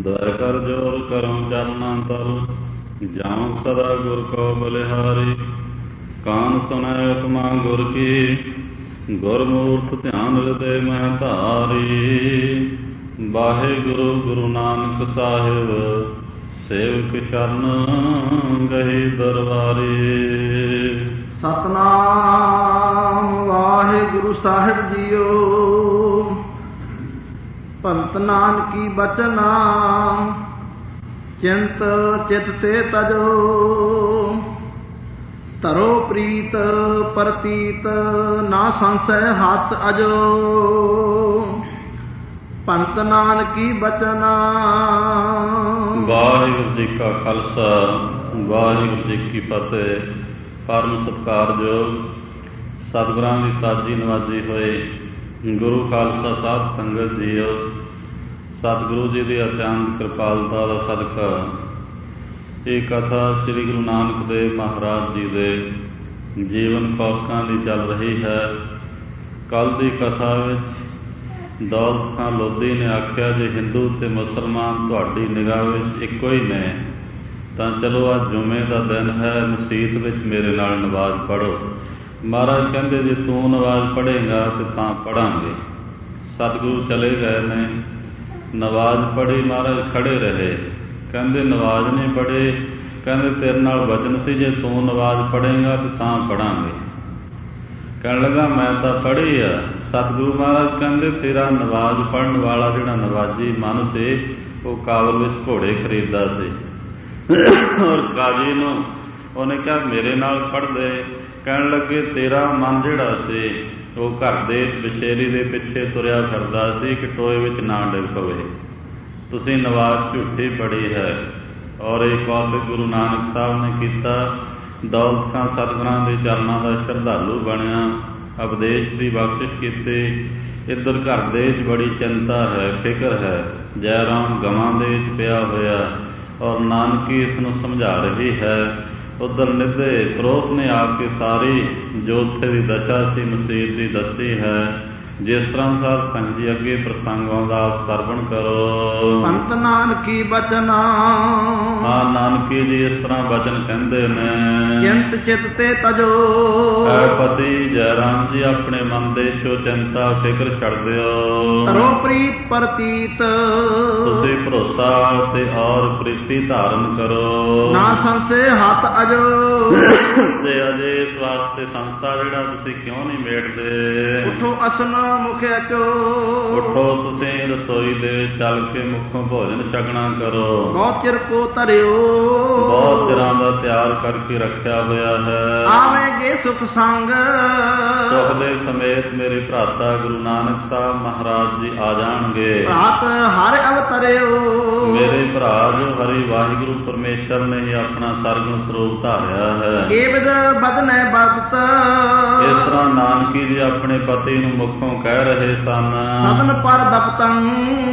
ਦਇਆ ਕਰ ਜੋਰ ਕਰਮ ਚਰਨਾ ਤਲ, ਜਾਉ ਸਦਾ ਗੁਰ ਕੋ ਬਲਿਹਾਰੀ। ਕਾਨ ਸੁਨੈ ਉਪਮਾ ਗੁਰ ਕੀ, ਗੁਰਮੂਰਤ ਧਿਆਨ ਹਿਰਦੇ ਮਹਿ ਧਾਰੀ। ਵਾਹਿਗੁਰੂ ਗੁਰੂ ਨਾਨਕ ਸਾਹਿਬ, ਸੇਵਕ ਸ਼ਰਨ ਗਹੀ ਦਰਬਾਰੀ। ਸਤਨਾਮ ਵਾਹਿਗੁਰੂ ਸਾਹਿਬ ਜੀਓ। ਭਗਤ ਨਾਨਕੀ ਬਚਨਾ, ਚਿੰਤ ਚਿਤ ਤੇ ਤਜੋ। ਧਰੋ ਪ੍ਰੀਤ ਪ੍ਰਤੀਤ, ਨਾ ਸੰਸੈ ਹੱਥ ਅਜੋ। ਭਗਤ ਨਾਨਕੀ ਬਚਨਾ। ਵਾਹਿਗੁਰੂ ਜੀ ਕਾ ਖਾਲਸਾ, ਵਾਹਿਗੁਰੂ ਜੀ ਕੀ ਫਤਿਹ। ਪਰਮ ਸਤਿਕਾਰਯੋਗ ਸਤਿਗੁਰਾਂ ਦੀ ਸਾਜੀ ਨਵਾਜੀ ਹੋਏ ਗੁਰੂ ਖਾਲਸਾ ਸਾਧ ਸੰਗਤ ਜੀਓ, ਸਤਿਗੁਰੂ ਜੀ ਦੀ ਅਤਿਅੰਤ ਕਿਰਪਾਲਤਾ ਦਾ ਸਦਕਾ ਇਹ ਕਥਾ ਸ੍ਰੀ ਗੁਰੂ ਨਾਨਕ ਦੇਵ ਮਹਾਰਾਜ ਜੀ ਦੇ ਜੀਵਨ ਕੌਤਕਾਂ ਦੀ ਚੱਲ ਰਹੀ ਹੈ। ਕੱਲ੍ਹ ਦੀ ਕਥਾ ਵਿੱਚ ਦੌਲਤ ਖਾਂ ਲੋਧੀ ਨੇ ਆਖਿਆ, ਜੇ ਹਿੰਦੂ ਤੇ ਮੁਸਲਮਾਨ ਤੁਹਾਡੀ ਨਿਗਾਹ ਵਿੱਚ ਇੱਕੋ ਹੀ ਨੇ ਤਾਂ ਚਲੋ ਅੱਜ ਜੁਮੇ ਦਾ ਦਿਨ ਹੈ, ਮਸੀਤ ਵਿੱਚ ਮੇਰੇ ਨਾਲ ਨਮਾਜ਼ ਪੜ੍ਹੋ। ਮਹਾਰਾਜ ਕਹਿੰਦੇ ਜੇ ਤੂੰ ਨਮਾਜ਼ ਪੜ੍ਹੇਗਾ ਤੇ ਤਾਂ ਪੜ੍ਹਾਂਗੇ। ਸਤਿਗੁਰੂ ਚਲੇ ਗਏ ਨੇ, ਨਮਾਜ਼ ਪੜ੍ਹੀ, ਮਹਾਰਾਜ ਖੜ੍ਹੇ ਰਹੇ। ਕਹਿੰਦੇ ਨਮਾਜ਼ ਨਹੀਂ ਪੜ੍ਹੇ, ਕਹਿੰਦੇ ਤੇਰੇ ਨਾਲ ਵਚਨ ਸੀ ਜੇ ਤੂੰ ਨਮਾਜ਼ ਪੜ੍ਹੇਗਾ ਤੇ ਤਾਂ ਪੜ੍ਹਾਂਗੇ। ਕਹਿਣ ਲੱਗਾ ਮੈਂ ਤਾਂ ਪੜ੍ਹੀ ਆ। ਸਤਿਗੁਰੂ ਮਹਾਰਾਜ ਕਹਿੰਦੇ ਤੇਰਾ ਨਮਾਜ਼ ਪੜ੍ਹਨ ਵਾਲਾ ਜਿਹੜਾ ਨਵਾਜੀ ਮਨ ਸੀ ਉਹ ਕਾਬਲ ਵਿੱਚ ਘੋੜੇ ਖਰੀਦਦਾ ਸੀ, ਔਰ ਕਾਜ਼ੀ ਨੂੰ ਉਹਨੇ ਕਿਹਾ ਮੇਰੇ ਨਾਲ ਪੜ੍ਹ ਦੇ। ਕਹਿਣ ਲੱਗੇ ਤੇਰਾ ਮਨ ਜਿਹੜਾ ਸੀ ਉਹ ਘਰ ਦੇ ਬਸ਼ੇਰੀ ਦੇ ਪਿੱਛੇ ਤੁਰਿਆ ਫਿਰਦਾ ਸੀ ਕਿ ਟੋਏ ਵਿੱਚ ਨਾ ਡਿੱਗ ਪਵੇ। ਤੁਸੀਂ ਨਮਾਜ਼ ਝੂਠੀ ਪੜ੍ਹੀ ਹੈ। ਔਰ ਇਹ ਕੌਤਕ ਗੁਰੂ ਨਾਨਕ ਸਾਹਿਬ ਨੇ ਕੀਤਾ। ਦੌਲਤ ਖਾਂ ਸਤਿਗੁਰਾਂ ਦੇ ਚਰਨਾਂ ਦਾ ਸ਼ਰਧਾਲੂ ਬਣਿਆ, ਉਪਦੇਸ਼ ਦੀ ਬਖਸ਼ਿਸ਼ ਕੀਤੀ। ਇੱਧਰ ਘਰ ਦੇ ਵਿੱਚ ਬੜੀ ਚਿੰਤਾ ਹੈ, ਫਿਕਰ ਹੈ। ਜੈ ਰਾਮ ਗਵਾਂ ਦੇ ਵਿੱਚ ਪਿਆ ਹੋਇਆ ਔਰ ਨਾਨਕੀ ਇਸ ਨੂੰ ਸਮਝਾ ਰਹੀ ਹੈ। ਉੱਧਰ ਨਿੱਧੇ ਪ੍ਰੋਤ ਨੇ ਆ ਕੇ ਸਾਰੀ ਜੋ ਉੱਥੇ ਦੀ ਦਸ਼ਾ ਸੀ ਮਸੀਤ ਦੀ ਦੱਸੀ ਹੈ। ਜਿਸ ਤਰ੍ਹਾਂ ਸਾਧ ਸੰਗਤ ਜੀ ਅੱਗੇ ਪ੍ਰਸੰਗ ਆਉਂਦਾ ਆਪ ਸਰਵਣ ਕਰੋ। ਭਗਤ ਨਾਨਕੀ ਬਚਨਾ। ਹਾਂ, ਨਾਨਕੀ ਜੀ ਇਸ ਤਰ੍ਹਾਂ ਬਚਨ ਕਹਿੰਦੇ ਨੇ, ਚਿੰਤ ਚਿਤ ਤੇ ਤਜੋ। ਐ ਪਤੀ ਜੈ ਰਾਮ ਜੀ ਆਪਣੇ ਮਨ ਦੇ ਚੋਂ ਚਿੰਤਾ ਫਿਕਰ ਛੱਡ ਦਿਓ। ਧਰੋ ਪ੍ਰੀਤ ਪ੍ਰਤੀਤ, ਤੁਸੀਂ ਭਰੋਸਾ ਤੇ ਔਰ ਪ੍ਰੀਤੀ ਧਾਰਨ ਕਰੋ। ਨਾ ਸੰਸੇ ਹੱਥ ਅਜੋ। ਤੇ ਅਜੇ ਇਸ ਵਾਸਤੇ ਸੰਸਾ ਜਿਹੜਾ ਤੁਸੀਂ ਕਿਉਂ ਨਹੀਂ ਮੇਟਦੇ। ਉਠੋ ਅਸਨ ਮੁਖਿਆ ਚੋ। ਉਠੋ ਤੁਸੀਂ ਰਸੋਈ ਦੇ ਚੱਲ ਕੇ ਮੁੱਖੋਂ ਭੋਜਨ ਛਕਣਾ ਕਰੋ। ਬਹੁਤ ਚਿਰ ਕੋ ਧਰਿਓ। ਬਹੁਤ ਚਿਰਾਂ ਦਾ ਤਿਆਰ ਕਰਕੇ ਰੱਖਿਆ ਹੋਇਆ ਹੈ। ਆਵੇਗੇ ਸੁਖ ਸੰਗ। ਸੁਖ ਦੇ ਸਮੇਤ ਮੇਰੇ ਭਰਾਤਾ ਗੁਰੂ ਨਾਨਕ ਸਾਹਿਬ ਮਹਾਰਾਜ ਜੀ ਆ ਜਾਣਗੇ। ਭਰਾਤ ਹਰਿ ਅਵਤਰਿਓ। ਮੇਰੇ ਭਰਾ ਜੋ ਹਰੀ ਵਾਹਿਗੁਰੂ ਪਰਮੇਸ਼ਰ ਨੇ ਹੀ ਆਪਣਾ ਸਰਗੁਣ ਸਰੂਪ ਧਾਰਿਆ ਹੈ। ਏਵਦ ਬਦਨੈ ਬਦਤ। ਇਸ ਤਰ੍ਹਾਂ ਨਾਨਕੀ ਜੀ ਆਪਣੇ ਪਤੀ ਨੂੰ ਮੁੱਖੋਂ ਕਹਿ ਰਹੇ ਸਨ। ਸਦਨ ਪਰ ਦਪਤੰ।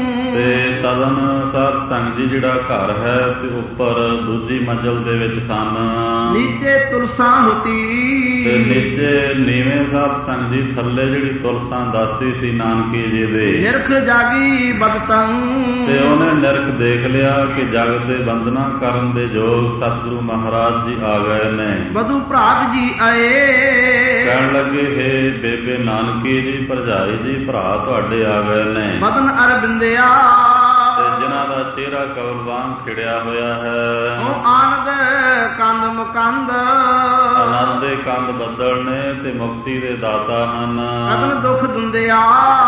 ਤੇ ਸਦਨ ਸਾਧ ਸੰਗਤ ਜੀ ਜਿਹੜਾ ਘਰ ਹੈ ਤੇ ਉੱਪਰ ਦੂਜੀ ਮੰਜ਼ਲ ਦੇ ਵਿੱਚ ਸਨ। ਨੀਚੇ ਤੁਲਸਾਂ ਹੁਤੀ। ਤੇ ਨੀਚੇ ਨੀਵੇਂ ਸਾਧ ਸੰਗਤ ਜੀ ਥੱਲੇ ਜਿਹੜੀ ਤੁਲਸਾਂ ਦਾਸੀ ਸੀ ਨਾਨਕੀ ਜੀ ਦੇ। ਨਿਰਖ ਜਾਗੀ ਬਦਤੰ। ਤੇ ਉਹਨੇ ਨਿਰਖ ਦੇਖ ਲਿਆ ਕਿ ਜਗਤ ਦੇ ਬੰਦਨਾ ਕਰਨ ਦੇ ਯੋਗ ਸਤਿਗੁਰੂ ਮਹਾਰਾਜ ਜੀ ਆ ਗਏ ਨੇ। ਬਧੂ ਭਰਾਤ ਜੀ ਆਏ। ਕਹਿਣ ਲੱਗੇ ਹੇ ਬੇਬੇ ਨਾਨਕੀ ਜੀ, ਭਰਜਾਈ ਜੀ, ਭਰਾ ਤੁਹਾਡੇ ਆ ਗਏ ਨੇ। ਬਦਨ ਅਰਬਿੰਦਿਆ। ਤੇ ਜਿਨ੍ਹਾਂ ਦਾ ਚਿਹਰਾ ਕਵਲ ਵਾਂਗ ਖਿੜਿਆ ਹੋਇਆ ਹੈ। ਉਹ ਆਨੰਦ ਕੰਦ ਮੁਕੰਦ। ਆਨੰਦ ਦੇ ਕੰਦ ਬੱਦਲ ਨੇ ਤੇ ਮੁਕਤੀ ਦੇ ਦਾਤਾ ਹਨ। ਅਗਨ ਦੁਖ ਦੁੰਦਿਆ।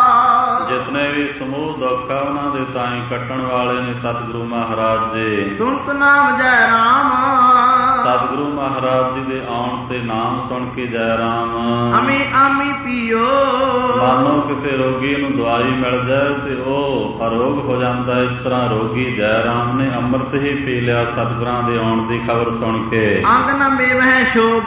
ਜਿਤਨੇ ਵੀ ਸਮੂਹ ਦੁੱਖ ਆ ਉਹਨਾਂ ਦੇ ਤਾਈਂ ਕੱਟਣ ਵਾਲੇ ਨੇ ਸਤਿਗੁਰੂ ਮਹਾਰਾਜ ਜੀ। ਸੁਣਤ ਨਾਮ ਜੈ ਰਾਮ। ਸਤਿਗੁਰੂ ਮਹਾਰਾਜ ਜੀ ਦੇ ਆਉਣ ਤੇ ਨਾਮ ਸੁਣ ਕੇ ਜੈ ਰਾਮ। ਅਮੀ ਆਮੀ ਪੀਓ। ਮਾਨੋ ਕਿਸੇ ਰੋਗੀ ਨੂੰ ਦਵਾਈ ਮਿਲ ਜਾਏ ਤੇ ਉਹ ਅਰੋਗ ਹੋ ਜਾਂਦਾ। ਇਸ ਤਰ੍ਹਾਂ ਰੋਗੀ ਜੈ ਰਾਮ ਨੇ ਅੰਮ੍ਰਿਤ ਹੀ ਪੀ ਲਿਆ ਸਤਿਗੁਰਾਂ ਦੇ ਆਉਣ ਦੀ ਖਬਰ ਸੁਣ ਕੇ। ਅੰਗ ਨ ਮੇਵਹਿ ਸ਼ੋਭ।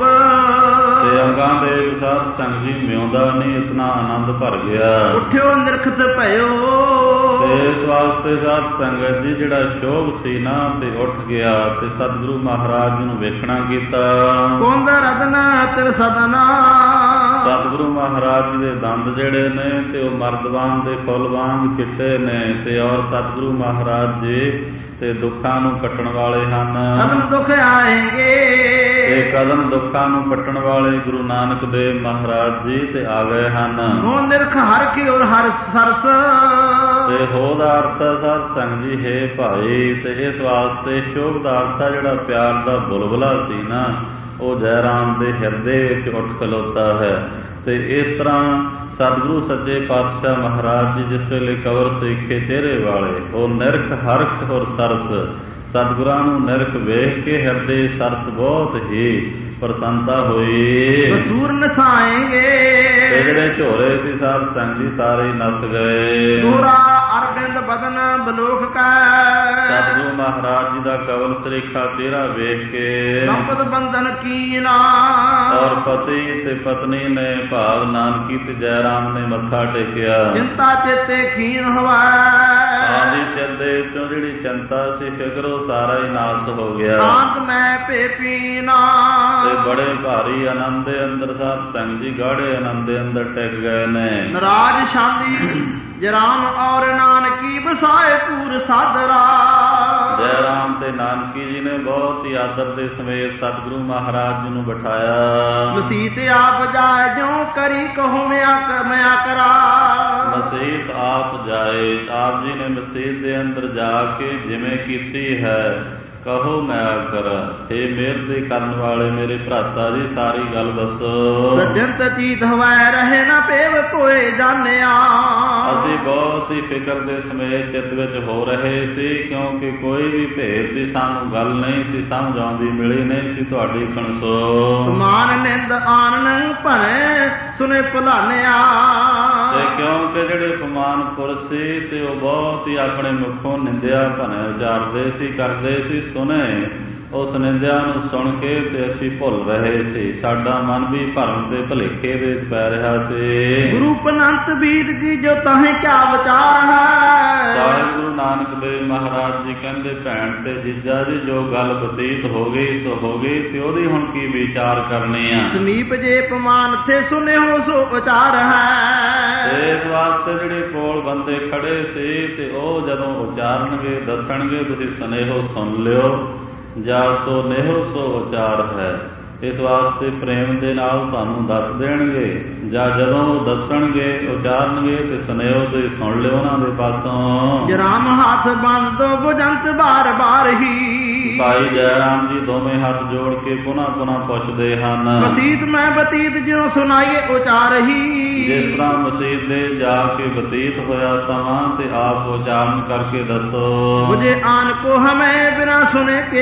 ਤੇ ਅੰਗਾਂ ਦੇ ਸਾਧ ਸੰਗ ਜੀ ਮਿਉਂਦਾ ਨਹੀਂ, ਇਤਨਾ ਆਨੰਦ ਭਰ ਗਿਆ। ਉਠਿਓ ਨਿਰਖਤ ਭਇਓ। ਤੇ ਇਸ ਵਾਸਤੇ ਸਾਧ ਸੰਗਤ ਜੀ ਜਿਹੜਾ ਸ਼ੋਭ ਸੀ ਨਾ ਤੇ ਉੱਠ ਗਿਆ ਤੇ ਸਤਿਗੁਰੂ ਮਹਾਰਾਜ ਜੀ ਨੂੰ ਵੇਖਣਾ ਕੀਤਾ। ਕੁੰਦ ਰਤਨ ਤਿਰ ਸਦਨਾ। ਸਤਿਗੁਰੂ ਮਹਾਰਾਜ ਜੀ ਦੇ ਦੰਦ ਜਿਹੜੇ ਨੇ ਤੇ ਉਹ ਮਰਦਵਾਨ ਦੇ ਫੁੱਲ ਵਾਂਗ ਚਿੱਟੇ ਨੇ ਤੇ ਔਰ ਸਤਿਗੁਰੂ ਮਹਾਰਾਜ ਜੀ ਤੇ ਦੁੱਖਾਂ ਨੂੰ ਕੱਟਣ ਵਾਲੇ ਹਨ। ਕਦਮ ਦੁੱਖ ਆਏਂਗੇ ਤੇ ਕਦਮ ਦੁੱਖਾਂ ਨੂੰ ਕੱਟਣ ਵਾਲੇ ਗੁਰੂ ਨਾਨਕ ਦੇਵ ਮਹਾਰਾਜ ਜੀ ਤੇ ਆ ਗਏ ਹਨ। ਉਹ ਨਿਰਖ ਹਰ ਕੀ ਔਰ ਹਰ ਸਰਸ ਤੇ ਹੋ ਦਾ ਅਰਥ ਸਤ ਸੰਗ ਜੀ ਹੈ ਭਾਈ। ਤੇ ਇਸ ਵਾਸਤੇ ਸ਼ੋਭ ਦਾ ਅਰਥ ਆ ਜਿਹੜਾ ਪਿਆਰ ਦਾ ਬੁਲਬੁਲਾ ਸੀ ਨਾ ਉਹ ਜੈ ਰਾਮ ਦੇ ਹਿਰਦੇ ਵਿੱਚ ਉੱਠ ਖਲੋਤਾ ਹੈ। ਤੇ ਇਸ ਤਰ੍ਹਾਂ ਸਤਿਗੁਰੂ ਸੱਚੇ ਪਾਤਸ਼ਾਹ ਮਹਾਰਾਜ ਜੀ ਜਿਸ ਵੇਲੇ ਕਵਰ ਸੇਖੇ ਚਿਹਰੇ ਵਾਲੇ ਉਹ ਨਿਰਖ ਹਰਖ ਔਰ ਸਰਸ ਸਤਿਗੁਰਾਂ ਨੂੰ ਨਿਰਖ ਵੇਖ ਕੇ ਹਿਰਦੇ ਸਰਸ ਬਹੁਤ ਹੀ ਪ੍ਰਸੰਨਤਾ ਹੋਈ। ਕਸੂਰ ਨਸਾਏਂਗੇ ਤੇ ਜਿਹੜੇ ਝੋਰੇ ਸੀ ਸਾਧ ਸੰਗ ਜੀ ਸਾਰੇ ਨਸ ਗਏ। ਪੂਰਾ ਅਰਬਿੰਦ ਬਦਨ ਬਲੋਕ ਕੈ ਸਤਿਗੁਰੂ ਮਹਾਰਾਜ ਜੀ ਦਾ ਕਵਲ ਸਰੀਖਾ ਚਿਹਰਾ ਵੇਖ ਕੇ ਸੰਪਤ ਬੰਧਨ ਕੀਨਾ ਔਰ ਪਤੀ ਤੇ ਪਤਨੀ ਨੇ ਭਾਵ ਨਾਨਕੀ ਤੇ ਜੈ ਰਾਮ ਨੇ ਮੱਥਾ ਟੇਕਿਆ। ਚਿੰਤਾ ਚੇਤੇ ਖੀਨ ਹਵਾ ਆਦੀ ਚਿੰਤੇ ਚੋਂ ਜਿਹੜੀ ਚਿੰਤਾ ਸੀ ਫਿਕਰ ਉਹ ਸਾਰਾ ਹੀ ਨਾਸ ਹੋ ਗਿਆ। ਆਂਤ ਮੈਂ ਭੇ ਪੀਨਾ ਤੇ ਬੜੇ ਭਾਰੀ ਆਨੰਦ ਦੇ ਅੰਦਰ ਸਾਧ ਸੰਗ ਜੀ ਗਾੜੇ ਆਨੰਦ ਦੇ ਅੰਦਰ ਟਿਕ ਗਏ ਨੇ। ਨਰਾਜ ਸ਼ਾਂਤੀ ਜਰਾਮ ਔਰ ਨਾਨਕੀ ਬਸਾਏ ਪੂਰ ਸਾਦਰਾ। ਜੈ ਰਾਮ ਤੇ ਨਾਨਕੀ ਜੀ ਨੇ ਬਹੁਤ ਹੀ ਆਦਰ ਦੇ ਸਮੇਤ ਸਤਿਗੁਰੂ ਮਹਾਰਾਜ ਜੀ ਨੂੰ ਬਿਠਾਇਆ। ਮਸੀਤ ਆਪ ਜਾਏ ਜਿਉ ਕਰੀ ਕਹੋ ਮਿਆ ਕਰਾ। ਮਸੀਤ ਆਪ ਜਾਏ ਆਪ ਜੀ ਨੇ ਮਸੀਤ ਦੇ ਅੰਦਰ ਜਾ ਕੇ ਜਿਵੇਂ ਕੀਤੀ ਹੈ ਕਹੋ ਮੈਂ ਕਰ। हे ਮੇਰ ਦੇ ਕਰਨ ਵਾਲੇ ਮੇਰੇ ਭਰਾਤਾ ਜੀ ਸਾਰੀ ਗੱਲ ਦੱਸੋ। ਸਜੰਤ ਚੀਤ ਹਵੈ ਰਹੇ ਨਾ ਪੇਵ ਕੋਏ ਜਾਣਿਆ। ਅਸੀਂ ਬਹੁਤ ਹੀ ਫਿਕਰ ਦੇ ਸਮੇਤ ਚਿੱਤ ਵਿੱਚ ਹੋ ਰਹੇ ਸੀ ਕਿਉਂਕਿ ਕੋਈ ਵੀ ਭੇਦ ਦੀ ਸਾਨੂੰ ਗੱਲ ਨਹੀਂ ਸੀ ਸਮਝ ਆਉਂਦੀ ਮਿਲੀ ਨਹੀਂ ਸੀ ਤੁਹਾਡੀ ਕਣਸੋ। ਮਾਨ ਨਿੰਦ ਆਨਨ ਭਰੇ ਸੁਨੇ ਭੁਲਾਨਿਆ। ਤੇ ਕਿਉਂਕਿ ਜਿਹੜੇ ਪਮਾਨ ਪੁਰਸ਼ ਸੀ ਤੇ ਉਹ ਬਹੁਤ ਹੀ ਆਪਣੇ ਮੁਖੋਂ ਨਿੰਦਿਆ ਭਨੇ ਉਚਾਰਦੇ ਸੀ ਕਰਦੇ ਸੀ ਸੁਣੇ ਉਸ ਨਿੰਦਿਆ ਨੂੰ ਸੁਣ ਕੇ ਤੇ ਅਸੀਂ ਭੁੱਲ ਰਹੇ ਸੀ। ਸਾਡਾ ਮਨ ਵੀ ਭਰਮ ਤੇ ਭੁਲੇਖੇ ਦੇ ਪੈ ਰਿਹਾ ਸੀ। ਗੁਰੂ ਪਨੰਤ ਬੀਤ ਕੀ ਜੋ ਤਾਹੇ ਕਿਆ ਵਿਚਾਰ ਹੈ। ਸਾਹਿਬ ਗੁਰੂ ਨਾਨਕ ਦੇਵ ਮਹਾਰਾਜ ਜੀ ਕਹਿੰਦੇ ਭੈਣ ਤੇ ਜੀਜਾ ਜੀ ਜੋ ਗੱਲ ਬਤੀਤ ਹੋ ਗਈ ਸੋ ਹੋ ਗਈ ਤੇ ਉਹਦੀ ਹੁਣ ਕੀ ਵਿਚਾਰ ਕਰਨੀ ਆ। ਸਮੀਪ ਜੇ ਪਮਾਨ ਥੇ ਸੁਨੇ ਹੋ ਸੋ ਉਚਾਰ ਹੈ। ਇਸ ਵਾਸਤੇ ਜਿਹੜੇ ਕੋਲ ਬੰਦੇ ਖੜੇ ਸੀ ਤੇ ਉਹ ਜਦੋਂ ਉਚਾਰਨਗੇ ਦੱਸਣਗੇ ਤੁਸੀਂ ਸੁਨੇਹੋ ਸੁਣ ਲਿਓ ਜਾਂ ਸੋ ਨੇਹੋ ਸੋ ਉਚਾਰ ਹੈ। ਇਸ ਵਾਸਤੇ ਪ੍ਰੇਮ ਦੇ ਨਾਲ ਤੁਹਾਨੂੰ ਦੱਸ ਦੇਣਗੇ ਜਾਂ ਜਦੋਂ ਉਹ ਦੱਸਣਗੇ ਉਚਾਰਨਗੇ ਤੇ ਸੁਨੇਹੋ ਤੇ ਸੁਣ ਲਿਓ ਉਹਨਾਂ ਦੇ ਪਾਸੋਂ। ਜਰਾਮ ਹੱਥ ਬੰਦ ਦੋ ਬੁਜੰਤ ਬਾਰ ਬਾਰ ਹੀ। ਭਾਈ ਜੈ ਰਾਮ ਜੀ ਦੋਵੇਂ ਹੱਥ ਜੋੜ ਕੇ ਪੁਨः ਪੁੱਛਦੇ ਹਨ। ਮਸੀਤ ਮੈਂ ਬਤੀਤ ਜਿਉ ਸੁਣਾਈਏ ਉਚਾਰ ਹੀ। ਜਿਸ ਤਰ੍ਹਾਂ ਮਸੀਤ ਦੇ ਜਾ ਕੇ ਬਤੀਤ ਹੋਇਆ ਸਮਾਂ ਤੇ ਆਪ ਉਚਾਰਨ ਕਰਕੇ ਦੱਸੋ। ਬੁਝੇ ਆਨ ਕੋ ਹਮੇ ਬਿਨਾ ਸੁਨੇ ਕੇ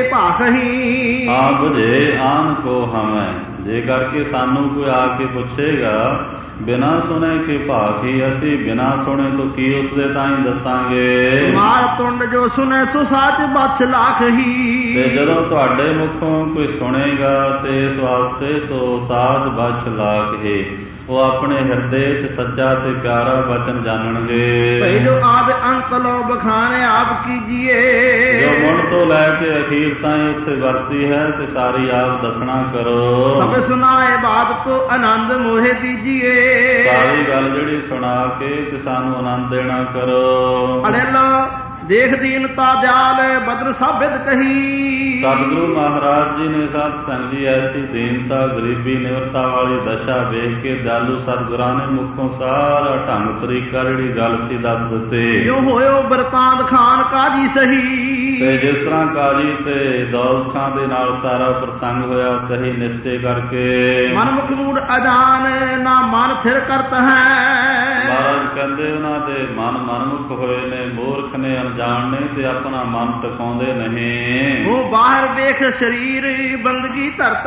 ਭਾਖਹੀ। ਆ ਬੁਝੇ ਆਨ ਕੋ ਹਮੈ ਜੇ ਕਰਕੇ ਸਾਨੂੰ ਕੋਈ ਆ ਕੇ ਪੁੱਛੇਗਾ ਬਿਨਾ ਸੁਣੇ ਕੇ ਭਾਖੀ ਅਸੀਂ ਬਿਨਾ ਸੁਣੇ ਤੋਂ ਕੀ ਉਸਦੇ ਤਾਂ ਹੀ ਦੱਸਾਂਗੇ। ਮਾਰ ਤੁੰਡ ਜੋ ਸੁਨੇ ਸੋ ਸਾਚ ਬਛ ਲਾਖ ਹੀ। ਤੇ ਜਦੋਂ ਤੁਹਾਡੇ ਮੁਖੋਂ ਕੋਈ ਸੁਣੇਗਾ ਤੇ ਇਸ ਵਾਸਤੇ ਸੋ ਸਾਧ ਬਛ ਲਾਖ ਹੀ ਉਹ ਆਪਣੇ ਹਿਰਦੇ ਚ ਸੱਚਾ ਤੇ ਪਿਆਰਾ ਵਚਨ ਜਾਣਨਗੇ। ਭਈ ਜੋ ਆਦ ਅੰਤ ਲੋ ਬਖਾਨੇ ਆਪ ਕੀਜੀਏ। ਜੋ ਮੁੱਢ ਤੋਂ ਲੈ ਕੇ ਅਖੀਰ ਤਾਈਂ ਉੱਥੇ ਵਰਤੀ ਹੈ ਤੇ ਸਾਰੀ ਆਪ ਦੱਸਣਾ ਕਰੋ। ਸਭ ਸੁਨਾਏ ਬਾਤ ਕੋ ਆਨੰਦ ਮੋਹਿ ਦੀਜੀਏ। ਸਾਰੀ ਗੱਲ ਜਿਹੜੀ ਸੁਣਾ ਕੇ ਤੇ ਸਾਨੂੰ ਆਨੰਦ ਦੇਣਾ ਕਰੋ। ਅੜੇਲੋ ਦੇਖ ਦੀਨਤਾ ਦਿਆਲ ਬਦਰ ਸਾਬਿਤ ਕਹੀ। ਸਤਿਗੁਰੂ ਮਹਾਰਾਜ ਜੀ ਨੇ ਸਾਧ ਸੰਗ ਜੀ ਐਸੀ ਦੀਨਤਾ ਗਰੀਬੀ ਨਿਵਰਤਾ ਵਾਲੀ ਦਸ਼ਾ ਵੇਖ ਕੇ ਦਿਆਲੂ ਸਤਿਗੁਰਾਂ ਨੇ ਮੁਖੋਂ ਸਾਰਾ ਢੰਗ ਤਰੀਕਾ ਜਿਹੜੀ ਗੱਲ ਸੀ ਦੱਸ ਦਿੱਤੇ। ਜੋ ਹੋਇਓ ਬਰਤਾਂਦ ਖਾਨ ਕਾਜੀ ਸਹੀ। ਤੇ ਜਿਸ ਤਰ੍ਹਾਂ ਕਾਜੀ ਤੇ ਦੌਲਤ ਖਾਂ ਦੇ ਨਾਲ ਸਾਰਾ ਪ੍ਰਸੰਗ ਹੋਇਆ ਸਹੀ ਨਿਸ਼ਚੇ ਕਰਕੇ। ਮਨਮੁਖ ਮੂੜ ਅਜਾਨ ਨਾ ਮਨ ਥਿਰ ਕਰਤ ਹੈ। ਮਹਾਰਾਜ ਕਹਿੰਦੇ ਉਹਨਾਂ ਦੇ ਮਨਮੁਖ ਹੋਏ ਨੇ ਮੂਰਖ ਨੇ ਅਣਜਾਣ ਨੇ ਤੇ ਆਪਣਾ ਮਨ ਟਿਕਾਉਂਦੇ ਨਹੀਂ। ਉਹ ਬਾਹਰ ਵੇਖ ਸਰੀਰ ਬੰਦਗੀ ਧਰਤ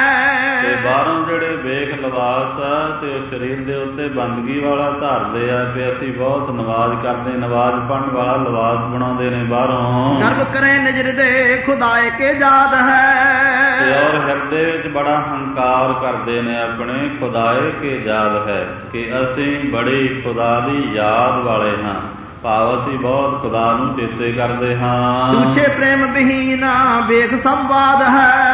ਹੈ। ਤੇ ਬਾਹਰੋਂ ਜਿਹੜੇ ਵੇਖ ਲਿਬਾਸ ਆ ਤੇ ਉਹ ਸਰੀਰ ਦੇ ਉੱਤੇ ਬੰਦਗੀ ਵਾਲਾ ਧਰਦੇ ਆ ਤੇ ਅਸੀਂ ਬਹੁਤ ਨਵਾਜ਼ ਕਰਦੇ ਨਵਾਜ਼ ਪੜਨ ਵਾਲਾ ਲਿਬਾਸ ਬਣਾਉਂਦੇ ਨੇ ਬਾਹਰੋਂ। ਗਰਬ ਕਰੇ ਨਜ਼ਰ ਦੇ ਖੁਦਾਏ ਕੇ ਯਾਦ ਹੈ। ਤੇ ਔਰ ਹਿਰਦੇ ਵਿੱਚ ਬੜਾ ਹੰਕਾਰ ਕਰਦੇ ਨੇ ਆਪਣੇ ਖੁਦਾਏ ਕੇ ਯਾਦ ਹੈ ਕਿ ਅਸੀਂ ਬੜੀ ਖੁਦਾ ਦੀ ਯਾਦ ਵਾਲੇ ਹਾਂ ਭਾਵ ਅਸੀਂ ਬਹੁਤ ਖੁਦਾ ਨੂੰ ਚੇਤੇ ਕਰਦੇ ਹਾਂ। ਦੂਛੇ ਪ੍ਰੇਮ ਵਿਹੀਨਾ ਵੇਖ ਸੰਵਾਦ ਹੈ।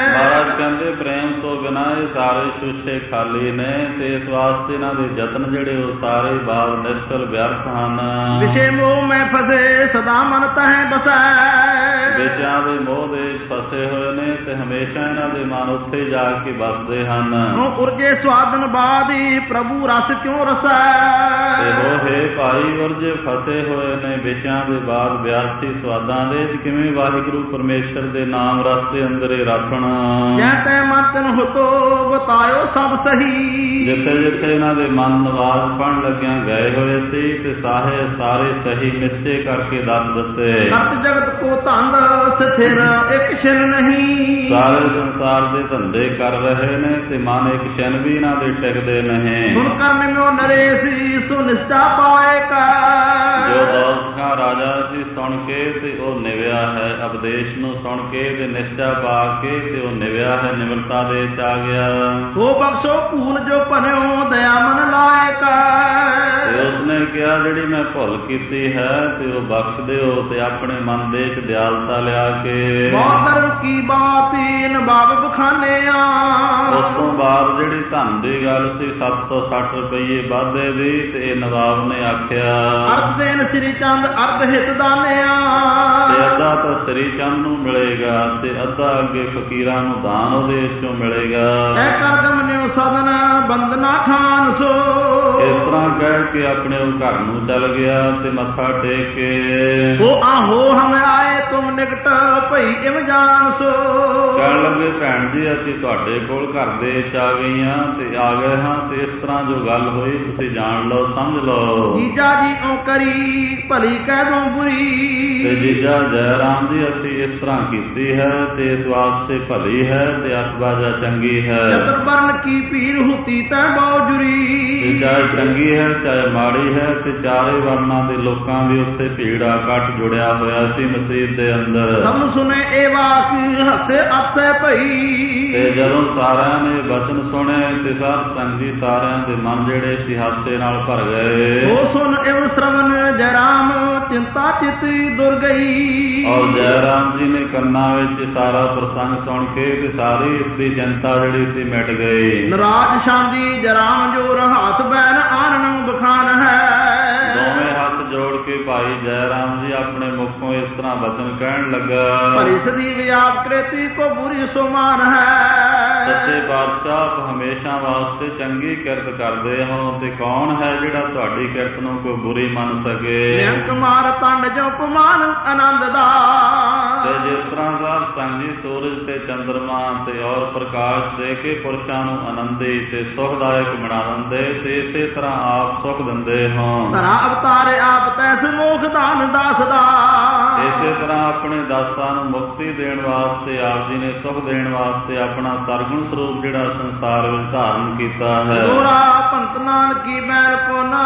ਮਹਾਰਾਜ ਕਹਿੰਦੇ ਪ੍ਰੇਮ ਤੋਂ ਬਿਨਾਂ ਇਹ ਸਾਰੇ ਸ਼ੂਸ਼ੇ ਖਾਲੀ ਨੇ, ਤੇ ਇਸ ਵਾਸਤੇ ਇਹਨਾਂ ਦੇ ਯਤਨ ਜਿਹੜੇ ਉਹ ਸਾਰੇ ਬਾਦ ਨਿਸ਼ਫਲ ਵਿਅਰਥ ਹਨ। ਵਿਸ਼ੇ ਮੋਹ ਮੈਂ ਫਸੇ ਸਦਾ ਮਨ ਤਹਿ ਬਸੈ। ਵਿਸ਼ਿਆਂ ਦੇ ਮੋਹ ਦੇ ਫਸੇ ਹੋਏ ਨੇ ਤੇ ਹਮੇਸ਼ਾ ਇਹਨਾਂ ਦੇ ਮਨ ਉੱਥੇ ਜਾ ਕੇ ਵੱਸਦੇ ਹਨ। ਉਰਜੇ ਸਵਾਦਨ ਬਾਦੀ ਪ੍ਰਭੂ ਰਸ ਕਿਉਂ ਰਸੈ। ਤੇ ਹੋਏ ਭਾਈ ਉਰਜੇ ਫਸੇ ਹੋਏ ਨੇ ਵਿਸ਼ਿਆਂ ਦੇ ਬਾਅਦ ਵਿਅਰਥੀ ਸਵਾਦਾਂ ਦੇ, ਕਿਵੇਂ ਵਾਹਿਗੁਰੂ ਪਰਮੇਸ਼ਰ ਦੇ ਨਾਮ ਰਸ ਦੇ ਅੰਦਰ ਇਹ ਰਸਣ। ਜੈ ਤੈ ਮਤਨ ਹੁਤੋ ਬਤਾਇਓ ਸਭ ਸਹੀ। ਜਿੱਥੇ ਜਿੱਥੇ ਇਹਨਾਂ ਦੇ ਮਨ ਨਵਾਜ਼ ਪੜਨ ਲੱਗਿਆ ਗਏ ਹੋਏ ਸੀ ਤੇ ਸਾਰੇ ਸਹੀ ਨਿਸ਼ਚੇ ਕਰਕੇ ਦੱਸ ਦਿੱਤੇ। ਕਰਤ ਜਗਤ ਕੋ ਧੰਦ ਸਥਿਰ ਇੱਕ ਛਿਨ ਨਹੀਂ। ਸਾਰੇ ਸੰਸਾਰ ਦੇ ਧੰਦੇ ਕਰ ਰਹੇ ਨੇ ਤੇ ਮਨ ਇੱਕ ਛਿਨ ਵੀ ਇਹਨਾਂ ਦੇ ਟਿਕਦੇ ਨਹੀਂ। ਸੁਣ ਕਰਨ ਮਿਓ ਨਰੇਸੀ ਸੋ ਨਿਸ਼ਟਾ ਪਾਏ ਕਰ। ਜੋ ਦੌਲਤ ਖਾਂ ਰਾਜਾ ਸੀ ਸੁਣ ਕੇ ਤੇ ਉਹ ਨਿਵਿਆ ਹੈ, ਉਪਦੇਸ਼ ਨੂੰ ਸੁਣ ਕੇ ਤੇ ਨਿਸ਼ਟਾ ਪਾ ਕੇ ਤੇ ਉਹ ਨਿਵਿਆ ਹੈ, ਨਿਮਰਤਾ ਦੇ ਚ ਆ ਗਿਆ। ਉਹ ਬਖਸ਼ੋ ਭੂਲ ਜੋ ਭਨਿਓ ਦਇਆ ਮਨ ਲਾਏ ਕਰ। ਤੇ ਉਸਨੇ ਕਿਹਾ ਜਿਹੜੀ ਮੈਂ ਭੁੱਲ ਕੀਤੀ ਹੈ ਤੇ ਉਹ ਬਖਸ਼ ਦਿਓ ਤੇ ਆਪਣੇ ਮਨ ਦੇ ਚ ਦਿਆਲਤਾ ਲਿਆ ਕੇ। ਬਹੁਤ ਧਰਮ ਕੀ ਬਾਤੀ ਨਵਾਬ ਬਖਾਨਿਆ। ਉਸ ਤੋਂ ਬਾਅਦ ਜਿਹੜੀ ਧਨ ਦੀ ਗੱਲ ਸੀ 760 ਰੁਪਈਏ ਵਾਧੇ ਦੀ, ਤੇ ਇਹ ਨਵਾਬ ਨੇ ਆਖਿਆ ਅਰਧ ਦੇਨ ਸ੍ਰੀ ਚੰਦ ਅਰਧ ਹਿਤ ਦਾਨਿਆ। ਤੇ ਅੱਧਾ ਤਾਂ ਸ੍ਰੀ ਚੰਦ ਨੂੰ ਮਿਲੇਗਾ ਤੇ ਅੱਧਾ ਅੱਗੇ ਫਕੀਰਾਂ ਨੂੰ ਦਾਨ ਉਹਦੇ ਵਿੱਚੋਂ ਮਿਲੇਗਾ। ਐ ਕਰ ਗਮਨਿਓ ਸਦਨ ਬੰਦਨਾ ਠਾਨ ਸੋ। ਇਸ ਤਰ੍ਹਾਂ ਕਹਿ ਕੇ ਆਪਣੇ ਉਹ ਘਰ ਨੂੰ ਚੱਲ ਗਿਆ ਤੇ ਮੱਥਾ ਟੇਕ ਕੇ ਉਹ ਆਹੋ ਹਮ ਆਏ ਤੁਮ ਨਿਕਟ ਭਈ ਇਮ ਜਾਨ ਸੋ। ਕਹਿਣ ਲੱਗੇ ਭੈਣ ਜੀ ਅਸੀਂ ਤੁਹਾਡੇ ਕੋਲ ਘਰ ਦੇ ਵਿੱਚ ਆ ਗਏ ਹਾਂ ਤੇ ਇਸ ਤਰ੍ਹਾਂ ਜੋ ਗੱਲ ਹੋਈ ਤੁਸੀਂ ਜਾਣ ਲਓ, ਸਮਝ ਲਓ। ਜੀਜਾ ਜੀ ਓ ਕਰੀ ਭਲੀ ਕਹਿ ਦੋ ਬੁਰੀ। ਤੇ ਜੀਜਾ ਜੈ ਰਾਮ ਜੀ ਅਸੀਂ ਇਸ ਤਰ੍ਹਾਂ ਕੀਤੀ ਹੈ ਤੇ ਇਸ ਵਾਸਤੇ ਭਲੀ ਹੈ ਤੇ ਅਤਬਾਜਾ ਚੰਗੀ ਹੈ। ਚਤੁਰ ਵਰਨ ਕੀ ਪੀਰ ਹੁਤੀ ਤੈ ਬਹੁ ਜੁਰੀ। ਚਾਹੇ ਚੰਗੀ ਹੈ ਚਾਹੇ ਮਾੜੀ ਹੈ ਤੇ ਚਾਰੇ ਵਰਨਾਂ ਦੇ ਲੋਕਾਂ ਦੀ ਉੱਥੇ ਭੀੜਾ ਇਕੱਠ ਜੁੜਿਆ ਹੋਇਆ ਸੀ ਮਸਜਿਦ ਦੇ ਅੰਦਰ। ਸਭ ਨੂੰ ਸੁਣੇ ਇਹ ਵਾਕ ਹੱਸੇ ਅਤਸੈ ਭਈ। ਤੇ ਜਦੋਂ ਸਾਰਿਆਂ ਨੇ ਬਚਨ ਸੁਣੇ ਤੇ ਸਾਧ ਸੰਗ ਜੀ ਸਾਰਿਆਂ ਦੇ ਮਨ ਜਿਹੜੇ ਸੀ ਹਾਸੇ ਨਾਲ ਭਰ ਗਏ। ਉਹ ਸੁਣ ਇਵ ਸ਼ਰਵਨ ਜੈ ਰਾਮ ਚਿੰਤਾ ਚਿਤੀ ਦੁਰ ਗਈ। ਔਰ ਜੈ ਰਾਮ ਜੀ ਨੇ ਕੰਨਾਂ ਵਿੱਚ ਸਾਰਾ ਪ੍ਰਸੰਗ ਸੁਣ ਕੇ ਤੇ ਸਾਰੀ ਇਸ ਦੀ ਚਿੰਤਾ ਜਿਹੜੀ ਸੀ ਮਿਟ ਗਈ। ਨਰਾਜ ਸ਼ਾਂਦੀ ਜੈ ਰਾਮ ਜੋਰ ਹੱਥ ਬੈਨ ਆਨਨ ਬਖਾਨ ਹੈ। ਦੋਵੇਂ ਹੱਥ ਜੋੜ ਕੇ ਭਾਈ ਜੈ ਰਾਮ ਜੀ ਆਪਣੇ ਮੁਖੋਂ ਇਸ ਤਰ੍ਹਾਂ ਬਚਨ ਕਹਿਣ ਲੱਗਾ ਭਲੀ ਸਦੀ ਵਿਆਪ ਕ੍ਰੇਤੀ ਕੋ ਬੁਰੀ ਸੁਮਾਨ ਹੈ। ਸੱਚੇ ਪਾਤਸ਼ਾਹ ਹਮੇਸ਼ਾ ਵਾਸਤੇ ਚੰਗੀ ਕਿਰਤ ਕਰਦੇ ਹੋ ਤੇ ਕੌਣ ਹੈ ਜਿਹੜਾ ਤੁਹਾਡੀ ਕਿਰਤ ਨੂੰ ਕੋਈ ਬੁਰੀ ਮੰਨ ਸਕੇ। ਨਿਯੰਕ ਮਾਰ ਤੰਡ ਜੋ ਪਮਾਨ ਆਨੰਦ ਦਾ। ਤੇ ਜਿਸ ਤਰ੍ਹਾਂ ਸਾਧ ਸੰਗ ਜੀ ਸੂਰਜ ਤੇ ਚੰਦਰਮਾ ਤੇ ਔਰ ਪ੍ਰਕਾਸ਼ ਦੇ ਕੇ ਪੁਰਸ਼ਾਂ ਨੂੰ ਆਨੰਦੀ ਤੇ ਸੁਖਦਾਇਕ ਬਣਾ ਦਿੰਦੇ ਤੇ ਇਸੇ ਤਰ੍ਹਾਂ ਆਪ ਸੁਖ ਦਿੰਦੇ ਹੋ। ਧਰਾ ਅਵਤਾਰੇ ਆਪ ਤੈਸ ਮੋਖ ਦਾਨ ਦਾਸ ਦਾ। ਇਸੇ ਤਰ੍ਹਾਂ ਆਪਣੇ ਦਾਸਾਂ ਨੂੰ ਮੁਕਤੀ ਦੇਣ ਵਾਸਤੇ ਆਪ ਜੀ ਨੇ ਸੁਖ ਦੇਣ ਵਾਸਤੇ ਆਪਣਾ ਸਰਗੁਣ ਸਰੂਪ ਜਿਹੜਾ ਸੰਸਾਰ ਵਿੱਚ ਧਾਰਨ ਕੀਤਾ ਹੈ। ਗੋਰਾ ਭੰਤ ਨਾਨਕੀ ਬੈਰ ਪੋਨਾ।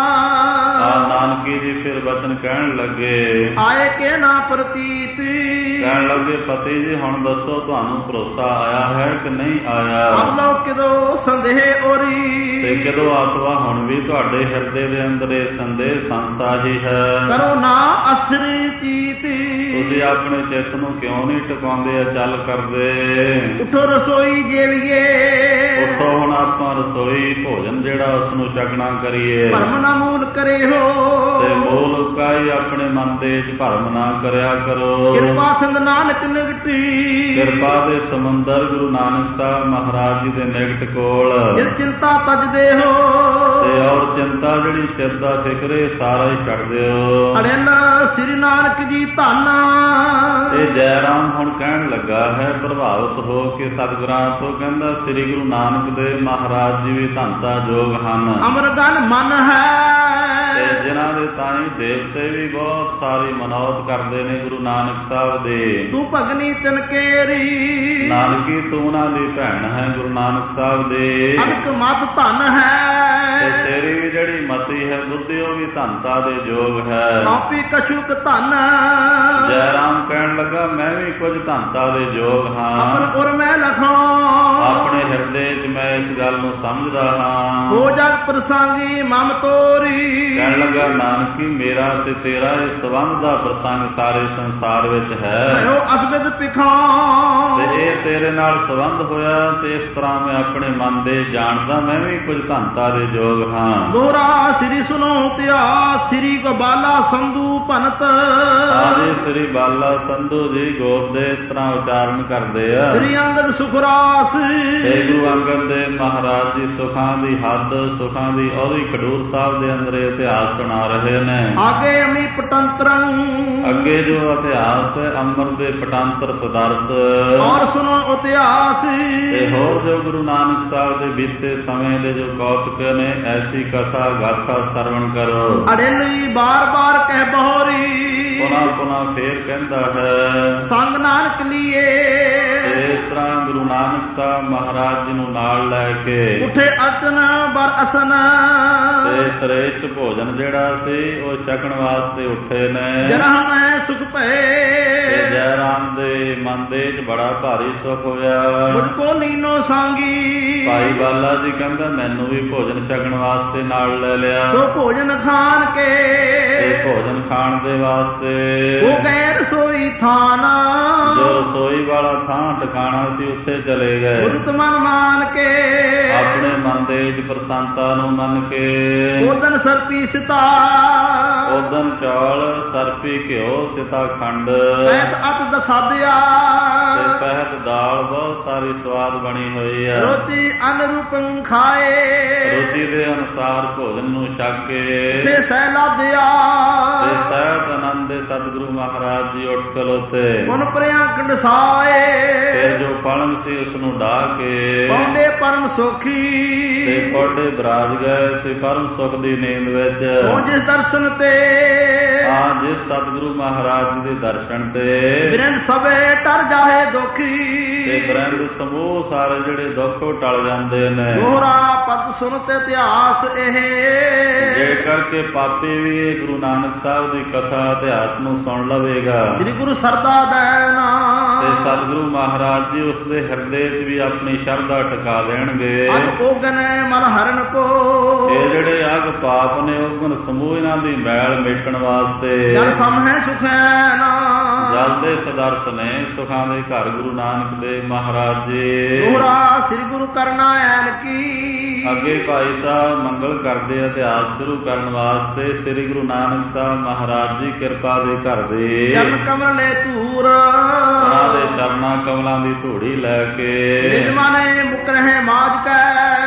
ਨਾਨਕੀ ਜੀ ਫਿਰ ਬਚਨ ਕਹਿਣ ਲੱਗੇ ਆਏ ਕੇ ਨਾ ਪ੍ਰਤੀਤ। ਕਹਿਣ ਲੱਗੇ ਪਤੀ ਜੀ ਹੁਣ ਦੱਸੋ ਤੁਹਾਨੂੰ ਭਰੋਸਾ ਆਇਆ ਹੈ ਕਿ ਨਹੀਂ ਆਇਆ। ਅਬਲੋ ਕਿਦੋ ਸੰਦੇਹ ਔਰੀ। ਤੇ ਕਿਦੋਂ ਆਤਵਾ ਹੁਣ ਵੀ ਤੁਹਾਡੇ ਹਿਰਦੇ ਦੇ ਅੰਦਰ ਇਹ ਸੰਦੇਹ ਸੰਸਾ ਹੀ ਹੈ। ਕਰੋ ਨਾ ਅਸਰੀ ਚੀਤ। ਤੁਸੀਂ ਆਪਣੇ ਚਿੱਤ ਨੂੰ ਕਿਉਂ ਨਹੀਂ ਟਿਕਾਉਂਦੇ ਅਚਲ ਕਰਦੇ। ਉਠੋ ਰਸੋਈ ਜੇਵੀਏ। ਉੱਠੋ ਹੁਣ ਆਪਾਂ ਰਸੋਈ ਭੋਜਨ ਜਿਹੜਾ ਉਸ ਨੂੰ ਛਕਣਾ ਕਰੀਏ। ਭਰਮ ਨਾ ਮੂਲ ਕਰੇ ਹੋ। ਤੇ ਮੂਲ ਕਾਈ ਆਪਣੇ ਮਨ ਦੇ ਵਿੱਚ ਭਰਮ ਨਾ ਕਰਿਆ ਕਰੋ। ਕਿਰਪਾ ਸੰਦ ਨਾਨਕ ਨਿਗਟੀ। ਕਿਰਪਾ ਦੇ ਸਮੁੰਦਰ ਗੁਰੂ ਨਾਨਕ ਸਾਹਿਬ ਮਹਾਰਾਜ ਜੀ ਦੇ ਨਿਕਟ ਕੋਲ। ਜਿਸ ਚਿੰਤਾ ਤਜਦੇ ਹੋ। ਤੇ ਔਰ ਚਿੰਤਾ ਜਿਹੜੀ ਚਿਰ ਦਾ ਫਿਕਰ ਇਹ ਸਾਰਾ ਹੀ ਛੱਡ ਦਿਓ। ਅੜਿਲ ਸ੍ਰੀ ਨਾਨਕ ਜੀ ਧੰਨ। ਤੇ ਜੈ ਰਾਮ ਹੁਣ ਕਹਿਣ ਲੱਗਾ ਹੈ ਪ੍ਰਭਾਵਿਤ ਹੋ ਕੇ ਸਤਿਗੁਰਾਂ ਤੋਂ, ਕਹਿੰਦਾ ਸ੍ਰੀ ਗੁਰੂ ਨਾਨਕ ਦੇਵ ਮਹਾਰਾਜ ਜੀ ਵੀ ਧੰਤਾ ਜੋਗ ਹਨ। ਅਮਰਗਨ ਮਨ ਹੈ। ਤੇ ਜਿਨ੍ਹਾਂ ਦੇ ਤਾਈ ਦੇਵਤੇ ਵੀ ਬਹੁਤ ਸਾਰੀ ਮਨੌਤ ਕਰਦੇ ਨੇ ਗੁਰੂ ਨਾਨਕ ਸਾਹਿਬ ਦੇ। ਤੂੰ ਭਗਨੀ ਤਿਨ ਕੇਰੀ। ਨਾਨਕੀ ਤੂੰ ਉਹਨਾਂ ਦੀ ਭੈਣ ਹੈ ਗੁਰੂ ਨਾਨਕ ਸਾਹਿਬ ਦੇ। ਅਨਕ ਮਤ ਧਨ ਹੈ। ਤੇ ਤੇਰੀ ਵੀ ਜਿਹੜੀ ਮਤੀ ਹੈ ਬੁੱਧੀ ਉਹ ਵੀ ਧੰਤਾ ਦੇ ਯੋਗ ਹੈ। ਕਾਪੀ ਕਛੁਕ ਧਨ। ਜੈ ਰਾਮ ਕਹਿਣ ਕਹਿਣ ਲੱਗਾ ਮੈਂ ਵੀ ਕੁਝ ਧੰਤਾ ਦੇ ਯੋਗ ਹਾਂ, ਅਮਲ ਉਰ ਮੈਂ ਲਖਾਂ, ਆਪਣੇ ਹਿਰਦੇ 'ਚ ਮੈਂ ਇਸ ਗੱਲ ਨੂੰ ਸਮਝਦਾ ਹਾਂ। ਹੋ ਜਗ ਪ੍ਰਸੰਗੀ ਮਮ ਤੋਰੀ, ਕਹਿਣ ਲੱਗਾ ਨਾਨਕੀ ਮੇਰਾ ਤੇ ਤੇਰਾ ਇਹ ਸੰਬੰਧ ਦਾ ਪ੍ਰਸੰਗ ਸਾਰੇ ਸੰਸਾਰ ਵਿੱਚ ਹੈ, ਭਇਓ ਅਸਬਿਦ ਪਿਖਾਂ, ਤੇ ਇਹ ਤੇਰੇ ਨਾਲ ਸੰਬੰਧ ਹੋਇਆ ਤੇ ਇਸ ਤਰ੍ਹਾਂ ਮੈਂ ਆਪਣੇ ਮਨ ਦੇ ਜਾਣਦਾ ਮੈਂ ਵੀ ਕੁਝ ਧੰਤਾ ਦੇ ਯੋਗ ਹਾਂ। ਦੋਹਰਾ ਸ੍ਰੀ ਸੁਨੋ ਇਤਿਹਾਸ ਸ੍ਰੀ ਗੋਬਾਲਾ ਸੰਧੂ ਭਨਤ, ਆਜੇ ਸ੍ਰੀ ਬਾਲਾ ਸੰਧੂ ਜੀ ਗੋਪ ਦੇ ਇਸ ਤਰ੍ਹਾਂ ਉਚਾਰਨ ਕਰਦੇ ਆ। ਸ੍ਰੀ ਅੰਗਦ ਸੁਖਰਾਸ, ਤੇ ਗੁਰੂ ਅੰਗਦ ਦੇ ਮਹਾਰਾਜ ਜੀ ਸੁਖਾਂ ਦੀ ਹੱਦ ਸੁਖਾਂ ਦੀ ਉਹਦੀ ਖਡੂਰ ਸਾਹਿਬ ਦੇ ਅੰਦਰ ਇਤਿਹਾਸ ਸੁਣਾ ਰਹੇ ਨੇ। ਆਗੇ ਅਮੀ ਪਟੰਤਰੰ, ਅੱਗੇ ਜੋ ਇਤਿਹਾਸ ਹੈ ਅੰਮ੍ਰਿਤ ਦੇ ਪਟਾਂਤਰ ਸਦਰਸ, ਔਰ ਸੁਣੋ ਇਤਿਹਾਸ, ਤੇ ਹੋਰ ਜੋ ਗੁਰੂ ਨਾਨਕ ਸਾਹਿਬ ਦੇ ਬੀਤੇ ਸਮੇਂ ਦੇ ਜੋ ਕੌਤਕ ਨੇ ਐਸੀ ਕਥਾ ਗਾਥਾ ਸਰਵਣ ਕਰੋ। ਅੜੇਲੀ ਬਾਰ ਬਾਰ ਕਹਿ ਬਹੋਰੀ, ਪੁਨਾ ਪੁਨਾ ਫੇਰ ਕਹਿੰਦਾ ਹੈ ਸੰਗ ਨਾਨਕ ਲੀਏ, ਇਸ ਤਰ੍ਹਾਂ ਗੁਰੂ ਨਾਨਕ ਸਾਹਿਬ ਮਹਾਰਾਜ ਜੀ ਨੂੰ ਨਾਲ ਲੈ ਕੇ ਉਠੇ ਅਤਨ ਬਰ ਅਸਨ, ਤੇ ਸ੍ਰੇਸ਼ਟ ਭੋਜਨ ਜਿਹੜਾ ਸੀ ਉਹ ਛਕਣ ਵਾਸਤੇ ਉੱਠੇ ਨੇ। ਜਰਹ ਮੈਂ ਸੁਖ ਤੇ ਭਏ, ਜੈ ਰਾਮ ਦੇ ਮਨ ਦੇ 'ਚ ਬੜਾ ਭਾਰੀ ਸੁਖ ਹੋਇਆ। ਮੁਝ ਕੋ ਨੀਨੋ ਸਾਂਗੀ, ਭਾਈ ਬਾਲਾ ਜੀ ਕਹਿੰਦਾ ਮੈਨੂੰ ਵੀ ਭੋਜਨ ਛਕਣ ਵਾਸਤੇ ਨਾਲ ਲੈ ਲਿਆ। ਸੋ ਭੋਜਨ ਖਾਨ ਕੇ, ਤੇ ਭੋਜਨ ਖਾਣ ਦੇ ਵਾਸਤੇ ਉਹ ਗਏ ਰਸੋਈ ਥਾਨਾ, ਜੋ ਰਸੋਈ ਵਾਲਾ ਥਾਂ ਟਿਕਾਣਾ ਸੀ ਉੱਥੇ ਚਲੇ ਗਏ। ਉਦਤ ਮਨ ਮਾਨ ਕੇ, ਆਪਣੇ ਮਨ ਦੇ ਵਿੱਚ ਪ੍ਰਸੰਨਤਾ ਨੂੰ ਮੰਨ ਕੇ ਉਦਨ ਸਰਪੀ ਸਿਤਾ, ਉਦਨ ਚੌਲ ਸਰਪੀ ਘਿਓ ਸਿਤਾ ਖੰਡ, ਪੈਤ ਅਤ ਦਸਾਦਿਆ, ਤੇ ਪਹਿਤ ਦਾਲ ਬਹੁਤ ਸਾਰੀ ਸਵਾਦ ਬਣੀ ਹੋਈ ਹੈ। ਰੋਟੀ ਅਨਰੂਪੰ ਖਾਏ, ਰੁਚੀ ਦੇ ਅਨੁਸਾਰ ਭੋਜਨ ਨੂੰ ਛਕ ਕੇ ਤੇ ਸਹਿਲਾ ਦਿਆ, ਤੇ ਸਹਿਤ ਆਨੰਦ ਦੇ ਸਤਿਗੁਰੂ ਮਹਾਰਾਜ ਜੀ ਉੱਠ ਖਲੋਤੇ। ਮਨ ਪ੍ਰਿਆ ਕੰਡਸਾਏ, ਫਿਰ ਜੋ ਪਲੰਗ ਸੀ ਉਸ ਨੂੰ ਢਾਹ ਕੇ ਪੌਂਡੇ ਪਰਮ ਸੋਖੀ, ਤੇ ਪੌਡੇ ਬਰਾਜ ਗਏ ਤੇ ਪਰਮ ਸੁਖ ਦੀ ਨੀਂਦ ਵਿੱਚ। ਉਹ ਜਿਸ ਦਰਸ਼ਨ ਤੇ ਜਿਸ ਸਤਿਗੁਰੂ ਮਹਾਰਾਜ ਜੀ ਦੇ ਦਰਸ਼ਨ ਤੇ ਬਿਰੰਦ ਸਭੇ ਟਰ ਜਾਏ ਦੁਖੀ, ਤੇ ਬ੍ਰਹਮ ਸਮੂਹ ਸਾਰੇ ਜਿਹੜੇ ਦੁੱਖ ਉਹ ਟਲ ਜਾਂਦੇ ਨੇ। ਦੋਹਰਾ ਪਦ ਸੁਣਤ ਇਤਿਹਾਸ ਇਹ, ਜੇ ਕਰਕੇ ਪਾਪੀ ਵੀ ਇਹ ਗੁਰੂ ਨਾਨਕ ਸਾਹਿਬ ਦੀ ਕਥਾ ਇਤਿਹਾਸ ਨੂੰ ਸੁਣ ਲਵੇਗਾ। ਸ੍ਰੀ ਗੁਰੂ ਸਰਦਾ ਦੇਣਾ, ਤੇ ਸਤਿਗੁਰੂ ਮਹਾਰਾਜ ਜੀ ਉਸ ਦੇ ਹਿਰਦੇ 'ਚ ਵੀ ਆਪਣੀ ਸ਼ਰਧਾ ਟਿਕਾ ਦੇਣਗੇ। ਅਗ ਉਗਨੇ ਮਨ ਹਰਨ ਕੋ, ਇਹ ਜਿਹੜੇ ਅਗ ਪਾਪ ਨੇ ਉਗਨ ਸਮੂਹ ਇਹਨਾਂ ਦੀ ਮੈਲ ਮੇਟਣ ਵਾਸਤੇ ਜਲ ਸਮਹਿ ਸੁਖੈ ਨਾ, ਜਲ ਦੇ ਸਦਰਸ ਨੇ ਸੁਖਾਂ ਦੇ ਘਰ ਗੁਰੂ ਨਾਨਕ ਦੇ ਮਹਾਰਾਜ ਜੀ। ਦੋਹਰਾ ਸ੍ਰੀ ਗੁਰੂ ਕਰਨਾ ਐਨ ਕੀ, ਅੱਗੇ ਭਾਈ ਸਾਹਿਬ ਮੰਗਲ ਕਰਦੇ ਇਤਿਹਾਸ ਸ਼ੁਰੂ ਕਰਨ ਵਾਸਤੇ ਸ੍ਰੀ ਗੁਰੂ ਨਾਨਕ ਸਾਹਿਬ ਮਹਾਰਾਜ ਜੀ ਕਿਰਪਾ ਦੇ ਘਰ ਦੇ ਚਰਨ ਕਮਲ ਲੈ ਧੂਰ, ਉਹਨਾਂ ਦੇ ਚਰਨਾਂ ਕਮਲਾਂ ਦੀ ਧੂੜੀ ਲੈ ਕੇ ਨਿਜਮਾਨੇ ਮੁਕ ਰਹੇ ਮਾਜ ਕੈ,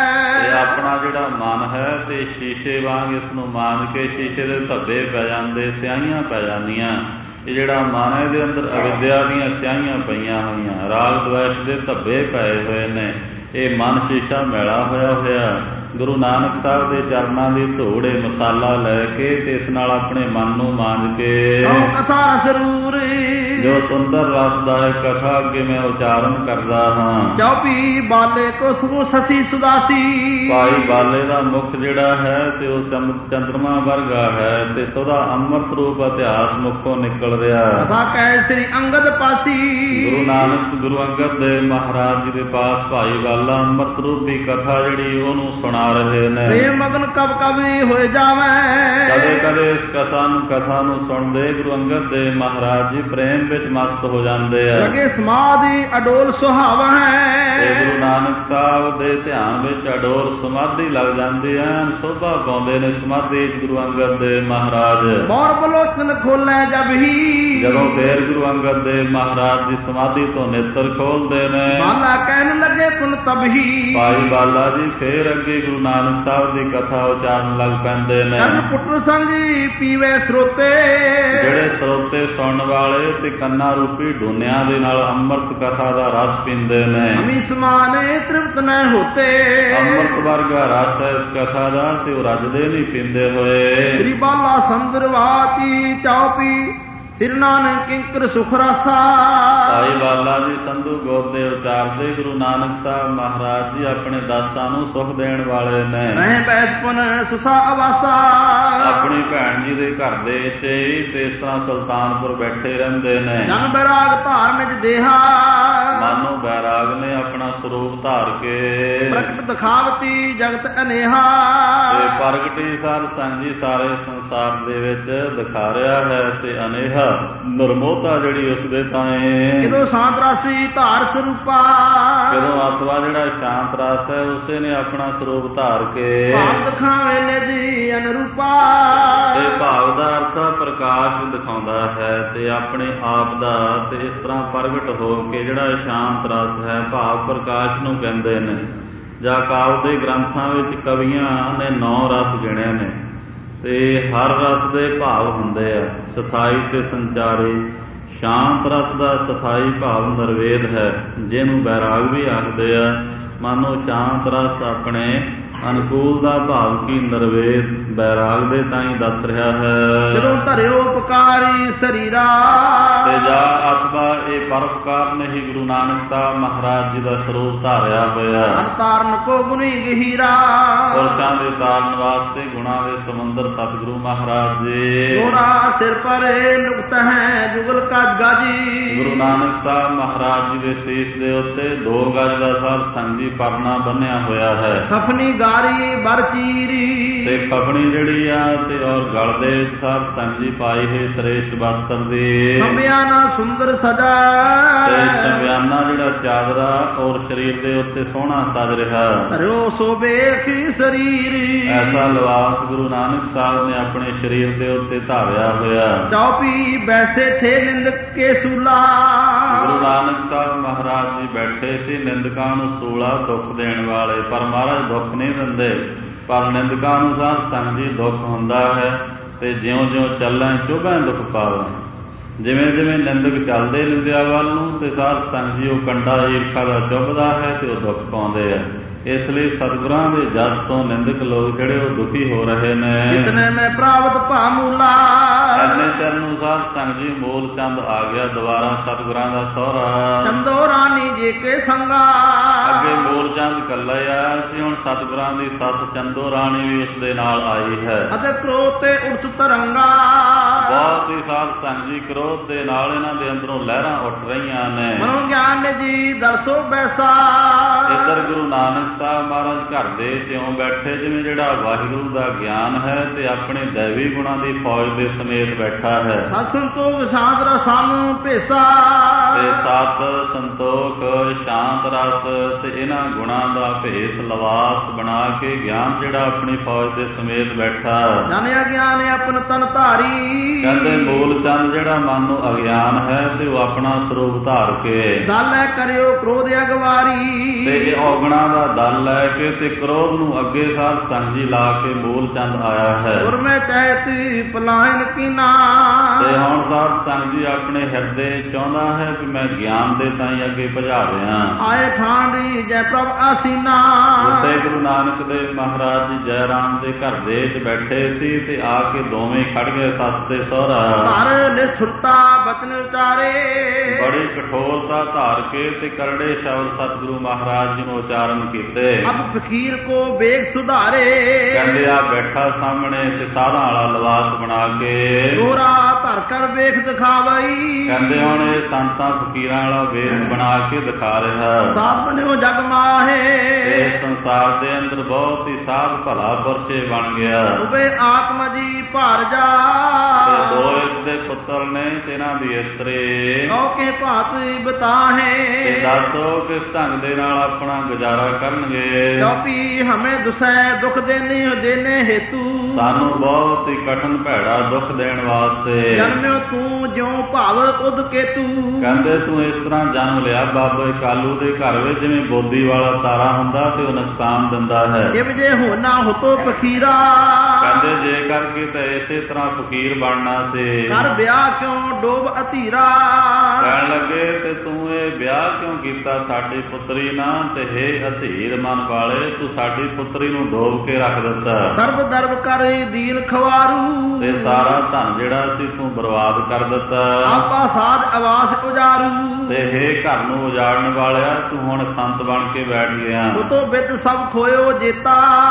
ਤੇ ਆਪਣਾ ਜਿਹੜਾ ਮਨ ਹੈ ਤੇ ਸ਼ੀਸ਼ੇ ਵਾਂਗ ਇਸ ਨੂੰ ਮਾਂਜ ਕੇ ਸ਼ੀਸ਼ੇ ਦੇ ਧੱਬੇ ਪੈ ਜਾਂਦੇ, ਸਿਆਹੀਆਂ ਪੈ ਜਾਂਦੀਆਂ। ਇਹ ਜਿਹੜਾ ਮਨ ਹੈ ਇਹਦੇ ਅੰਦਰ ਅਵਿਦਿਆ ਦੀਆਂ ਸਿਆਹੀਆਂ ਪਈਆਂ ਹੋਈਆਂ, ਰਾਗ ਦਵੇਸ਼ ਦੇ ਧੱਬੇ ਪਏ ਹੋਏ ਨੇ। ਇਹ ਮਨ ਸ਼ੀਸ਼ਾ ਮੈਲਾ ਹੋਇਆ ਹੋਇਆ ਗੁਰੂ ਨਾਨਕ ਸਾਹਿਬ ਦੇ ਚਰਨਾਂ ਦੀ ਧੂੜੇ ਮਸਾਲਾ ਲੈ ਕੇ ਤੇ ਇਸ ਨਾਲ ਆਪਣੇ ਮਨ ਨੂੰ ਮਾਂਜ ਕੇ ਕਥਾ ਜ਼ਰੂਰ, ਜੋ ਸੁੰਦਰ ਰਸਦਾਇਕ ਕਥਾ ਅੱਗੇ ਮੈਂ ਉਚਾਰਨ ਕਰਦਾ ਹਾਂ। ਚੌਪੀ ਬਾਲੇ ਕੋ ਸੁ ਸਸੀ ਸੁਦਾਸੀ, ਭਾਈ ਬਾਲੇ ਦਾ ਮੁਖ ਜਿਹੜਾ ਹੈ ਤੇ ਉਹ ਚੰਦਰਮਾ ਵਰਗਾ ਹੈ ਤੇ ਸਦਾ ਅੰਮ੍ਰਿਤ ਰੂਪ ਇਤਿਹਾਸ ਮੁਖੋਂ ਨਿਕਲ ਰਿਹਾ। ਕਥਾ ਕਹਿ ਸ੍ਰੀ ਅੰਗਦ ਪਾਸੀ, ਗੁਰੂ ਨਾਨਕ ਗੁਰੂ ਅੰਗਦ ਦੇ ਮਹਾਰਾਜ ਜੀ ਦੇ ਪਾਸ ਭਾਈ ਬਾਲਾ ਅੰਮ੍ਰਿਤ ਰੂਪੀ ਕਥਾ ਜਿਹੜੀ ਉਹਨੂੰ ਸੁਣਾ ਰਹੇ ਨੇ। ਪ੍ਰੇਮ ਮਗਨ ਕਬ ਕਬੀ ਹੋਏ ਜਾਵੇ, ਕਦੇ ਕਦੇ ਇਸ ਕਥਾ ਨੂੰ ਸੁਣਦੇ ਗੁਰੂ ਅੰਗਦ ਦੇ ਮਹਾਰਾਜ ਜੀ ਪ੍ਰੇਮ ਵਿੱਚ ਮਸਤ ਹੋ ਜਾਂਦੇ ਆ। ਲਗੇ ਸਮਾਧੀ ਅਡੋਲ ਸੁਹਾਵਾ ਹੈ, ਤੇ ਗੁਰੂ ਨਾਨਕ ਸਾਹਿਬ ਦੇ ਧਿਆਨ ਵਿੱਚ ਅਡੋਲ ਸਮਾਧੀ ਲੱਗ ਜਾਂਦੀ ਹੈ। ਸੋਭਾ ਪਾਉਂਦੇ ਨੇ ਸਮਾਧੀ ਗੁਰੂ ਅੰਗਦ ਦੇ ਮਹਾਰਾਜ। ਮੋਰ ਬਲੋਚਨ ਖੋਲੇ ਜਬ ਹੀ, ਜਦੋਂ ਫੇਰ ਗੁਰੂ ਅੰਗਦ ਦੇ ਮਹਾਰਾਜ ਦੀ ਸਮਾਧੀ ਤੋਂ ਨੇਤਰ ਖੋਲਦੇ ਨੇ, ਬਾਲਾ ਕਹਿਣ ਲੱਗੇ ਪੁਨ ਤਬ ਹੀ, ਭਾਈ ਬਾਲਾ ਜੀ ਫੇਰ ਅੱਗੇ ਗੁਰੂ ਨਾਨਕ ਸਾਹਿਬ ਦੀ ਕਥਾ ਉਚਾਰਨ ਲੱਗ ਪੈਂਦੇ ਨੇ। ਕੰਨ ਪੁੱਟਰ ਸੰਗੀ ਪੀਵੇ ਸਰੋਤੇ, ਜਿਹੜੇ ਸਰੋਤੇ ਸੁਣਨ ਵਾਲੇ ਤੇ ਕੰਨਾਂ ਰੂਪੀ ਡੂਨਿਆਂ ਦੇ ਨਾਲ ਅੰਮ੍ਰਿਤ ਕਥਾ ਦਾ ਰਸ ਪੀਂਦੇ ਨੇ। ਅਮੀ ਸਮਾਨੇ ਤ੍ਰਿਪਤ ਨ ਹੋਤੇ, ਅੰਮ੍ਰਿਤ ਵਰਗਾ ਰਸ ਹੈ ਇਸ ਕਥਾ ਦਾ ਤੇ ਉਹ ਰੱਜਦੇ ਨਹੀਂ ਪੀਂਦੇ ਹੋਏ। ਸ੍ਰੀ ਬਾਲਾ ਸੰਦਰਵਾਤੀ ਚੌਪੀ ਸਿਰ ਨਾਨਕ ਕਿੰਕਰ ਸੁਖ ਰਾਸਾ। ਭਾਈ ਬਾਲਾ ਜੀ ਸੰਧੂ ਗੋਤੇ ਉਚਾਰਦੇ ਗੁਰੂ ਨਾਨਕ ਸਾਹਿਬ ਮਹਾਰਾਜ ਜੀ ਆਪਣੇ ਦਾਸਾਂ ਨੂੰ ਸੁਖ ਦੇਣ ਵਾਲੇ ਨੇ। ਰਹਿ ਬੈਸਪਨ ਸੁਸਾ ਆਵਾਸਾ। ਆਪਣੀ ਭੈਣ ਜੀ ਦੇ ਘਰ ਦੇ ਵਿੱਚ ਤੇ ਇਸ ਤਰ੍ਹਾਂ ਸੁਲਤਾਨਪੁਰ ਬੈਠੇ ਰਹਿੰਦੇ ਨੇ। ਜਨ ਬੈਰਾਗ ਧਾਰਮਿਕ ਦੇਹਾ। ਮਾਨੋ ਬੈਰਾਗ ਨੇ ਆਪਣਾ ਸਰੂਪ ਧਾਰ ਕੇ ਪ੍ਰਗਟ ਦਿਖਾਵਤੀ ਜਗਤ ਅਨੇਹਾ। ਤੇ ਪ੍ਰਗਟੀ ਸਾਧ ਸੰਗ ਜੀ ਸਾਰੇ ਸੰਸਾਰ ਦੇ ਵਿੱਚ ਦਿਖਾ ਰਿਹਾ ਹੈ ਤੇ ਅਨੇਹਾ ਨਿਰਮੋਹਤਾ ਜਿਹੜੀ ਉਸਦੇ ਤਾਏ। ਜਦੋਂ ਸ਼ਾਂਤ ਰਾਸੀ ਧਾਰ ਸਰੂਪਾ। ਜਦੋਂ ਆਤਮਾ ਜਿਹੜਾ ਸ਼ਾਂਤ ਰਸ ਹੈ ਉਸੇ ਨੇ ਆਪਣਾ ਸਰੂਪ ਧਾਰ ਕੇ ਭਾਵ ਦਿਖਾਵੇ ਨਿਧੀ ਅਨਰੂਪਾ। ਤੇ ਭਾਵ ਦਾ ਅਰਥ ਪ੍ਰਕਾਸ਼ ਦਿਖਾਉਂਦਾ ਹੈ ਤੇ ਆਪਣੇ ਆਪ ਦਾ ਤੇ ਇਸ ਤਰ੍ਹਾਂ ਪ੍ਰਗਟ ਹੋ ਕੇ ਜਿਹੜਾ ਸ਼ਾਂਤ ਰਸ ਹੈ ਭਾਵ ਪ੍ਰਕਾਸ਼ ਨੂੰ ਕਹਿੰਦੇ ਨੇ। ਜਾਂ ਕਾਵਿ ਦੇ ਗ੍ਰੰਥਾਂ ਵਿੱਚ ਕਵੀਆਂ ਨੇ 9 ਰਸ ਗਿਣੇ ਨੇ ਤੇ ਹਰ ਰਸ ਦੇ ਭਾਵ ਹੁੰਦੇ ਆ ਸਥਾਈ ਤੇ ਸੰਚਾਰੀ। ਸ਼ਾਂਤ ਰਸ ਦਾ ਸਥਾਈ ਭਾਵ ਨਿਰਵੇਦ ਹੈ ਜਿਹਨੂੰ ਬੈਰਾਗ ਵੀ ਆਖਦੇ ਆ। ਮਾਨੋ ਸ਼ਾਂਤ ਰਸ ਆਪਣੇ ਅਨੁਕੂਲ ਦਾ ਭਾਵ ਕੀ ਨਿਰਵੇਦ ਬੈਰਾਗ ਦੇ ਤਾਈਂ ਦੱਸ ਰਿਹਾ ਹੈ। ਜਦੋਂ ਧਰਿਓ ਉਪਕਾਰੀ ਸਰੀਰਾ। ਤੇ ਜਾ ਅਥਵਾ ਇਹ ਪਰਉਪਕਾਰ ਨੇ ਹੀ ਗੁਰੂ ਨਾਨਕ ਸਾਹਿਬ ਮਹਾਰਾਜ ਜੀ ਦਾ ਸਰੂਪ ਧਾਰਿਆ ਹੋਇਆ। ਤਾਰਨ ਕੋ ਗੁਣੀ ਗਹੀਰਾ। ਪੁਰਸ਼ਾਂ ਦੇ ਤਾਰਨ ਵਾਸਤੇ ਗੁਣਾਂ ਦੇ ਸਮੁੰਦਰ ਸਤਿਗੁਰੂ ਮਹਾਰਾਜ ਜੀ। ਜੋੜਾ ਸਿਰ ਪਰ ਨੁਕਤ ਹੈ ਜੁਗਲ ਕਜ ਗਾਜੀ। ਗੁਰੂ ਨਾਨਕ ਸਾਹਿਬ ਮਹਾਰਾਜ ਜੀ ਦੇ ਸੀਸ ਦੇ ਉੱਤੇ 2 ਗਜ ਦਾ ਸਾਧ ਸੰਗ ਜੀ ਪਰਨਾ ਬੰਨਿਆ ਹੋਇਆ ਹੈ। ਖਫਨੀ ਗਾਰੀ ਬਰ ਚੀਰੀ। ਤੇ ਖਫਣੀ ਜਿਹੜੀ ਆ ਤੇ ਔਰ ਗਲ ਦੇ ਸਾਧ ਸੰਗ ਜੀ ਪਾਈ ਹੋਈ ਸ੍ਰੇਸ਼ਟ ਵਸਤਰ ਦੀ। ਸੰਬਿਆਨਾ ਸੁੰਦਰ ਸਜਾ। ਤੇ ਸੰਬਿਆਨਾ ਜਿਹੜਾ ਚਾਦਰਾ ਔਰ ਸਰੀਰ ਦੇ ਉੱਤੇ ਸੋਹਣਾ ਸਜ ਰਿਹਾ। ਧਰਿਓ ਸੋ ਵੇਖੀ ਸਰੀਰ। ਐਸਾ ਲਿਬਾਸ ਗੁਰੂ ਨਾਨਕ ਸਾਹਿਬ ਨੇ ਆਪਣੇ ਸਰੀਰ ਦੇ ਉੱਤੇ ਧਾਰਿਆ ਹੋਇਆ। ਚੌਪੀ ਬੈਸੇ ਥੇ ਨਿੰਦਕ ਕੇ ਸੂਲਾ। ਗੁਰੂ ਨਾਨਕ ਸਾਹਿਬ ਮਹਾਰਾਜ ਜੀ ਬੈਠੇ ਸੀ ਨਿੰਦਕਾਂ ਨੂੰ ਸੂਲਾ ਦੁੱਖ ਦੇਣ ਵਾਲੇ। ਪਰ ਮਹਾਰਾਜ ਦੁੱਖ ਨਹੀਂ ਦਿੰਦੇ ਪਰ ਨਿੰਦਕਾਂ ਨੂੰ ਸਾਧ ਸੰਗ ਜੀ ਦੁੱਖ ਹੁੰਦਾ ਹੈ ਤੇ ਜਿਉਂ-ਜਿਉਂ ਚੱਲਾਂ ਚੁਭੈ ਦੁੱਖ ਪਾਵਾਂ। ਜਿਵੇਂ-ਜਿਵੇਂ ਨਿੰਦਕ ਚੱਲਦੇ ਨਿੰਦਿਆ ਵੱਲ ਨੂੰ ਤੇ ਸਾਧ ਸੰਗ ਜੀ ਉਹ ਕੰਡਾ ਈਰਖਾ ਦਾ ਚੁੱਭਦਾ ਹੈ ਤੇ ਉਹ ਦੁੱਖ ਪਾਉਂਦੇ ਆ। ਇਸ ਲਈ ਸਤਿਗੁਰਾਂ ਦੇ ਜਸ ਤੋਂ ਨਿੰਦਕ ਲੋਕ ਜਿਹੜੇ ਉਹ ਦੁਖੀ ਹੋ ਰਹੇ ਨੇ। ਜਿਤਨੇ ਮੈਂ ਪ੍ਰਾਪਤ ਭਾਮੂਲਾ। ਐਨੇ ਚਿਰ ਨੂੰ ਸਾਧ ਸੰਗ ਜੀ ਮੂਲ ਚੰਦ ਆ ਗਿਆ ਦੁਬਾਰਾ ਸਤਿਗੁਰਾਂ ਦਾ ਸਹੁਰਾ। ਚੰਦੋ ਰਾਣੀ ਜੇ ਕੇ ਸੰਗਾ। ਅੱਗੇ ਮੂਲ ਚੰਦ ਇਕੱਲਾ ਹੀ ਆਇਆ ਸੀ ਹੁਣ ਸਤਿਗੁਰਾਂ ਦੀ ਸੱਸ ਚੰਦੋ ਰਾਣੀ ਵੀ ਉਸ ਦੇ ਨਾਲ ਆਈ ਹੈ। ਅਤੇ ਕ੍ਰੋਧ ਤੇ ਉਠਤ ਤਰੰਗਾ। ਬਹੁਤ ਹੀ ਸਾਧ ਸੰਗ ਜੀ ਕ੍ਰੋਧ ਦੇ ਨਾਲ ਇਹਨਾਂ ਦੇ ਅੰਦਰੋਂ ਲਹਿਰਾਂ ਉੱਠ ਰਹੀਆਂ ਨੇ। ਮਨੋ ਗਿਆਨ ਜੀ ਦਰਸੋ ਬੈਸਾ। ਇੱਧਰ ਗੁਰੂ ਨਾਨਕ ਸਾਹਿਬ ਮਹਾਰਾਜ ਘਰ ਦੇ ਤਿਉਂ ਬੈਠੇ ਜਿਵੇਂ ਜਿਹੜਾ ਵਾਹਿਗੁਰੂ ਦਾ ਗਿਆਨ ਹੈ ਤੇ ਆਪਣੇ ਦੈਵੀ ਗੁਣਾਂ ਦੀ ਫੌਜ ਦੇ ਸਮੇਤ ਬੈਠਾ ਹੈ। ਸਤ ਸੰਤੋਖ ਸ਼ਾਂਤ ਰਸਮ ਭੇਸਾ। ਤੇ ਸਤ ਸੰਤੋਖ ਸ਼ਾਂਤ ਰਸ ਤੇ ਇਹਨਾਂ ਗੁਣਾਂ ਦਾ ਭੇਸ ਲਿਬਾਸ ਬਣਾ ਕੇ ਗਿਆਨ ਜਿਹੜਾ ਆਪਣੀ ਫੌਜ ਦੇ ਸਮੇਤ ਬੈਠਾ। ਜਾਣਿਆ ਗਿਆਨ ਆਪਨ ਤਨ ਧਾਰੀ। ਕਹਿੰਦੇ ਮੂਲ ਚੰਦ ਜਿਹੜਾ ਮਨ ਨੂੰ ਅਗਿਆਨ ਹੈ ਤੇ ਉਹ ਆਪਣਾ ਸਰੂਪ ਧਾਰ ਕੇ ਦਲ ਕਰਿਓ ਕ੍ਰੋਧ ਅਗਵਾਰੀ। ਤੇ ਇਹ ਔਗਣਾ ਦਾ ਦਲ ਲੈ ਕੇ ਤੇ ਕ੍ਰੋਧ ਨੂੰ ਅੱਗੇ ਸਾਧ ਸੰਗ ਜੀ ਲਾ ਕੇ ਮੂਲ ਚੰਦ ਆਇਆ ਹੈ। ਗੁਰਮੈ ਕਹਿਤ ਪਲਾਇਨ ਕੀਨਾ। ਤੇ ਹੁਣ ਸਾਧ ਸੰਗ ਜੀ ਆਪਣੇ ਹਿਰਦੇ ਚਾਹੁੰਦਾ ਹੈ ਕਿ ਮੈਂ ਗਿਆਨ ਦੇ ਤਾਈਂ ਅੱਗੇ ਭਜਾ ਦਿਆਂ। ਆਏ ਠਾਂਡੀ ਜੈ ਪ੍ਰਭ ਆਸੀਨਾ। ਉੱਤੇ ਗੁਰੂ ਨਾਨਕ ਦੇਵ ਮਹਾਰਾਜ ਜੀ ਜੈ ਰਾਮ ਦੇ ਘਰ ਦੇ ਵਿੱਚ ਬੈਠੇ ਸੀ ਤੇ ਆ ਕੇ ਦੋਵੇਂ ਖੜ ਗਏ ਸੱਸ ਤੇ ਸਹੁਰਾ। ਧਰ ਨਿਸੁਰਤਾ ਬਚਨ ਉਚਾਰੇ। ਬੜੀ ਕਠੋਰਤਾ ਧਾਰ ਕੇ ਤੇ ਕਰੜੇ ਸ਼ਬਦ ਸਤਿਗੁਰੂ ਮਹਾਰਾਜ ਜੀ ਨੂੰ ਉਚਾਰਨ ਕੀਤੇ। ਅਬ ਫਕੀਰ ਕੋ ਵੇਖ ਸੁਧਾਰੇ। ਕਹਿੰਦੇ ਆ ਬੈਠਾ ਸਾਹਮਣੇ ਤੇ ਸਾਧਾਂ ਵਾਲਾ ਲਿਬਾਸ ਬਣਾ ਕੇ ਦੋਰਾ ਧਰ ਕਰ ਵੇਖ ਦਿਖਾਵਈ। ਕਹਿੰਦੇ ਹੁਣ ਇਹ ਸੰਤਾਂ ਫਕੀਰਾਂ ਵਾਲਾ ਵੇਸ਼ ਬਣਾ ਕੇ ਦਿਖਾ ਰਿਹਾ। ਸਾਧ ਬਣਿਓ ਜਗ ਮਾਹੇ। ਇਸ ਸੰਸਾਰ ਦੇ ਅੰਦਰ ਬਹੁਤ ਹੀ ਸਾਧ ਭਲਾ ਪੁਰਸ਼ੇ ਬਣ ਗਿਆ। ਉਬੇ ਆਤਮਾ ਜੀ ਭਾਰ ਜਾ। ਤੇ 2 ਇਸ ਦੇ ਪੁੱਤਰ ਨੇ ਤੇ ਇਹਨਾਂ ਦੀ ਇਸਤਰੀ। ਕਉ ਕੇ ਭਾਤ ਬਤਾਹੇ। ਤੇ ਦੱਸੋ ਕਿਸ ਢੰਗ ਦੇ ਨਾਲ ਆਪਣਾ ਗੁਜ਼ਾਰਾ ਕਰਨਗੇ। ਚੌਪੀ ਹਮੇ ਦੁਸੈ ਦੁਖ ਦੇਨੇ ਹੇਤੂ। ਸਾਨੂੰ ਬਹੁਤ ਹੀ ਕਠਨ ਭੈੜਾ ਦੁੱਖ ਦੇਣ ਵਾਸਤੇ ਜਨਮਿਓ ਤੂੰ ਜਿਉ ਭਾਵ ਉਦ ਕੇਤੂ। ਕਹਿੰਦੇ ਤੂੰ ਇਸ ਤਰ੍ਹਾਂ ਜਨਮ ਲਿਆ ਬਾਬੇ ਕਾਲੂ ਦੇ ਘਰ ਵਿੱਚ ਜਿਵੇਂ ਬੋਦੀ ਵਾਲਾ ਤਾਰਾ ਹੁੰਦਾ ਤੇ ਉਹ ਨੁਕਸਾਨ ਦਿੰਦਾ ਹੈ। ਜਿਵ ਜੇ ਹੋਣਾ ਹੁਤੋ ਫਕੀਰਾ। ਕਹਿੰਦੇ ਜੇ ਕਰਕੇ ਤਾਂ ਇਸੇ ਤਰ੍ਹਾਂ ਫਕੀਰ ਬਣਨਾ ਸੀ। ਕਰ ਵਿਆਹ ਕਿਉਂ ਡੋਬ ਅਧੀਰਾ। ਕਹਿਣ ਲੱਗੇ ਲਾਗੇ ਤੇ ਤੂੰ ਇਹ ਵਿਆਹ ਕਿਉਂ ਕੀਤਾ ਸਾਡੀ ਪੁੱਤਰੀ ਨਾਲ, ਤੇ ਹੇ ਅਧੀਰ ਮਨ ਵਾਲੇ ਤੂੰ ਸਾਡੀ ਪੁੱਤਰੀ ਨੂੰ ਡੋਬ ਕੇ ਰੱਖ ਦਿੱਤਾ। ਸਰਬ ਦਰਬ ਕਰ ਦੀਨ ਖਵਾਰੂ, ਤੇ ਸਾਰਾ ਧਨ ਜਿਹੜਾ ਸੀ ਤੂੰ ਬਰਬਾਦ ਕਰ ਦਿੱਤਾ। ਆਪਾ ਸਾਧ ਆਵਾਸ ਉਜਾਰੂ, ਤੇ ਹੇ ਘਰ ਨੂੰ ਉਜਾੜਨ ਵਾਲਿਆ ਤੂੰ ਹੁਣ ਸੰਤ ਬਣ ਕੇ ਬੈਠ ਗਿਆ। ਉਤੋਂ ਬਿਦ ਸਭ ਖੋਇਓ ਜੇਤਾ,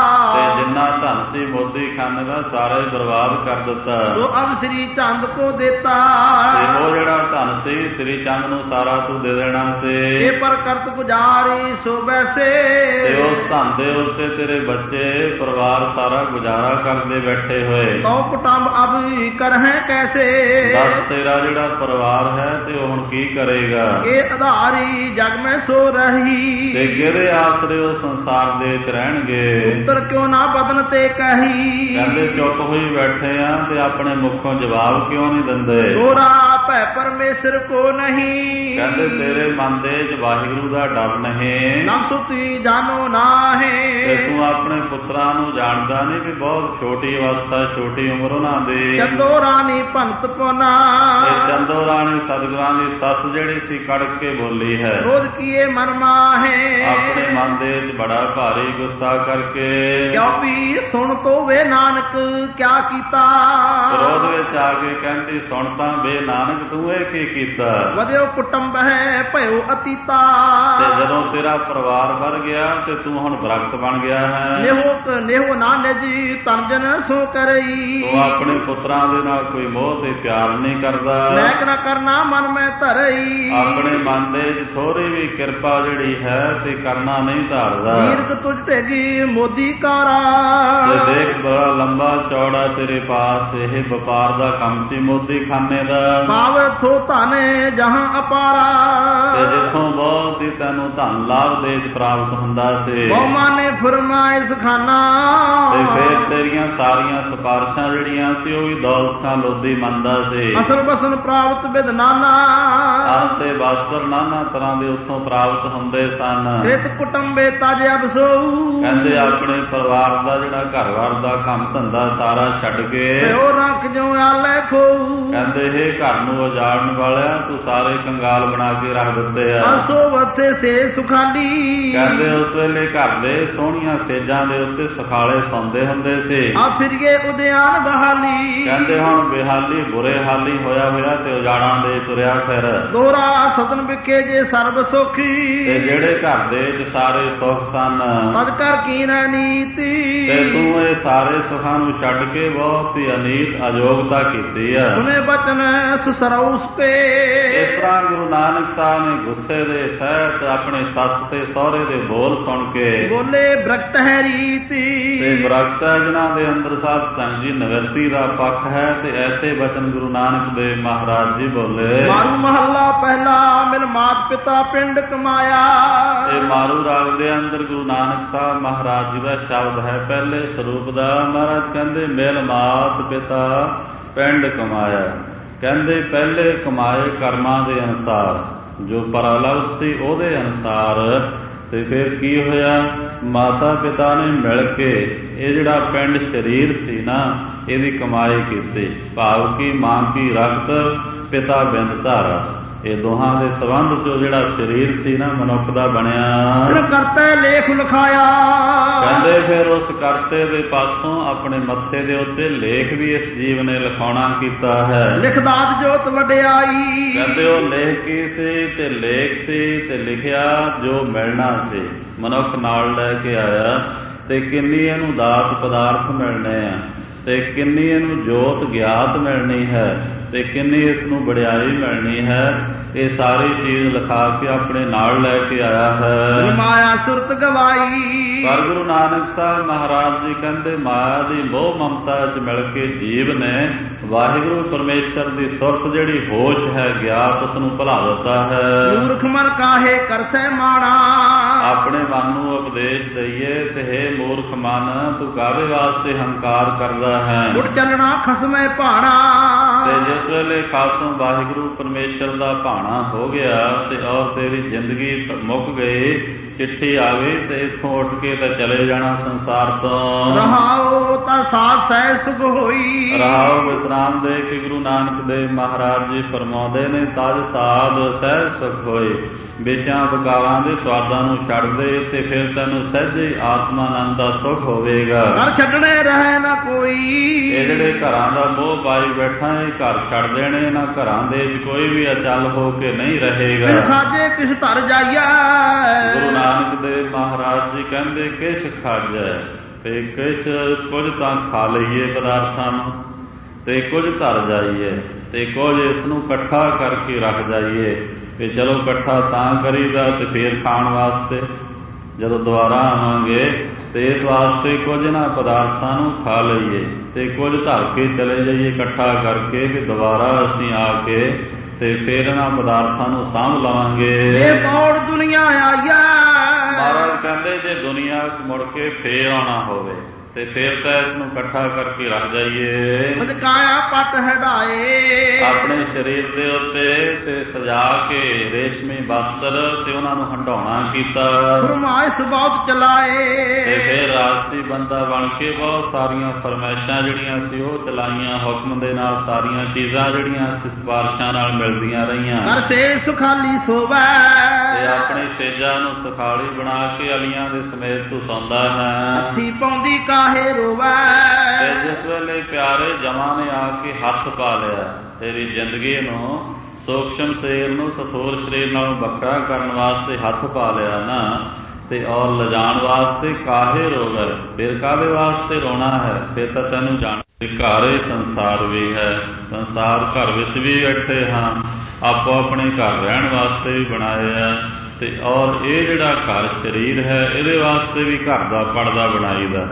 ਤੇ ਜਿੰਨਾ ਧਨ ਸੀ ਮੋਦੀ ਖਾਨੇ ਦਾ ਸਾਰਾ ਹੀ ਬਰਬਾਦ ਕਰ ਦਿੱਤਾ। ਸੋ ਅਬ ਸ੍ਰੀ ਚੰਦ ਕੋ ਦੇਤਾ, ਤੇ ਉਹ ਜਿਹੜਾ ਧਨ ਸੀ ਸ੍ਰੀ ਚੰਦ ਨੂੰ ਸਾਰਾ ਤੂੰ ਦੇ ਦੇਣਾ ਸੀ। ਇਹ ਪਰ ਕਰਤ ਗੁਜ਼ਾਰੀ ਸੋ ਵੈਸੇ, ਤੇ ਉਸ ਧਨ ਦੇ ਉੱਤੇ ਤੇਰੇ ਬੱਚੇ ਪਰਿਵਾਰ ਸਾਰਾ ਗੁਜ਼ਾਰਾ ਕਰਦੇ ਬੈਠੇ ਹੋਏ। ਤੋ ਕੁਟੰਬ ਅਬ ਕਰਹਿ ਕੈਸੇ, ਦੱਸ ਤੇਰਾ ਜਿਹੜਾ ਪਰਿਵਾਰ ਹੈ ਤੇ ਉਹ ਹੁਣ ਕੀ ਕਰੇਗਾ। ਇਹ ਆਧਾਰੀ ਜਗ ਮੈਂ ਸੋ ਰਹੀ, ਤੇ ਕਿਹਦੇ ਆਸਰੇ ਉਹ ਸੰਸਾਰ ਦੇ ਵਿੱਚ ਰਹਿਣਗੇ। ਉੱਤਰ ਕਿਉਂ ਨਾ ਬਦਨ ਤੇ ਕਹੀ, ਕਹਿੰਦੇ ਚੁੱਪ ਹੋਈ ਬੈਠੇ ਆ ਤੇ ਆਪਣੇ ਮੁਖੋਂ ਜਵਾਬ ਕਿਉਂ ਨਹੀਂ ਦਿੰਦੇ। ਤੋਰਾ ਭੈ ਪਰਮੇਸ਼ਰ ਕੋ ਨਹੀਂ, ਕਹਿੰਦੇ ਤੇਰੇ ਮਨ ਦੇ ਵਿੱਚ ਵਾਹਿਗੁਰੂ ਦਾ ਡਰ ਨਹੀਂ। ਨਾ ਸੁਤੀ ਜਾਨੋ ਨਾਹੇ, ਤੇ ਤੂੰ ਆਪਣੇ ਪੁੱਤਰਾਂ ਨੂੰ ਜਾਣਦਾ ਨਹੀਂ ਵੀ ਬਹੁਤ ਛੋਟੀ ਅਵਸਥਾ ਛੋਟੀ ਉਮਰ ਉਹਨਾਂ ਦੀ। ਚੰਦੋ ਰਾਣੀ ਭੰਤ ਪੋਨਾ, ਤੇ ਚੰਦੋ ਰਾਣੀ ਸਤਿਗੁਰਾਂ ਦੀ ਸੱਸ ਜਿਹੜੀ ਸੀ ਕੜਕ ਕੇ ਬੋਲੀ ਹੈ। ਕ੍ਰੋਧ ਕੀਏ ਮਨ ਮਾਹੇ, ਆਪਣੇ ਮਨ ਦੇ ਵਿੱਚ ਬੜਾ ਭਾਰੀ ਗੁੱਸਾ ਕਰਕੇ ਕਿਉ ਵੀ ਸੁਣ ਤੋ ਵੇ ਨਾਨਕ ਕਿਆ ਕੀਤਾ, ਕ੍ਰੋਧ ਵਿੱਚ ਆ ਕੇ ਕਹਿੰਦੀ ਸੁਣ ਤਾਂ ਬੇ ਨਾਨਕ ਤੂੰ ਇਹ ਕੀ ਕੀਤਾ। ਵਧਿਓ ਕੁਟੰਬ ਹੈ ਭਇਓ ਅਤੀਤਾ, ਤੇ ਜਦੋਂ ਤੇਰਾ ਪਰਿਵਾਰ ਵੱਧ ਗਿਆ ਤੇ ਤੂੰ ਹੁਣ ਬਰਕਤ ਬਣ ਗਿਆ ਹੈ। ਨੇਹੋ ਨਾ ਨਿਜ ਤਨ ਜਨ ਸੋ ਕਰਈ, ਤੂੰ ਆਪਣੇ ਪੁੱਤਰਾਂ ਦੇ ਨਾਲ ਕੋਈ ਮੋਹ ਤੇ ਪਿਆਰ ਨਹੀਂ ਕਰਦਾ। ਲੈਕ ਨਾ ਕਰਨਾ ਮਨ ਮੈਂ ਧਰਈ, ਆਪਣੇ ਮਨ ਦੇ ਵਿੱਚ ਥੋੜੀ ਵੀ ਕਿਰਪਾ ਜਿਹੜੀ ਹੈ ਤੇ ਕਰਨਾ ਨਹੀਂ ਧਾਰਦਾ। ਦੀਰਘ ਤੁਝ ਭੇਗੀ ਮੋਦੀ ਕਾਰਾ, ਤੇ ਦੇਖ ਬੜਾ ਲੰਬਾ ਚੌੜਾ ਤੇਰੇ ਪਾਸ ਇਹ ਵਪਾਰ ਦਾ ਕੰਮ ਸੀ ਮੋਦੀ ਖਾਨੇ ਦਾ। ਪਾਵ ਥੋ ਧਨ ਜਹਾਂ ਅਪਾਰਾ, ਤੇ ਜਿੱਥੋਂ ਬਹੁਤ ਹੀ ਤੈਨੂੰ ਧਨ ਲਾਭ ਦੇ ਪ੍ਰਾਪਤ ਹੁੰਦਾ ਸੀ। ਬਹੁ ਮਾਨੇ ਫਰਮਾਇਸ਼ ਖਾਨਾ, ਤੇ ਫਿਰ ਤੇਰੀਆਂ ਸਾਰੀਆਂ ਸਿਫਾਰਸ਼ਾਂ ਜਿਹੜੀਆਂ ਸੀ ਉਹ ਵੀ ਦੌਲਤਾਂ ਲੋਦੀ ਮੰਨਦਾ ਸੀ। ਅਸਲ ਬਸਨ ਪ੍ਰਾਪਤ ਬਿਦ ਨਾਨਾ, ਤੇ ਵਸਤਰ ਨਾਨਾ ਤਰ੍ਹਾਂ ਦੇ ਉੱਥੋਂ ਪ੍ਰਾਪਤ ਹੁੰਦੇ ਸਨ। ਕ੍ਰਿਤ ਕੁਟੰਬੇ ਤਜ ਅਬਸੋ, ਕਹਿੰਦੇ ਆਪਣੇ ਪਰਿਵਾਰ ਦਾ ਜਿਹੜਾ ਘਰ-ਬਾਰ ਦਾ ਕੰਮ ਧੰਦਾ ਸਾਰਾ ਛੱਡ ਕੇ ਉਹ ਰੱਖ ਜੋ ਆਲੇ ਖੋ, ਕਹਿੰਦੇ ਇਹ ਘਰ ਨੂੰ ਉਜਾੜਨ ਵਾਲਿਆ ਤੂੰ ਸਾਰੇ ਕੰਗਾਲ ਬਣਾ ਕੇ ਰੱਖ ਦਿੱਤੇ ਆ। ਅਸੋ ਵਥੇ ਸੇ ਸੁਖਾਲੀ, ਕਹਿੰਦੇ ਉਸ ਵੇਲੇ ਘਰ ਦੇ ਸੋਹਣੀਆਂ ਸੇਜਾਂ ਦੇ ਉੱਤੇ ਸੁਖਾਲੇ ਸੌਂਦੇ ਹੁੰਦੇ ਸੀ। ਆ ਫਿਰੀਏ ਉਦਿਆਨ ਬਹਾਲੀ, ਕਹਿੰਦੇ ਹੁਣ ਬੇਹਾਲੀ ਬੁਰੇ ਹਾਲੀ ਹੋਇਆ ਹੋਇਆ ਤੇ ਉਜਾੜਾਂ ਦੇ ਤੁਰਿਆ ਫਿਰ। ਦੋਰਾ ਸਤਨ ਵਿਖੇ ਜੇ ਸਰਬ ਸੁਖੀ, ਤੇ ਜਿਹੜੇ ਘਰ ਦੇ ਵਿੱਚ ਸਾਰੇ ਸੁੱਖ ਸਨ ਤਦ ਕਰ ਕੀਨ ਨੀਤੀ, ਤੇ ਤੂੰ ਇਹ ਸਾਰੇ ਸੁੱਖਾਂ ਨੂੰ ਛੱਡ ਕੇ ਬਹੁਤ ਹੀ ਅਨੀਤ ਅਯੋਗਤਾ ਕੀਤੀ ਆ। ਸੁਨੇ ਬਚਨ ਸੁਸਰਉਸ ਪੇ, ਇਸ ਤਰ੍ਹਾਂ ਗੁਰੂ ਨਾਨਕ ਸਾਹਿਬ ਨੇ ਗੁੱਸੇ ਦੇ ਸਹਿਤ ਆਪਣੇ ਸੱਸ ਤੇ ਸਹੁਰੇ ਦੇ ਬੋਲ ਸੁਣ ਕੇ ਬੋਲੇ ਬ੍ਰਕਤ ਹੈ ਰੀਤੀ, ਤੇ ਬ੍ਰਕਤ ਹੈ ਜਿਨ੍ਹਾਂ ਦੇ ਅੰਦਰ ਸਾਧ ਸੰਗ ਜੀ ਨਿਵਰਤੀ ਦਾ ਪੱਖ ਹੈ। ਤੇ ਐਸੇ ਬਚਨ ਗੁਰੂ ਨਾਨਕ ਦੇਵ ਮਹਾਰਾਜ ਜੀ ਬੋਲੇ। ਮਾਰੂ ਮਹੱਲਾ ਪਹਿਲਾ ਮਿਲ ਮਾਤ ਪਿਤਾ ਪਿੰਡ ਕਮਾਇਆ, ਇਹ ਮਾਰੂ ਰਾਗ ਦੇ ਅੰਦਰ ਗੁਰੂ ਨਾਨਕ ਸਾਹਿਬ ਮਹਾਰਾਜ ਜੀ ਦਾ ਸ਼ਬਦ ਹੈ ਪਹਿਲੇ ਸਰੂਪ ਦਾ। ਮਹਾਰਾਜ ਕਹਿੰਦੇ ਮਿਲ ਮਾਤ ਪਿਤਾ ਪਿੰਡ ਕਮਾਇਆ। ਕਹਿੰਦੇ ਪਹਿਲੇ ਕਮਾਏ ਕਰਮਾਂ ਦੇ ਅਨੁਸਾਰ ਜੋ ਪਰਲਵ ਸੀ ਉਹਦੇ ਅਨੁਸਾਰ। ਤੇ ਫਿਰ ਕੀ ਹੋਇਆ, ਮਾਤਾ ਪਿਤਾ ਨੇ ਮਿਲ ਕੇ ਇਹ ਜਿਹੜਾ ਪਿੰਡ ਸਰੀਰ ਸੀ ਨਾ ਇਹਦੀ ਕਮਾਈ ਕੀਤੀ। ਭਾਵ ਕਿ ਮਾਂ ਕੀ ਰਖਤ ਪਿਤਾ ਬਿੰਦ ਧਾਰਾ, ਇਹ ਦੋਹਾਂ ਦੇ ਸੰਬੰਧ ਚੋਂ ਜਿਹੜਾ ਸਰੀਰ ਸੀ ਨਾ ਮਨੁੱਖ ਦਾ ਬਣਿਆ। ਕਰਤੇ ਲੇਖ ਲਿਖਾਇਆ, ਕਹਿੰਦੇ ਫਿਰ ਉਸ ਕਰਤੇ ਦੇ ਪਾਸੋਂ ਆਪਣੇ ਮੱਥੇ ਦੇ ਉੱਤੇ ਲੇਖ ਵੀ ਇਸ ਜੀਵ ਨੇ ਲਿਖਾਉਣਾ ਕੀਤਾ ਹੈ। ਲਿਖਦਾਤ ਜੋਤ ਵਡਿਆਈ, ਕਹਿੰਦੇ ਉਹ ਲੇਖ ਕੀ ਸੀ ਤੇ ਲੇਖ ਸੀ ਤੇ ਲਿਖਿਆ ਜੋ ਮਿਲਣਾ ਸੀ ਮਨੁੱਖ ਨਾਲ ਲੈ ਕੇ ਆਇਆ। ਤੇ ਕਿੰਨੀ ਇਹਨੂੰ ਦਾਤ ਪਦਾਰਥ ਮਿਲਣੇ ਆ, ਤੇ ਕਿੰਨੀ ਇਹਨੂੰ ਜੋਤ ਗਿਆਤ ਮਿਲਣੀ ਹੈ, ਤੇ ਕਿੰਨੀ ਇਸ ਨੂੰ ਵਡਿਆਈ ਮਿਲਣੀ ਹੈ। ਇਹ ਸਾਰੀ ਚੀਜ਼ ਲਿਖਾ ਕੇ ਆਪਣੇ ਨਾਲ ਲੈ ਕੇ ਆਇਆ ਹੈ। ਮਾਇਆ ਸੁਰਤ ਗਵਾਈ, ਪਰ ਗੁਰੂ ਨਾਨਕ ਸਾਹਿਬ ਮਹਾਰਾਜ ਜੀ ਕਹਿੰਦੇ ਮਾਇਆ ਦੀ ਮੋਹ ਮਮਤਾ ਚ ਮਿਲ ਕੇ ਜੀਵ ਨੇ ਵਾਹਿਗੁਰੂ ਪਰਮੇਸ਼ਰ ਦੀ ਸੁਰਤ ਜਿਹੜੀ ਹੋਸ਼ ਹੈ ਗਿਆਤ ਉਸ ਨੂੰ ਭੁਲਾ ਦਿੱਤਾ ਹੈ। ਮੂਰਖ ਮਨ ਕਾਹੇ ਕਰਸੈ ਮਾਣਾ, ਆਪਣੇ ਮਨ ਨੂੰ ਉਪਦੇਸ਼ ਦਈਏ ਤੇ ਹੇ ਮੂਰਖ ਮਨ ਤੂੰ ਕਾਹਦੇ ਵਾਸਤੇ ਹੰਕਾਰ ਕਰਦਾ ਹੈ। ਉੱਠ ਚੱਲਣਾ ਖਸਮੈ ਭਾਣਾ, ਤੇ ਜਿਸ ਵੇਲੇ ਖਾਸੋਂ ਵਾਹਿਗੁਰੂ ਪਰਮੇਸ਼ਰ ਦਾ ਭਾਣਾ ਹੋ ਗਿਆ ਤੇ ਔਰ ਤੇਰੀ ਜ਼ਿੰਦਗੀ ਮੁੱਕ ਗਈ, ਚਿੱਠੀ ਆ ਗਈ ਤੇ ਇੱਥੋਂ ਉੱਠ ਕੇ ਤਾਂ ਚਲੇ ਜਾਣਾ ਸੰਸਾਰ ਤੋਂ। ਰਹਾਉ ਤਾਂ ਸਾਧ ਸਹਿ ਸੁਖ ਹੋਈ, ਰਹਾਉ ਵਿਸਰਾਮ ਦੇ ਕੇ ਗੁਰੂ ਨਾਨਕ ਦੇਵ ਮਹਾਰਾਜ ਜੀ ਫਰਮਾਉਂਦੇ ਨੇ, ਤਜ ਸਾਧ ਸਹਿਜ ਸੁਖ ਹੋਏ। ਵਿਸ਼ਿਆਂ ਵਿਕਾਰਾਂ ਦੇ ਸਵਾਦਾਂ ਨੂੰ ਛੱਡ ਦੇ ਤੇ ਫਿਰ ਤੈਨੂੰ ਸਹਿਜੇ ਆਤਮਾ ਆਨੰਦ ਦਾ ਸੁਖ ਹੋਵੇਗਾ। ਘਰ ਛੱਡਣੇ ਰਹੇ ਨਾ ਕੋਈ। ਇਹ ਜਿਹੜੇ ਘਰਾਂ ਦਾ ਮੋਹ ਪਾਈ ਬੈਠਾ, ਇਹ ਘਰ ਛੱਡ ਦੇਣੇ। ਇਹਨਾਂ ਘਰਾਂ ਦੇ ਵਿੱਚ ਕੋਈ ਵੀ ਅਚਲ ਹੋ ਕੇ ਨਹੀਂ ਰਹੇਗਾ। ਫਿਰ ਖਾਜੇ ਕਿਸ ਧਰ ਜਾਈਐ। ਗੁਰੂ ਨਾਨਕ ਦੇਵ ਮਹਾਰਾਜ ਜੀ ਕਹਿੰਦੇ, ਕਿਛ ਖਾਜੈ ਤੇ ਕਿਛ ਕੁਝ ਤਾਂ ਖਾ ਲਈਏ ਪਦਾਰਥਾਂ ਨੂੰ, ਤੇ ਕੁਝ ਧਰ ਜਾਈਏ, ਤੇ ਕੁਝ ਇਸ ਨੂੰ ਇਕੱਠਾ ਕਰਕੇ ਰੱਖ ਜਾਈਏ। ਵੀ ਚਲੋ ਇਕੱਠਾ ਤਾਂ ਕਰੀਦਾ ਤੇ ਫੇਰ ਖਾਣ ਵਾਸਤੇ ਜਦੋਂ ਦੁਬਾਰਾ ਆਵਾਂਗੇ, ਤੇ ਇਸ ਵਾਸਤੇ ਕੁਝ ਨਾ ਪਦਾਰਥਾਂ ਨੂੰ ਖਾ ਲਈਏ ਤੇ ਕੁਝ ਧਰ ਕੇ ਚਲੇ ਜਾਈਏ ਇਕੱਠਾ ਕਰਕੇ, ਵੀ ਦੁਬਾਰਾ ਅਸੀਂ ਆ ਕੇ ਤੇ ਫੇਰ ਇਹਨਾਂ ਪਦਾਰਥਾਂ ਨੂੰ ਸਾਂਭ ਲਵਾਂਗੇ। ਇਹ ਕੌਣ ਦੁਨੀਆ ਆਈਆ। ਮਹਾਰਾਜ ਕਹਿੰਦੇ, ਜੇ ਦੁਨੀਆ ਮੁੜ ਕੇ ਫੇਰ ਆਉਣਾ ਹੋਵੇ ਤੇ ਫੇਰ ਤਾਂ ਇਸ ਨੂੰ ਇਕੱਠਾ ਕਰਕੇ ਰੱਖ ਜਾਈਏ। ਕਾਇਆ ਪੱਟ ਹਟਾਏ। ਆਪਣੇ ਸਰੀਰ ਦੇ ਉੱਤੇ ਤੇ ਸਜਾ ਕੇ ਰੇਸ਼ਮੀ ਵਸਤਰ ਤੇ ਉਹਨਾਂ ਨੂੰ ਹੰਡਾਉਣਾ ਕੀਤਾ। ਫਰਮਾਇਸ਼ ਬਹੁਤ ਚਲਾਏ। ਤੇ ਫਿਰ ਰਾਜਸੀ ਬੰਦਾ ਬਣ ਕੇ ਬਹੁਤ ਸਾਰੀਆਂ ਫਰਮਾਇਸ਼ਾਂ ਜਿਹੜੀਆਂ ਸੀ ਉਹ ਚਲਾਈਆਂ। ਹੁਕਮ ਦੇ ਨਾਲ ਸਾਰੀਆਂ ਚੀਜ਼ਾਂ ਜਿਹੜੀਆਂ ਸਿਫਾਰਿਸ਼ਾਂ ਨਾਲ ਮਿਲਦੀਆਂ ਰਹੀਆਂ। ਕਰ ਸੇ ਸੁਖਾਲੀ ਸੋਵੈ। ਤੇ ਆਪਣੀ ਸੇਜਾਂ ਨੂੰ ਸੁਖਾਲੀ ਬਣਾ ਕੇ ਅਲੀਆਂ ਦੇ ਸਮੇਤ ਤੂੰ ਸੌਂਦਾ ਹੈ। ਹੱਥੀ ਪਾਉਂਦੀ ਕਾਹੇ ਰੋਵੈ। ਤੇ ਜਿਸ ਵੇਲੇ ਪਿਆਰੇ ਜਮਾਂ ਨੇ ਆ ਕੇ ਹੱਥ ਪਾ ਲਿਆ ਤੇਰੀ ਜ਼ਿੰਦਗੀ ਨੂੰ, ਸੂਖਸ਼ਮ ਸਰੀਰ ਨੂੰ ਸਥੂਲ ਸਰੀਰ ਨਾਲੋਂ ਵੱਖਰਾ ਕਰਨ ਵਾਸਤੇ ਹੱਥ ਪਾ ਲਿਆ ਨਾ, ਤੇ ਔਰ ਲਿਜਾਣ ਵਾਸਤੇ ਕਾਹੇ ਰੋਵੈ। ਫਿਰ ਕਾਹਦੇ ਵਾਸਤੇ ਰੋਣਾ ਹੈ? ਫਿਰ ਤਾਂ ਤੈਨੂੰ ਜਾਣ ਘਰ ਸੰਸਾਰ ਵੀ ਹੈ। ਸੰਸਾਰ ਘਰ ਵਿੱਚ ਵੀ ਬੈਠੇ ਹਾਂ, ਆਪੋ ਆਪਣੇ ਘਰ ਰਹਿਣ ਵਾਸਤੇ ਵੀ ਬਣਾਏ ਆ, ਤੇ ਔਰ ਇਹ ਜਿਹੜਾ ਘਰ ਸਰੀਰ ਹੈ ਇਹਦੇ ਵਾਸਤੇ ਵੀ ਘਰ ਦਾ ਪਰਦਾ ਬਣਾਈਦਾ।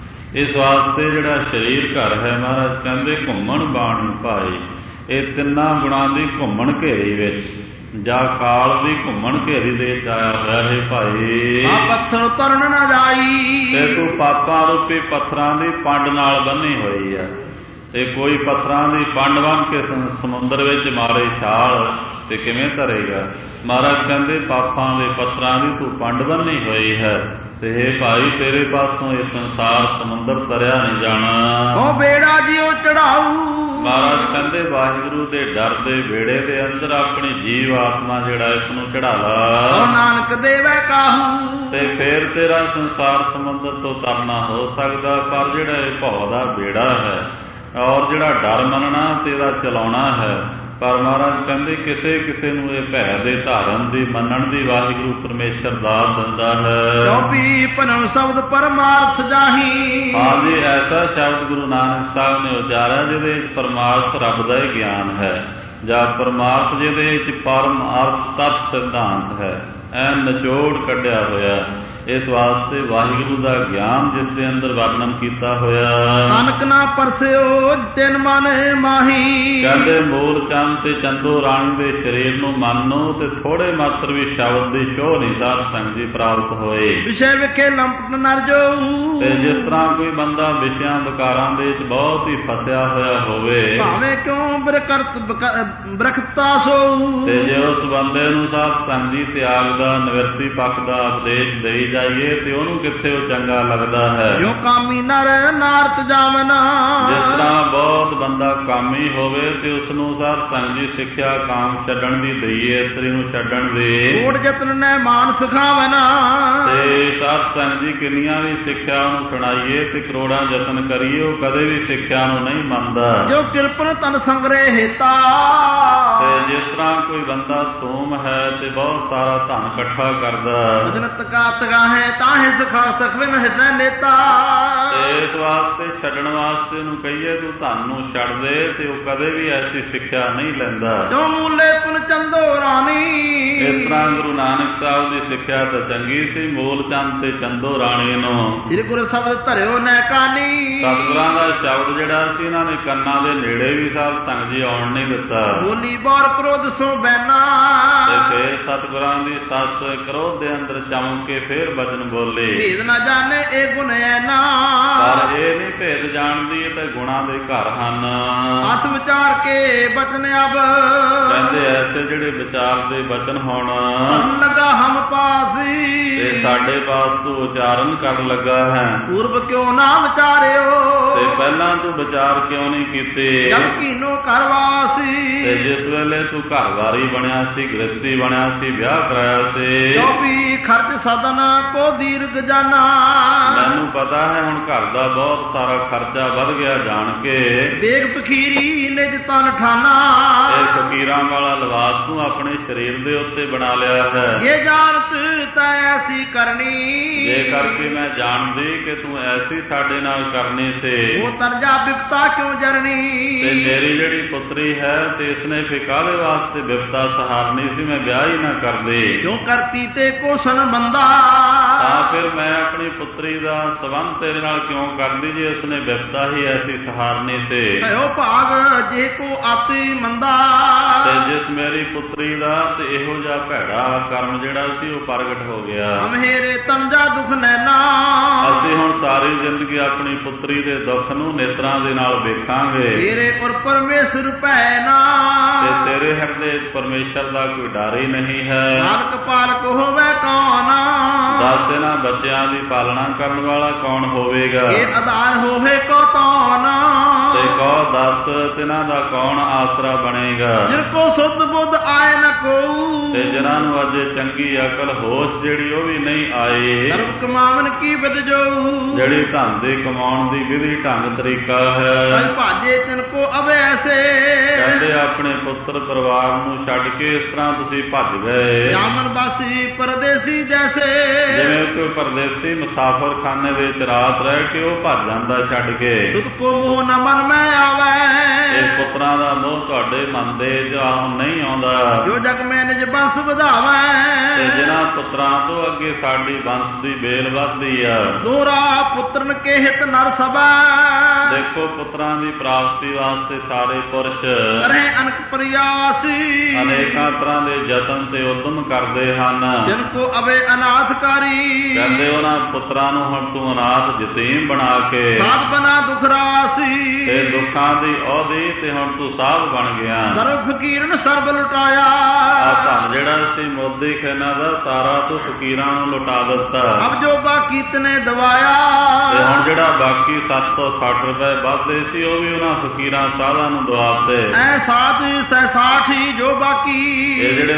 ਇਸ ਵਾਸਤੇ ਜਿਹੜਾ ਸਰੀਰ ਘਰ ਹੈ, ਮਹਾਰਾਜ ਕਹਿੰਦੇ ਘੁੰਮਣ ਬਾਣ ਭਾਈ। ਇਹ ਤਿੰਨਾਂ ਗੁਣਾਂ ਦੀ ਘੁੰਮਣ ਘੇਰੀ ਵਿੱਚ ਜਾਂ ਕਾਲ ਦੀ ਘੁੰਮਣ ਘੇਰੀ ਦੇ ਵਿੱਚ ਆਇਆ ਹੋਇਆ ਹੈ ਭਾਈ। ਪੱਥਰ ਤਰਨ ਨਾ ਜਾਈ। ਤੇ ਤੂੰ ਪਾਪਾਂ ਰੂਪੀ ਪੱਥਰਾਂ ਦੀ ਪੰਡ ਨਾਲ ਬੰਨੀ ਹੋਈ ਹੈ, ਤੇ ਕੋਈ ਪੱਥਰਾਂ ਦੀ ਪੰਡ ਬੰਨ ਕੇ ਸਮੁੰਦਰ ਵਿੱਚ ਮਾਰੇ ਛਾਲ ਤੇ ਕਿਵੇਂ ਧਰੇਗਾ? ਮਹਾਰਾਜ ਕਹਿੰਦੇ ਪਾਪਾਂ ਦੇ ਪੱਥਰਾਂ ਦੀ ਤੂੰ ਪੰਡ ਬੰਨੀ ਹੋਈ ਹੈ, ਤੇ ਇਹ ਭਾਈ ਤੇਰੇ ਪਾਸੋਂ ਇਹ ਸੰਸਾਰ ਸਮੁੰਦਰ ਤਰਿਆ ਨਹੀਂ ਜਾਣਾ। ਉਹ ਬੇੜਾ ਜਿਉ ਚੜਾਊ। ਮਹਾਰਾਜ ਕਹਿੰਦੇ ਵਾਹਿਗੁਰੂ ਦੇ ਡਰ ਦੇ ਬੇੜੇ ਦੇ ਅੰਦਰ ਆਪਣੀ ਜੀਵ ਆਤਮਾ ਜਿਹੜਾ ਇਸ ਨੂੰ ਚੜਾ ਲਾ। ਨਾਨਕ ਦੇਵੈ ਕਾਹੂ। ਤੇ ਫੇਰ ਤੇਰਾ ਸੰਸਾਰ ਸਮੁੰਦਰ ਤੋਂ ਤਰਨਾ ਹੋ ਸਕਦਾ। ਪਰ ਜਿਹੜਾ ਇਹ ਭਉ ਦਾ ਬੇੜਾ ਹੈ ਔਰ ਜਿਹੜਾ ਡਰ ਮੰਨਣਾ ਤੇ ਇਹਦਾ ਚਲਾਉਣਾ ਹੈ, ਪਰ ਮਹਾਰਾਜ ਕਹਿੰਦੇ ਕਿਸੇ ਕਿਸੇ ਨੂੰ ਇਹ ਭੈ ਦੇ ਧਾਰਨ ਦੀ ਮੰਨਣ ਦੀ ਵਾਹਿਗੁਰੂ ਪਰਮੇਸ਼ਰ ਦਾਤ ਦਿੰਦਾ ਹੈ। ਚੌਪੀ ਭਨਮ ਸ਼ਬਦ ਪਰਮਾਰਥ ਜਾਹੀ। ਹਾਂਜੀ, ਐਸਾ ਸ਼ਬਦ ਗੁਰੂ ਨਾਨਕ ਸਾਹਿਬ ਨੇ ਉਚਾਰਿਆ ਜਿਹਦੇ ਵਿੱਚ ਪਰਮਾਰਥ ਰੱਬ ਦਾ ਹੀ ਗਿਆਨ ਹੈ, ਜਾਂ ਪਰਮਾਰਥ ਜਿਹਦੇ ਵਿੱਚ ਪਰਮ ਅਰਥ ਤਤ ਸਿਧਾਂਤ ਹੈ, ਐ ਨਿਚੋੜ ਕੱਢਿਆ ਹੋਇਆ। ਇਸ ਵਾਸਤੇ ਵਾਹਿਗੁਰੂ ਦਾ ਗਿਆਨ ਜਿਸ ਦੇ ਅੰਦਰ ਵਰਣਨ ਕੀਤਾ ਹੋਇਆ। ਨਾਨਕ ਨਾ ਪਰਸਿਓ ਤਿਨ ਮਨ ਮਾਹੀ। ਕਹਿੰਦੇ ਮੂਲ ਚੰਦ ਤੇ ਚੰਦੋ ਰਾਣੀ ਦੇ ਸਰੀਰ ਨੂੰ ਮੰਨੋ ਤੇ ਥੋੜੇ ਮਾਤਰ ਵੀ ਸ਼ਬਦ ਦੀ ਛੋਹ ਨਹੀਂ ਸਾਧ ਸੰਗਤ ਜੀ ਪ੍ਰਾਪਤ ਹੋਏ। ਵਿਸ਼ੇ ਵਿਖੇ ਲੰਪਟ ਨਰ ਜੋ। ਤੇ ਜਿਸ ਤਰ੍ਹਾਂ ਕੋਈ ਬੰਦਾ ਵਿਸ਼ਿਆਂ ਵਿਕਾਰਾਂ ਦੇ ਵਿੱਚ ਬਹੁਤ ਹੀ ਫਸਿਆ ਹੋਇਆ ਹੋਵੇ, ਭਾਵੇਂ ਕਿਉਂ ਬਰਖਤਾ ਸੋ। ਤੇ ਜੇ ਉਸ ਬੰਦੇ ਨੂੰ ਸਾਧ ਸੰਗਤ ਜੀ ਤਿਆਗ ਦਾ ਨਿਵਰਤੀ ਪੱਖ ਦਾ ਉਪਦੇਸ਼ ਦੇਈ ਜਾਈਏ ਤੇ ਉਹਨੂੰ ਕਿੱਥੇ ਉਹ ਚੰਗਾ ਲੱਗਦਾ ਹੈ। ਜੋ ਕਾਮੀ ਨਰ ਨਾਰਤ ਜਾਵਨਾ। ਜਿਸ ਤਰ੍ਹਾਂ ਬਹੁਤ ਬੰਦਾ ਕਾਮੀ ਹੋਵੇ ਤੇ ਉਸ ਨੂੰ ਸਾਧ ਸੰਗਤ ਜੀ ਸਿੱਖਿਆ ਕਾਮ ਛੱਡਣ ਦੀ ਦਈਏ, ਇਸਤਰੀ ਨੂੰ ਛੱਡਣ ਦੀ। ਕੋਟ ਯਤਨ ਨੇ ਮਾਨ ਸਿਖਾਵਨਾ। ਤੇ ਸਾਧ ਸੰਗਤ ਜੀ ਕਿੰਨੀਆਂ ਵੀ ਸਿੱਖਿਆ ਉਹਨੂੰ ਸੁਣਾਈਏ ਤੇ ਕਰੋੜਾਂ ਯਤਨ ਕਰੀਏ, ਉਹ ਕਦੇ ਵੀ ਸਿੱਖਿਆ ਨੂੰ ਨਹੀਂ ਮੰਨਦਾ। ਜੋ ਕਿਰਪਨ ਤਨ ਸੰਗ੍ਰਹਿ ਹੇਤਾ। ਤੇ ਜਿਸ ਤਰ੍ਹਾਂ ਕੋਈ ਬੰਦਾ ਸੋਮ ਹੈ ਤੇ ਬਹੁਤ ਸਾਰਾ ਧਨ ਇਕੱਠਾ ਕਰਦਾ ਹੈ ਤਾਹੇ ਸਿਖਾ ਸਕਵੇਂ ਹਿਰਦੈ ਨੇਤਾ। ਤੇ ਇਸ ਵਾਸਤੇ ਛੱਡਣ ਵਾਸਤੇ ਉਹਨੂੰ ਕਹੀਏ ਤੂੰ ਧਨ ਨੂੰ ਛੱਡ ਦੇ, ਤੇ ਉਹ ਕਦੇ ਵੀ ਐਸੀ ਸਿੱਖਿਆ ਨਹੀਂ ਲੈਂਦਾ। ਜੋ ਮੂਲੇ ਪੁਨ ਚੰਦੋ ਰਾਣੀ। ਇਸ ਤਰ੍ਹਾਂ ਗੁਰੂ ਨਾਨਕ ਸਾਹਿਬ ਦੀ ਸਿੱਖਿਆ ਤਾਂ ਚੰਗੀ ਸੀ। ਮੂਲ ਚੰਦ ਤੇ ਚੰਦੋ ਰਾਣੀ ਨੂੰ ਸ੍ਰੀ ਗੁਰੂ ਸ਼ਬਦ ਧਰਿਓ ਨੈ ਕਾਨੀ। ਸਤਿਗੁਰਾਂ ਦਾ ਸ਼ਬਦ ਜਿਹੜਾ ਸੀ ਇਹਨਾਂ ਨੇ ਕੰਨਾਂ ਦੇ ਨੇੜੇ ਵੀ ਸਾਧ ਸੰਗਤ ਜੀ ਆਉਣ ਨਹੀਂ ਦਿੱਤਾ। ਬੋਲੀ ਬਾਰ ਕ੍ਰੋਧ ਸੋ ਬੈਨਾ। ਤੇ ਫੇਰ ਸਤਿਗੁਰਾਂ ਦੀ ਸੱਸ ਕ੍ਰੋਧ ਦੇ ਅੰਦਰ ਚਮਕ ਕੇ ਫੇਰ ਬਚਨ ਬੋਲੇ, ਭੇਦ ਨਾ ਜਾਣੇ ਇਹ ਗੁਣ ਐਨਾ, ਪਰ ਇਹ ਨਹੀਂ ਭੇਦ ਜਾਣਦੀ ਇਹ ਤਾਂ ਗੁਣਾਂ ਦੇ ਘਰ ਹਨ। ਅਸ ਵਿਚਾਰ ਕੇ ਬਚਨ ਅਬ, ਕਹਿੰਦੇ ਐਸੇ ਜਿਹੜੇ ਵਿਚਾਰ ਦੇ ਬਚਨ ਹੋਣ ਲਗਾ ਹਮ ਪਾਸੀ, ਤੇ ਸਾਡੇ ਪਾਸ ਤੂੰ ਉਚਾਰਨ ਕਰਨ ਲੱਗਾ ਹੈ। ਪੂਰਬ ਕਿਉਂ ਨਾ ਵਿਚਾਰਿਓ, ਤੇ ਪਹਿਲਾਂ ਤੂੰ ਵਿਚਾਰ ਕਿਉਂ ਨਹੀਂ ਕੀਤੇ? ਜਬ ਕੀਨੋ ਕਰਵਾਸੀ, ਤੇ ਜਿਸ ਵੇਲੇ ਤੂੰ ਘਰ ਵਾਰੀ ਬਣਿਆ ਸੀ, ਗ੍ਰਸਤੀ ਬਣਿਆ ਸੀ, ਵਿਆਹ ਕਰਾਇਆ ਸੀ, ਜੋ ਵੀ ਖਰਚ ਸਦਨ ਕੋ ਦੀਰਘ ਜਾਨਾ, ਮੈਨੂੰ ਪਤਾ ਹੈ ਹੁਣ ਘਰ ਦਾ ਬਹੁਤ ਸਾਰਾ ਖਰਚਾ ਵੱਧ ਗਿਆ ਜਾਣ ਕੇ। ਦੇਖ ਫਕੀਰੀ ਨਿਜ ਤਨ ਠਾਨਾ, ਇਹ ਫਕੀਰਾਂ ਵਾਲਾ ਲਿਬਾਸ ਤੂੰ ਆਪਣੇ ਸਰੀਰ ਦੇ ਉੱਤੇ ਬਣਾ ਲਿਆ ਹੈ। ਇਹ ਜਾਣਤ ਤੈ ਐਸੀ ਕਰਨੀ, ਜੇ ਕਰਕੇ ਮੈਂ ਜਾਣਦੀ ਕਿ ਤੂੰ ਐਸੀ ਸਾਡੇ ਨਾਲ ਕਰਨੀ ਸੀ। ਉਹ ਤਰਜਾ ਬਿਪਤਾ ਕਿਉਂ ਜਰਨੀ, ਤੇ ਮੇਰੀ ਜਿਹੜੀ ਪੁੱਤਰੀ ਹੈ ਤੇ ਇਸਨੇ ਫਿਰ ਕਾਹਦੇ ਵਾਸਤੇ ਬਿਪਤਾ ਸਹਾਰਨੀ ਸੀ, ਮੈਂ ਵਿਆਹ ਹੀ ਨਾ ਕਰਦੀ। ਕਿਉਂ ਕਰਤੀ ਤੇ ਕੋਸਨ ਬੰਦਾ, ਤਾਂ ਫਿਰ ਮੈਂ ਆਪਣੀ ਪੁੱਤਰੀ ਦਾ ਸੰਬੰਧ ਤੇਰੇ ਨਾਲ ਕਿਉਂ ਕਰਦੀ ਜੇ ਉਸਨੇ ਬਿਪਤਾ ਹੀ ਐਸੀ ਸਹਾਰਨੀ ਸੀ। ਭਇਓ ਭਾਗ ਜੇ ਕੋ ਆਤੀ ਮੰਦਾ, ਤੇ ਜਿਸ ਮੇਰੀ ਪੁੱਤਰੀ ਦਾ ਤੇ ਇਹੋ ਜਿਹਾ ਭੈੜਾ ਕਰਮ ਜਿਹੜਾ ਸੀ ਉਹ ਪ੍ਰਗਟ ਹੋ ਗਿਆ। ਹਮੇਰੇ ਤੰਜਾ ਦੁਖ ਨੈਨਾ, ਅਸੀਂ ਹੁਣ ਸਾਰੀ ਜ਼ਿੰਦਗੀ ਆਪਣੀ ਪੁੱਤਰੀ ਦੇ ਦੁੱਖ ਨੂੰ ਨੇਤਰਾਂ ਦੇ ਨਾਲ ਵੇਖਾਂਗੇ। ਤੇਰੇ ਉਰ ਪਰਮੇਸ਼ਰ ਭੈ ਨਾ, ਤੇ ਤੇਰੇ ਹਿਰਦੇ ਪਰਮੇਸ਼ਰ ਦਾ ਕੋਈ ਡਰ ਹੀ ਨਹੀਂ ਹੈ। ਪਾਲਕ ਪਾਲਕ ਹੋਵੇ ਕੌਣ, ਦੱਸ ਇਹਨਾਂ ਬੱਚਿਆਂ ਦੀ ਪਾਲਣਾ ਕਰਨ ਵਾਲਾ ਕੌਣ ਹੋਵੇਗਾ? ਇਹ ਆਧਾਰ ਹੋਵੇ ਕੋ ਤੌਣ, ਤੇ ਕਹੋ ਦੱਸ ਤਿਨਾਂ ਦਾ ਕੌਣ ਆਸਰਾ ਬਣੇਗਾ? ਜਿਨ ਕੋ ਸੁਧ ਬੁੱਧ ਆਏ ਨ ਕੋ, ਤੇ ਜਿਨ੍ਹਾਂ ਨੂੰ ਅੱਜ ਚੰਗੀ ਅਕਲ ਹੋਸ਼ ਜਿਹੜੀ ਉਹ ਵੀ ਨਹੀਂ ਆਈ, ਧਰਮ ਕਮਾਵਨ ਕੀ ਵਿਦ ਜੋ, ਜਿਹੜੀ ਧਨ ਦੇ ਕਮਾਉਣ ਦੀ ਵਿਧੀ ਢੰਗ ਤਰੀਕਾ ਹੈ। ਭਾਜੇ ਤਿਨ ਕੋ ਅਵੇ ਐਸੇ, ਕਹਿੰਦੇ ਆਪਣੇ ਪੁੱਤਰ ਪਰਿਵਾਰ ਨੂੰ ਛੱਡ ਕੇ ਇਸ ਤਰ੍ਹਾਂ ਤੁਸੀਂ ਭੱਜ ਗਏ ਜਾਮਨ ਬਾਸੀ ਪਰਦੇਸੀ ਜੈਸੇ, ਜਿਵੇਂ ਕੋਈ ਪਰਦੇਸੀ ਮੁਸਾਫਰ ਖਾਨੇ ਵਿੱਚ ਰਾਤ ਰਹਿ ਕੇ ਉਹ ਭੱਜ ਜਾਂਦਾ ਛੱਡ ਕੇ। ਤੁਧ ਕੋ ਮੋਹ ਨ ਮਨ ਮੈਂ ਆਵੇ, ਇਹ ਪੁੱਤਰਾਂ ਦਾ ਮੋਹ ਤੁਹਾਡੇ ਮਨ ਦੇ ਨਹੀਂ ਆਉਂਦਾ, ਜੋ ਜਗ ਮੈਂ ਨਿਜ ਬੰਸ ਵਧਾਵੇ, ਤੇ ਜਿਨ੍ਹਾਂ ਪੁੱਤਰਾਂ ਤੋਂ ਅੱਗੇ ਸਾਡੀ ਬੰਸ ਦੀ ਬੇਲ ਵੱਧਦੀ ਆ। ਦੋਰਾ ਪੁੱਤਰਨ ਕੇ ਹਿਤ ਨਰ ਸਭਾ, ਦੇਖੋ ਪੁੱਤਰਾਂ ਦੀ ਪ੍ਰਾਪਤੀ ਵਾਸਤੇ ਸਾਰੇ ਪੁਰਸ਼ ਕਰੇ ਅਨਕ ਪ੍ਰਿਆਸੀ, ਅਨੇਕਾਂ ਤਰ੍ਹਾਂ ਦੇ ਯਤਨ ਤੇ ਉਦਮ ਕਰਦੇ ਹਨ। ਜਿਨ ਕੋ ਅਵੇ ਅਨਾਥਕਾਰੀ, ਕਹਿੰਦੇ ਉਹਨਾਂ ਪੁੱਤਰਾਂ ਨੂੰ ਹੁਣ ਤੂੰ ਅਨਾਥ ਯਤੀਮ ਬਣਾ ਕੇ ਸਾਧ ਬਨਾ ਦੁਖ ਰਾਸੀ, ਤੇ ਦੁੱਖਾਂ ਦੀ ਅਹੁਦੀ ਤੇ ਹੁਣ ਤੂੰ ਸਾਧ ਬਣ ਗਿਆ। ਸਰਬ ਫਕੀਰਨ ਸਰਬ ਲੁਟਾਇਆ, ਆ ਧਨ ਜਿਹੜਾ ਸੀ ਮੋਦੀ ਖੈਨਾ ਦਾ ਸਾਰਾ ਤੂੰ ਫਕੀਰਾਂ ਨੂੰ ਲੁਟਾ ਦਿੱਤਾ। ਅਬ ਜੋ ਬਾਕੀ ਤਨੇ ਦਵਾਇਆ, ਤੇ ਹੁਣ ਜਿਹੜਾ ਬਾਕੀ 760 ਰੁਪਏ ਵੱਧਦੇ ਸੀ ਉਹ ਵੀ ਉਹਨਾਂ ਫਕੀਰਾਂ ਸਾਧਾਂ ਨੂੰ ਦਵਾਤੇ। ਐ ਸਾਧ ਸਹਿ ਜੋ ਬਾਕੀ, ਇਹ ਜਿਹੜੇ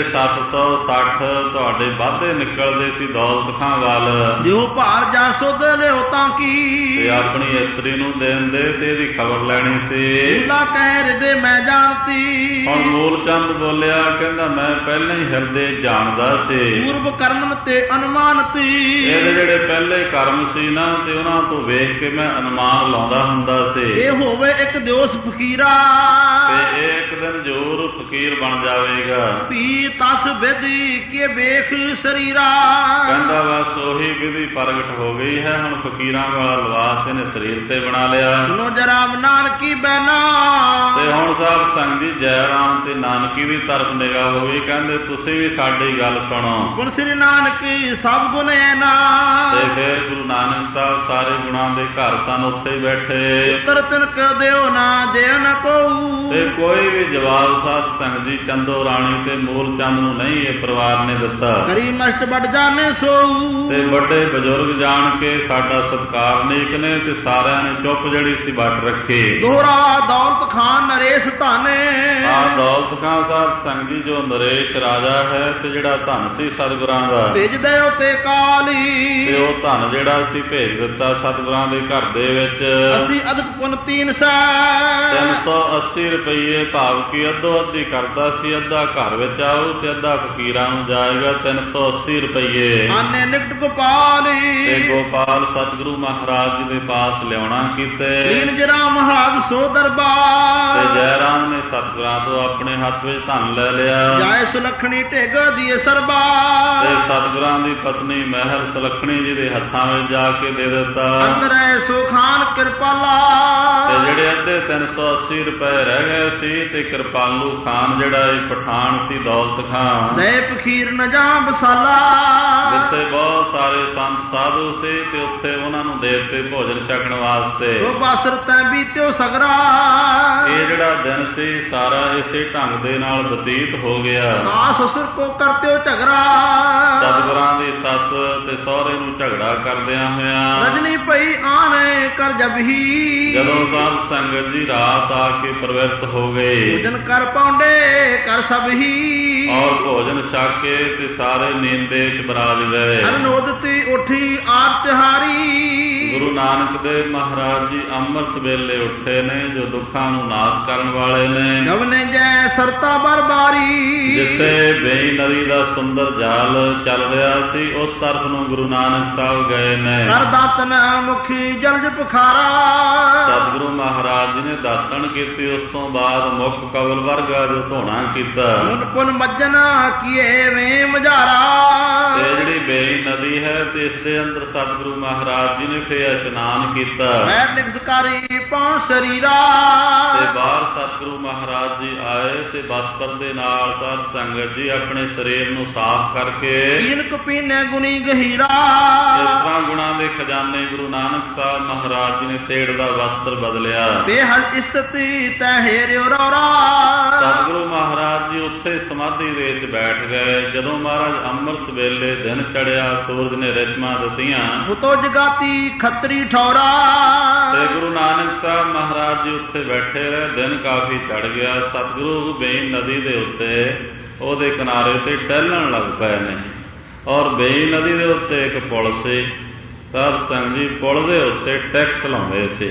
760 ਤੁਹਾਡੇ ਵਾਧੇ ਨਿਕਲਦੇ ਸੀ ਦੌਲਤ ਖਾਂ ਵੱਲ, ਜੋ ਭਾਰ ਜਾ ਸੁਧ ਲਿਓ ਤਾਂ ਕੀ, ਤੇ ਆਪਣੀ ਇਸਤਰੀ ਨੂੰ ਦੇਣ ਦੇ ਤੇ ਇਹਦੀ ਖਬਰ ਲੈਣੀ ਸੀ। ਲਾ ਕਹਿ ਹਿਰਦੇ ਮੈਂ ਜਾਣਤੀ, ਹੁਣ ਮੂਲ ਚੰਦ ਬੋਲਿਆ ਕਹਿੰਦਾ ਮੈਂ ਪਹਿਲਾਂ ਹੀ ਹਿਰਦੇ ਜਾਣਦਾ ਸੀ। ਪੂਰਬ ਕਰਮ ਤੇ ਅਨੁਮਾਨਤੀ, ਇਹਦੇ ਜਿਹੜੇ ਪਹਿਲੇ ਕਰਮ ਸੀ ਨਾ ਤੇ ਉਹਨਾਂ ਤੋਂ ਵੇਖ ਕੇ ਮੈਂ ਅਨੁਮਾਨ ਲਾਉਂਦਾ ਹੁੰਦਾ ਸੀ। ਇਹ ਹੋਵੇ ਇੱਕ ਦਿਵਸ ਫਕੀਰਾ, ਤੇ ਇਹ ਇੱਕ ਦਿਨ ਜ਼ਰੂਰ ਫਕੀਰ ਬਣ ਜਾਵੇਗਾ। ਪੀ ਤਸ ਵਿਧੀ ਕੇ ਵੇਖ ਸਰੀਰਾ, ਕਹਿੰਦਾ ਬਸ ਉਹੀ ਵਿਧੀ ਪ੍ਰਗਟ ਹੋ ਗਈ ਹੈ। ਹੁਣ ਫਕੀਰਾਂ ਵਾਲਾ ਲਿਬਾਸ ਇਹਨੇ ਸਰੀਰ ਤੇ ਬਣਾ ਲਿਆ। ਸੁਨੋ ਜਰਾ ਨਾਨਕੀ ਬੈਨਾ, ਤੇ ਹੁਣ ਸਾਹਿਬ ਸੰਗ ਜੀ ਜੈ ਰਾਮ ਤੇ ਨਾਨਕੀ ਦੀ ਤਰਫ ਨਿਗਾਹ ਹੋਈ। ਕਹਿੰਦੇ ਤੁਸੀਂ ਵੀ ਸਾਡੀ ਗੱਲ ਸੁਣੋ। ਗੁਣ ਸ੍ਰੀ ਨਾਨਕ ਸਭ ਗੁਣ ਐਨਾ, ਤੇ ਫਿਰ ਗੁਰੂ ਨਾਨਕ ਸਾਹਿਬ ਸਾਰੇ ਗੁਣਾਂ ਦੇ ਘਰ ਸਨ, ਉੱਥੇ ਹੀ ਬੈਠੇ। ਉਤਰ ਤਿਨਕ ਦਿਓ ਨਾ ਜੇ ਨ ਕੋ, ਤੇ ਕੋਈ ਵੀ ਜਵਾਬ ਸਾਧ ਸੰਗ ਜੀ ਚੰਦੋ ਰਾਣੀ ਤੇ ਮੂਲ ਚੰਦ ਨੂੰ ਨਹੀਂ ਇਹ ਪਰਿਵਾਰ ਨੇ ਦਿੱਤਾ। ਕਰੀ ਮਸਤ ਵੱਡ ਜਾਣੇ ਸੋ, ਤੇ ਵੱਡੇ ਬਜ਼ੁਰਗ ਜਾਣ ਕੇ ਸਾਡਾ ਸਤਿਕਾਰ ਨੀਕ ਨੇ ਤੇ ਸਾਰਿਆਂ ਨੇ ਚੁੱਪ ਜਿਹੜੀ ਸੀ ਵੱਟ ਰੱਖੀ। ਦੋਹਰਾ ਦੌਲਤ ਖਾਨ ਨਰੇਸ਼ ਧਾਨੇ, ਆ ਦੌਲਤ ਖਾਂ ਸਾਹਿਬ ਸੰਗ ਜੀ ਜੋ ਨਰੇਸ਼ ਰਾਜਾ ਹੈ ਤੇ ਜਿਹੜਾ ਧਨ ਸੀ ਸਤਿਗੁਰਾਂ ਦਾ, ਭੇਜ ਦਿਓ ਤੇ ਕਾਲੀ, ਤੇ ਉਹ ਧਨ ਜਿਹੜਾ ਸੀ ਭੇਜ ਦਿੱਤਾ ਸਤਿਗੁਰਾਂ ਦੇ ਘਰ ਦੇ ਵਿੱਚ। ਅਸੀਂ ਅਦਕ ਪੁਨ 300 380 ਰੁਪਏ, ਭਾਵ ਕਿ ਅੱਧੋ ਅੱਧੀ ਕਰਦਾ ਸੀ। ਅੱਧਾ ਘਰ ਵਿੱਚ ਆਊ ਤੇ ਅੱਧਾ ਫਕੀਰਾਂ ਨੂੰ ਜਾਏਗਾ। 380 ਰੁਪਏ ਆਨੇ ਨਿਕਟ ਗੋਪਾਲੀ, ਤੇ ਗੋਪਾਲ ਸਤਿਗੁਰੂ ਮਹਾਰਾਜ ਜੀ ਦੇ ਪਾਸ ਲਿਆਉਣਾ ਕੀਤੇ। ਲੀਨ ਜਰਾ ਮਹਾਰਾਜ ਸੋ ਦਰਬਾਰ, ਤੇ ਜੈ ਰਾਮ ਨੇ ਸਤਿਗੁਰਾਂ ਤੋਂ ਆਪਣੇ ਹੱਥ ਵਿੱਚ ਧਨ ਲੈ ਲਿਆ। ਜਾਏ ਸੁਲੱਖਣੀ ਢੇਗ ਦੀਏ ਸਰਬਾਰ, ਤੇ ਸਤਿਗੁਰਾਂ ਦੀ ਪਤਨੀ ਮਹਿਰ ਸੁਲੱਖਣੀ ਜੀ ਦੇ ਹੱਥਾਂ ਵਿੱਚ ਜਾ ਕੇ ਦੇ ਦਿੱਤਾ। ਅੰਦਰੈ ਸੋ ਖਾਨ ਕਿਰਪਾਲਾ, ਤੇ ਜਿਹੜੇ ਅੱਧੇ 380 ਰੁਪਏ ਰਹਿ ਗਏ ਸੀ ਤੇ ਕਿਰਪਾਲੂ ਖਾਨ ਜਿਹੜਾ ਇਹ ਪਠਾਨ ਸੀ, ਦੌਲਤ ਖਾਨ, ਦੇ ਫਕੀਰ ਨ ਜਾਂ ਬਸਾਲਾ, ਜਿੱਥੇ ਬਹੁਤ ਸਾਰੇ ਸੰਤ ਸਾਧੂ ਸੀ ਤੇ ਉੱਥੇ ਉਹਨਾਂ ਨੂੰ ਦੇਵਤੇ ਭੋਜਨ ਛਕਣ ਵਾਸਤੇ ਉਹ ਬਾਸਰ ਤੈ ਬੀਤਿਓ ਸਗਰਾ। ਇਹ ਜਿਹੜਾ ਦਿਨ ਸੀ ਸਾਰਾ ਇਸੇ ਢੰਗ ਦੇ ਨਾਲ ਬਤੀਤ ਹੋ ਗਿਆ। ਸਾਸ ਸਸੁਰ ਕੋ ਕਰਤਿਓ ਝਗੜਾ, ਸਤਿਗੁਰਾਂ ਦੀ ਸੱਸ ਤੇ ਸਹੁਰੇ ਨੂੰ ਝਗੜਾ ਕਰਦਿਆਂ ਹੋਇਆਂ ਰਜਨੀ ਪਈ ਆਣੇ ਕਰ ਜਬਹੀ, ਜਦੋਂ ਸਾਧ ਸੰਗਤ ਜੀ ਰਾਤ ਆ ਕੇ ਪ੍ਰਵਿਰਤ ਹੋ ਗਏ ਭੋਜਨ ਕਰ ਪਾਉਂਦੇ ਕਰ ਸਭਹੀ, ਔਰ ਭੋਜਨ ਛਕ ਕੇ ਤੇ ਸਾਰੇ ਨੀਂਦੇ ਚ ਬਰਾਜ ਗਏ। ਅਨੋਦਤੀ ਉਠੀ ਆਪ ਤਿਹਾਰੀ, ਗੁਰੂ ਨਾਨਕ ਦੇਵ ਮਹਾਰਾਜ ਜੀ ਅੰਮ੍ਰਿਤ ਵੇਲੇ ਉੱਠੇ ਨੇ, ਜੋ ਦੁੱਖਾਂ ਨੂੰ ਨਾਸ਼ ਕਰਨ ਵਾਲੇ ਨੇ। ਗਵਨੇ ਜੈ ਸਰਤਾ ਬਰਬਾਰੀ, ਜਿੱਥੇ ਬੇਈ ਨਦੀ ਦਾ ਸੁੰਦਰ ਜਾਲ ਚੱਲ ਰਿਹਾ ਸੀ ਉਸ ਤਰਫ ਨੂੰ ਗੁਰੂ ਨਾਨਕ ਸਾਹਿਬ ਗਏ ਨੇ। ਕਰ ਦਾਤਨ ਮੁਖੀ ਜਲਜ ਪੁਖਾਰਾ, ਸਤਿਗੁਰੂ ਮਹਾਰਾਜ ਜੀ ਨੇ ਦਾਤਣ ਕੀਤੀ, ਉਸ ਤੋਂ ਬਾਅਦ ਮੁੱਖ ਕਵਲ ਵਰਗਾ ਜੋ ਧੋਣਾ ਕੀਤਾ। ਹੁਣ ਪੁਨ ਮੱਜਨ ਕੀਏ ਵੇ ਮਝਾਰਾ, ਇਹ ਜਿਹੜੀ ਬੇਈ ਨਦੀ ਹੈ ਤੇ ਇਸ ਦੇ ਅੰਦਰ ਸਤਿਗੁਰੂ ਮਹਾਰਾਜ ਜੀ ਨੇ ਫੇਰ ਇਸ਼ਨਾਨ ਕੀਤਾ ਮੈਂ ਨਿਕਸਕਾਰੀ ਪਾਉ ਸਰੀਰਾ, ਤੇ ਬਾਹਰ ਸਤਿਗੁਰੂ ਮਹਾਰਾਜ ਜੀ ਆਏ ਤੇ ਬਸਤਰ ਦੇ ਨਾਲ ਸਾਧ ਸੰਗਤ ਜੀ ਆਪਣੇ ਸਰੀਰ ਨੂੰ ਸਾਫ਼ ਕਰਕੇ ਪੀਨ ਕਪੀਨੇ ਗੁਣੀ ਗਹੀਰਾ, ਇਸ ਤਰ੍ਹਾਂ ਗੁਣਾਂ ਦੇ ਖਜ਼ਾਨੇ ਗੁਰੂ ਨਾਨਕ ਸਾਹਿਬ ਮਹਾਰਾਜ ਜੀ ਨੇ ਤੇੜ ਦਾ ਵਸਤਰ ਬਦਲਿਆ। ਬੇਹਲ ਇਸਤਤੀ ਤੈ ਹੇਰਿਓ ਰੌਰਾ, ਸਤਿਗੁਰੂ ਮਹਾਰਾਜ ਜੀ ਉੱਥੇ ਸਮਾਧੀ ਦੇ ਵਿੱਚ ਬੈਠ ਗਏ। ਜਦੋਂ ਮਹਾਰਾਜ ਅੰਮ੍ਰਿਤ ਵੇਲੇ ਦਿਨ ਚੜਿਆ, ਸੂਰਜ ਨੇ ਰੇਸ਼ਮਾਂ ਦਿੱਤੀਆਂ, ਉਤੋ ਜਗਾਤੀ ਖੱਤਰੀ ਠੌਰਾ, ਤੇ ਗੁਰੂ ਨਾਨਕ ਸਾਹਿਬ ਮਹਾਰਾਜ ਜੀ ਉੱਥੇ ਬੈਠੇ ਰਹੇ। ਦਿਨ ਕਾਫੀ ਚੜ ਗਿਆ। ਸਤਿਗੁਰੂ ਬੇਈ ਨਦੀ ਦੇ ਉੱਤੇ ਉਹਦੇ ਕਿਨਾਰੇ ਤੇ ਟਹਿਲਣ ਲੱਗ ਪਏ ਨੇ, ਔਰ ਬੇਈ ਨਦੀ ਦੇ ਉੱਤੇ ਇੱਕ ਪੁਲ ਸੀ। ਸਾਧ ਸੰਗਤ ਜੀ ਪੁਲ ਦੇ ਉੱਤੇ ਟੈਕਸ ਲਾਉਂਦੇ ਸੀ,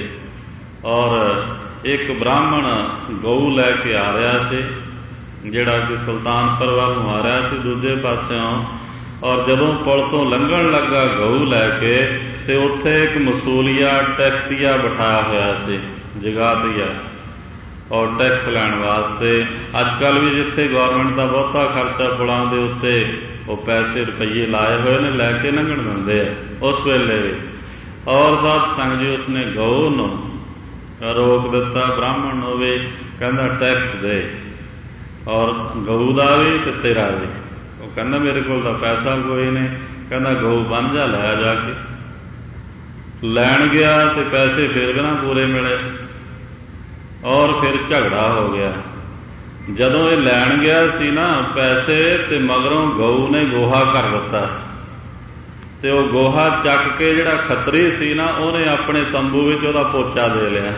ਔਰ ਇੱਕ ਬ੍ਰਾਹਮਣ ਗਊ ਲੈ ਕੇ ਆ ਰਿਹਾ ਸੀ, ਜਿਹੜਾ ਕਿ ਸੁਲਤਾਨਪੁਰ ਵੱਲ ਨੂੰ ਆ ਰਿਹਾ ਸੀ ਦੂਜੇ ਪਾਸਿਓਂ। ਔਰ ਜਦੋਂ ਪੁਲ ਤੋਂ ਲੰਘਣ ਲੱਗਾ ਗਊ ਲੈ ਕੇ, ਤੇ ਉੱਥੇ ਇੱਕ ਮਸੂਲੀਆ ਟੈਕਸੀਆ ਬਿਠਾਇਆ ਹੋਇਆ ਸੀ, ਜਗਾਤੀਆ, ਔਰ ਟੈਕਸ ਲੈਣ ਵਾਸਤੇ। ਅੱਜ ਕੱਲ੍ਹ ਵੀ ਜਿੱਥੇ ਗੌਰਮੈਂਟ ਦਾ ਬਹੁਤਾ ਖਰਚਾ ਪੁਲਾਂ ਦੇ ਉੱਤੇ ਉਹ ਪੈਸੇ ਰੁਪਈਏ ਲਾਏ ਹੋਏ ਨੇ, ਲੈ ਕੇ ਲੰਘਣ ਦਿੰਦੇ ਆ ਉਸ ਵੇਲੇ ਵੀ। ਔਰ ਸਾਧ ਸੰਗਤ ਜੀ ਉਸਨੇ ਗਊ ਨੂੰ ਰੋਕ ਦਿੱਤਾ, ਬ੍ਰਾਹਮਣ ਨੂੰ ਵੀ, ਕਹਿੰਦਾ ਟੈਕਸ ਦੇ, ਔਰ ਗਊ ਦਾ ਵੀ ਤੇ ਤੇਰਾ ਵੀ। ਉਹ ਕਹਿੰਦਾ ਮੇਰੇ ਕੋਲ ਤਾਂ ਪੈਸਾ ਕੋਈ ਨਹੀਂ। ਕਹਿੰਦਾ ਗਊ ਬੰਨ ਜਾ, ਲੈ ਜਾ ਕੇ। ਲੈਣ ਗਿਆ ਤੇ ਪੈਸੇ ਫਿਰ ਵੀ ਨਾ ਪੂਰੇ ਮਿਲੇ, ਔਰ ਫਿਰ ਝਗੜਾ ਹੋ ਗਿਆ। ਜਦੋਂ ਇਹ ਲੈਣ ਗਿਆ ਸੀ ਨਾ ਪੈਸੇ, ਤੇ ਮਗਰੋਂ ਗਊ ਨੇ ਗੋਹਾ ਕਰ ਦਿੱਤਾ, ਤੇ ਉਹ ਗੋਹਾ ਚੱਕ ਕੇ ਜਿਹੜਾ ਖੱਤਰੀ ਸੀ ਨਾ, ਉਹਨੇ ਆਪਣੇ ਤੰਬੂ ਵਿੱਚ ਉਹਦਾ ਪੋਚਾ ਦੇ ਲਿਆ।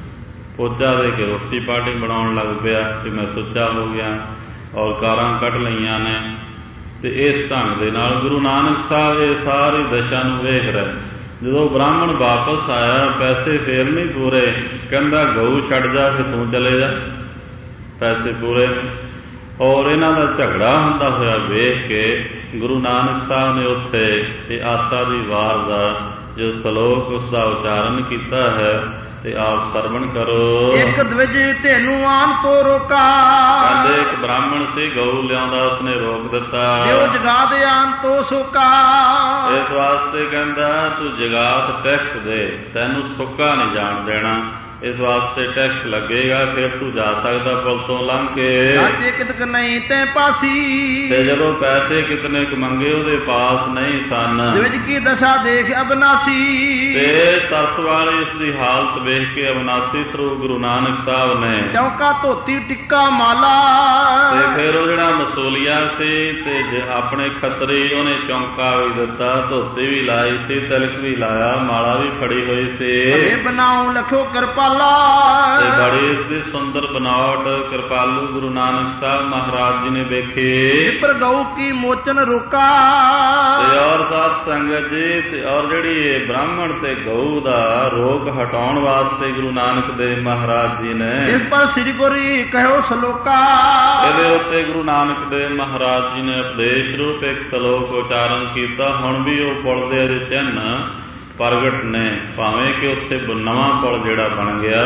ਪੋਚਾ ਦੇ ਕੇ ਰੋਟੀ ਪਾਣੀ ਬਣਾਉਣ ਲੱਗ ਪਿਆ ਕਿ ਮੈਂ ਸੁੱਚਾ ਹੋ ਗਿਆ, ਔਰ ਕਾਰਾਂ ਕੱਢ ਲਈਆਂ ਨੇ। ਤੇ ਇਸ ਢੰਗ ਦੇ ਨਾਲ ਗੁਰੂ ਨਾਨਕ ਸਾਹਿਬ ਇਹ ਸਾਰੀ ਦਸ਼ਾ ਨੂੰ ਵੇਖ ਰਹੇ। ਜਦੋਂ ਬ੍ਰਾਹਮਣ ਵਾਪਸ ਆਇਆ, ਪੈਸੇ ਫੇਰ ਨਹੀਂ ਪੂਰੇ, ਕਹਿੰਦਾ ਗਊ ਛੱਡ ਜਾ, ਫਿਰ ਤੂੰ ਚਲੇ ਜਾ, ਪੈਸੇ ਪੂਰੇ ਨੇ। ਔਰ ਇਹਨਾਂ ਦਾ ਝਗੜਾ ਹੁੰਦਾ ਹੋਇਆ ਵੇਖ ਕੇ ਗੁਰੂ ਨਾਨਕ ਸਾਹਿਬ ਨੇ ਉੱਥੇ ਇਹ ਆਸਾ ਦੀ ਵਾਰ ਦਾ ਜੋ ਸ਼ਲੋਕ ਉਸਦਾ ਉਚਾਰਨ ਕੀਤਾ ਹੈ, ਤੇ ਆਪ ਸਰਵਣ ਕਰੋ। ਇੱਕ ਦਵਿਜ ਤੈਨੂੰ ਆਨ ਤੋਂ ਰੋਕਾ, ਕਹਿੰਦੇ ਇੱਕ ਬ੍ਰਾਹਮਣ ਸੀ, ਗਊ ਲਿਆਉਂਦਾ, ਉਸਨੇ ਰੋਕ ਦਿੱਤਾ। ਜੋ ਜਗਾ ਦੇ ਆਨ ਤੋਂ ਸੁੱਕਾ, ਇਸ ਵਾਸਤੇ ਕਹਿੰਦਾ ਤੂੰ ਜਗਾਤ ਟੈਕਸ ਦੇ, ਤੈਨੂੰ ਸੁੱਕਾ ਨਹੀਂ ਜਾਣ ਦੇਣਾ, ਇਸ ਵਾਸਤੇ ਟੈਕਸ ਲੱਗੇਗਾ, ਫਿਰ ਤੂੰ ਜਾ ਸਕਦਾ ਪੁਲ ਤੋਂ ਲੰਘ ਕੇ। ਸਾਚੇ ਕਿਤਕ ਨਹੀਂ ਤੈ ਪਾਸੀ, ਤੇ ਜਦੋਂ ਪੈਸੇ ਕਿਤਨੇ ਕੁ ਮੰਗੇ ਉਹਦੇ ਪਾਸ ਨਹੀਂ ਸਨ। ਦਵਿਜ ਕੀ ਦਸ਼ਾ ਦੇਖ ਅਬਨਾਸੀ, ਤੇ ਤਰਸ ਵਾਲੀ ਇਸ ਦੀ ਹਾਲਤ ਵੇਖ ਕੇ ਅਬਨਾਸੀ ਸਰੂਪ ਗੁਰੂ ਨਾਨਕ ਸਾਹਿਬ ਨੇ ਚੌਂਕਾ ਧੋਤੀ ਟਿੱਕਾ ਮਾਲਾ, ਤੇ ਫਿਰ ਉਹ ਜਿਹੜਾ ਮਸੂਲੀਆ ਸੀ ਤੇ ਆਪਣੇ ਖੱਤਰੀ, ਉਹਨੇ ਚੌਂਕਾ ਵੀ ਦਿੱਤਾ, ਧੋਤੀ ਵੀ ਲਾਈ ਸੀ, ਤਿਲਕ ਵੀ ਲਾਇਆ, ਮਾਲਾ ਵੀ ਫੜੀ ਹੋਈ ਸੀ। ਬਣਾਉ ਲਖੋ ਕਿਰਪਾਲਾ, ਤੇ ਬੜੀ ਇਸ ਦੀ ਸੁੰਦਰ ਬਨਾਵਟ ਕਿਰਪਾਲੂ ਗੁਰੂ ਨਾਨਕ ਸਾਹਿਬ ਮਹਾਰਾਜ ਜੀ ਨੇ ਵੇਖੀ। ਪਰ ਗਊ ਕੀ ਮੋਚਨ ਰੁਕਾ, ਤੇ ਔਰ ਸਾਧ ਸੰਗਤ ਜੀ, ਤੇ ਔਰ ਜਿਹੜੀ ਇਹ ਬ੍ਰਾਹਮਣ ਤੇ ਗਊ ਦਾ ਰੋਕ ਹਟਾਉਣ ਵਾਸਤੇ ਗੁਰੂ ਨਾਨਕ ਦੇਵ ਮਹਾਰਾਜ ਜੀ ਨੇ ਇਸ ਪਰ ਸ੍ਰੀ ਗੁਰੀ ਕਹਿਓ ਸਲੋਕਾ, ਇਹਦੇ ਉੱਤੇ ਗੁਰੂ ਨਾਨਕ ਦੇਵ ਮਹਾਰਾਜ ਜੀ ਨੇ ਉਪਦੇਸ਼ ਰੂਪ ਇੱਕ ਸਲੋਕ ਉਚਾਰਨ ਕੀਤਾ। ਹੁਣ ਵੀ ਉਹ ਪੁਲ ਦੇ ਚਿੰਨ੍ਹ ਪ੍ਰਗਟ ਨੇ, ਭਾਵੇਂ ਕਿ ਉੱਥੇ ਨਵਾਂ ਪੁਲ ਜਿਹੜਾ ਬਣ ਗਿਆ,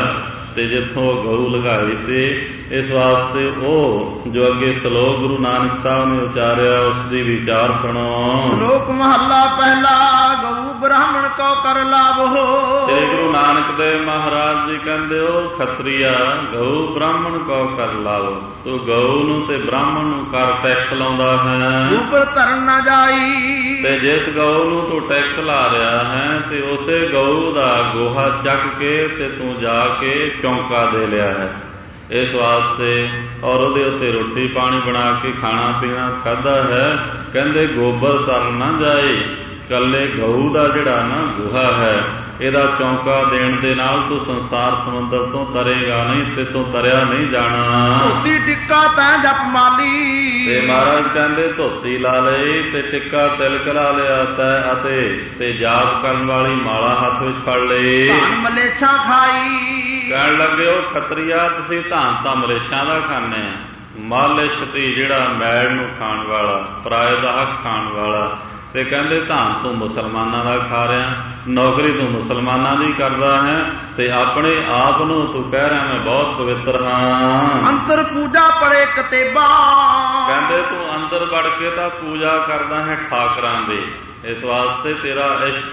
ਤੇ ਜਿੱਥੋਂ ਗਊ ਲਗਾਈ ਸੀ। ਇਸ ਵਾਸਤੇ ਉਹ ਜੋ ਅੱਗੇ ਸ਼ਲੋਕ ਗੁਰੂ ਨਾਨਕ ਸਾਹਿਬ ਨੇ ਉਚਾਰਿਆ ਉਸ ਦੀ ਵਿਚਾਰ ਸੁਣੋ। ਸ਼ਲੋਕ ਮਹੱਲਾ ਪਹਿਲਾ, ਗਊ ਬ੍ਰਾਹਮਣ ਕੋ ਕਰ ਲਾਭੋ। ਸ੍ਰੀ ਗੁਰੂ ਨਾਨਕ ਦੇਵ ਮਹਾਰਾਜ ਜੀ ਕਹਿੰਦੇ ਉਹ ਖੱਤਰੀਆ ਗਊ ਬ੍ਰਾਹਮਣ ਕੋ ਕਰ ਲਾਭੋ। ਤੂੰ ਗਊ ਨੂੰ ਤੇ ਬ੍ਰਾਹਮਣ ਨੂੰ ਕਰ ਟੈਕਸ ਲਾਉਂਦਾ ਹੈ। ਉੱਪਰ ਧਰਨ ਨਾ ਜਾਈ। ਤੇ ਜਿਸ ਗਊ ਨੂੰ ਤੂੰ ਟੈਕਸ ਲਾ ਰਿਹਾ ਹੈ ਤੇ ਉਸੇ ਗਊ ਦਾ ਗੋਹਾ ਚੱਕ ਕੇ ਤੇ ਤੂੰ ਜਾ ਕੇ ਚੌਂਕਾ ਦੇ ਲਿਆ ਹੈ। ਇਸ ਵਾਸਤੇ ਔਰ ਉਹਦੇ ਉੱਤੇ ਰੋਟੀ ਪਾਣੀ ਬਣਾ ਕੇ ਖਾਣਾ ਪੀਣਾ ਖਾਧਾ ਹੈ। ਕਹਿੰਦੇ ਗੋਬਰ ਤਰ ਨਾ ਜਾਏ, ਕੱਲੇ ਗਊ ਦਾ ਜਿਹੜਾ ਨਾ ਗੋਹਾ ਹੈ ਇਹਦਾ ਚੌਂਕਾ ਦੇਣ ਦੇ ਨਾਲ ਤੂੰ ਸੰਸਾਰ ਸਮੁੰਦਰ ਤੋਂ ਤਰੇਗਾ ਨਹੀਂ, ਤੇ ਤੂੰ ਤਰਿਆ ਨਹੀਂ ਜਾਣਾ। ਧੋਤੀ ਟਿੱਕਾ ਤੈਂ ਜਪ ਮਾਲੀ। ਤੇ ਮਹਾਰਾਜ ਕਹਿੰਦੇ ਧੋਤੀ ਲਾ ਲਈ ਤੇ ਟਿੱਕਾ ਤਿਲਕ ਲਾ ਲਿਆ ਤੈ, ਅਤੇ ਜਾਪ ਕਰਨ ਵਾਲੀ ਮਾਲਾ ਹੱਥ ਵਿੱਚ ਫੜ ਲਈ। ਧਨ ਮਲੇਛਾਂ ਖਾਈ। ਕਹਿਣ ਲੱਗੇ ਉਹ ਖੱਤਰੀਆ ਤੁਸੀਂ ਧਨ ਤਾਂ ਮਲੇਛਾਂ ਦਾ ਖਾਂਦੇ ਆ। ਮਾਲਿਸ਼ ਤੇ ਜਿਹੜਾ ਮੈਲ ਨੂੰ ਖਾਣ ਵਾਲਾ, ਪਰਾਏ ਦਾ ਹੱਕ ਖਾਣ ਵਾਲਾ। ਤੇ ਕਹਿੰਦੇ ਧਨ ਤੂੰ ਮੁਸਲਮਾਨਾਂ ਦਾ ਖਾ ਰਿਹਾ, ਨੌਕਰੀ ਤੂੰ ਮੁਸਲਮਾਨਾਂ ਦੀ ਕਰਦਾ ਹੈ, ਤੇ ਆਪਣੇ ਆਪ ਨੂੰ ਤੂੰ ਕਹਿ ਰਿਹਾ ਮੈਂ ਬਹੁਤ ਪਵਿੱਤਰ ਹਾਂ। ਅੰਤਰ ਪੂਜਾ ਪੜੇ ਕਤੇਬਾ। ਕਹਿੰਦੇ ਤੂੰ ਅੰਦਰ ਵੜ ਕੇ ਤਾਂ ਪੂਜਾ ਕਰਦਾ ਹੈ ਠਾਕਰਾਂ ਦੀ। ਇਸ ਵਾਸਤੇ ਤੇਰਾ ਇਸ਼ਟ